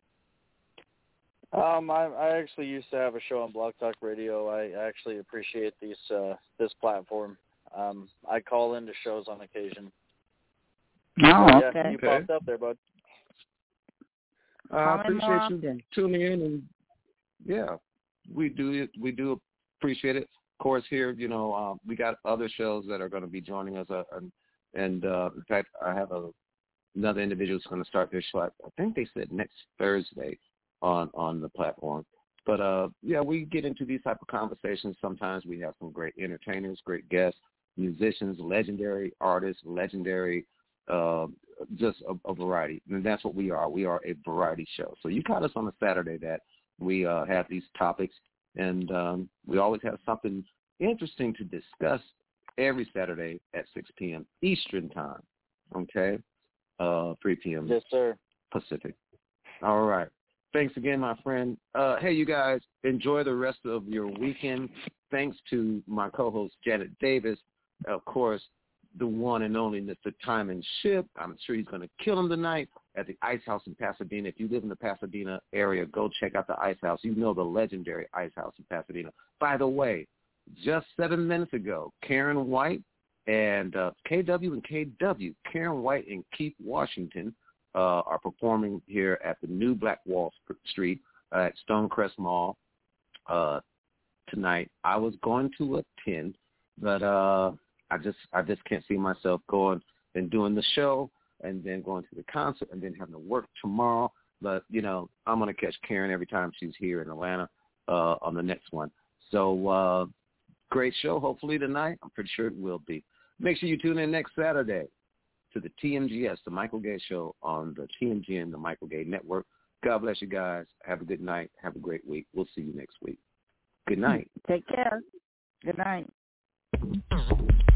Um, I, I actually used to have a show on Blog Talk Radio. I actually appreciate these uh, this platform. Um, I call into shows on occasion. Oh, So, yeah, okay. you Okay. popped up there, bud. Uh, I Call in more appreciate you often. tuning in, and yeah, we do we do appreciate it. Of course, here, you know, uh, we got other shows that are going to be joining us, uh, and, and uh, in fact, I have a, another individual who's going to start their show. I think they said next Thursday on on the platform. But uh, yeah, we get into these type of conversations. Sometimes we have some great entertainers, great guests, musicians, legendary artists, legendary. Uh, just a, a variety, and that's what we are. We are a variety show. So you caught us on a Saturday that we uh, have these topics, and um, we always have something interesting to discuss every Saturday at six p.m. Eastern Time, okay, uh, three p.m. Yes, sir. Pacific. All right. Thanks again, my friend. Uh, hey, you guys, enjoy the rest of your weekend. Thanks to my co-host, Janet Davis, of course, the one and only Mister Timon Ship. I'm sure he's going to kill him tonight at the Ice House in Pasadena. If you live in the Pasadena area, go check out the Ice House. You know the legendary Ice House in Pasadena. By the way, just seven minutes ago, Karen White and uh, K W and K W, Karen White and Keith Washington, uh, are performing here at the new Black Wall Street uh, at Stonecrest Mall uh, tonight. I was going to attend, but uh, I just I just can't see myself going and doing the show and then going to the concert and then having to work tomorrow. But, you know, I'm going to catch Karen every time she's here in Atlanta uh, on the next one. So uh, great show, hopefully, tonight. I'm pretty sure it will be. Make sure you tune in next Saturday to the T M G S, the Michael Gay Show on the T M G N, the Michael Gay Network. God bless you guys. Have a good night. Have a great week. We'll see you next week. Good night. Take care. Good night.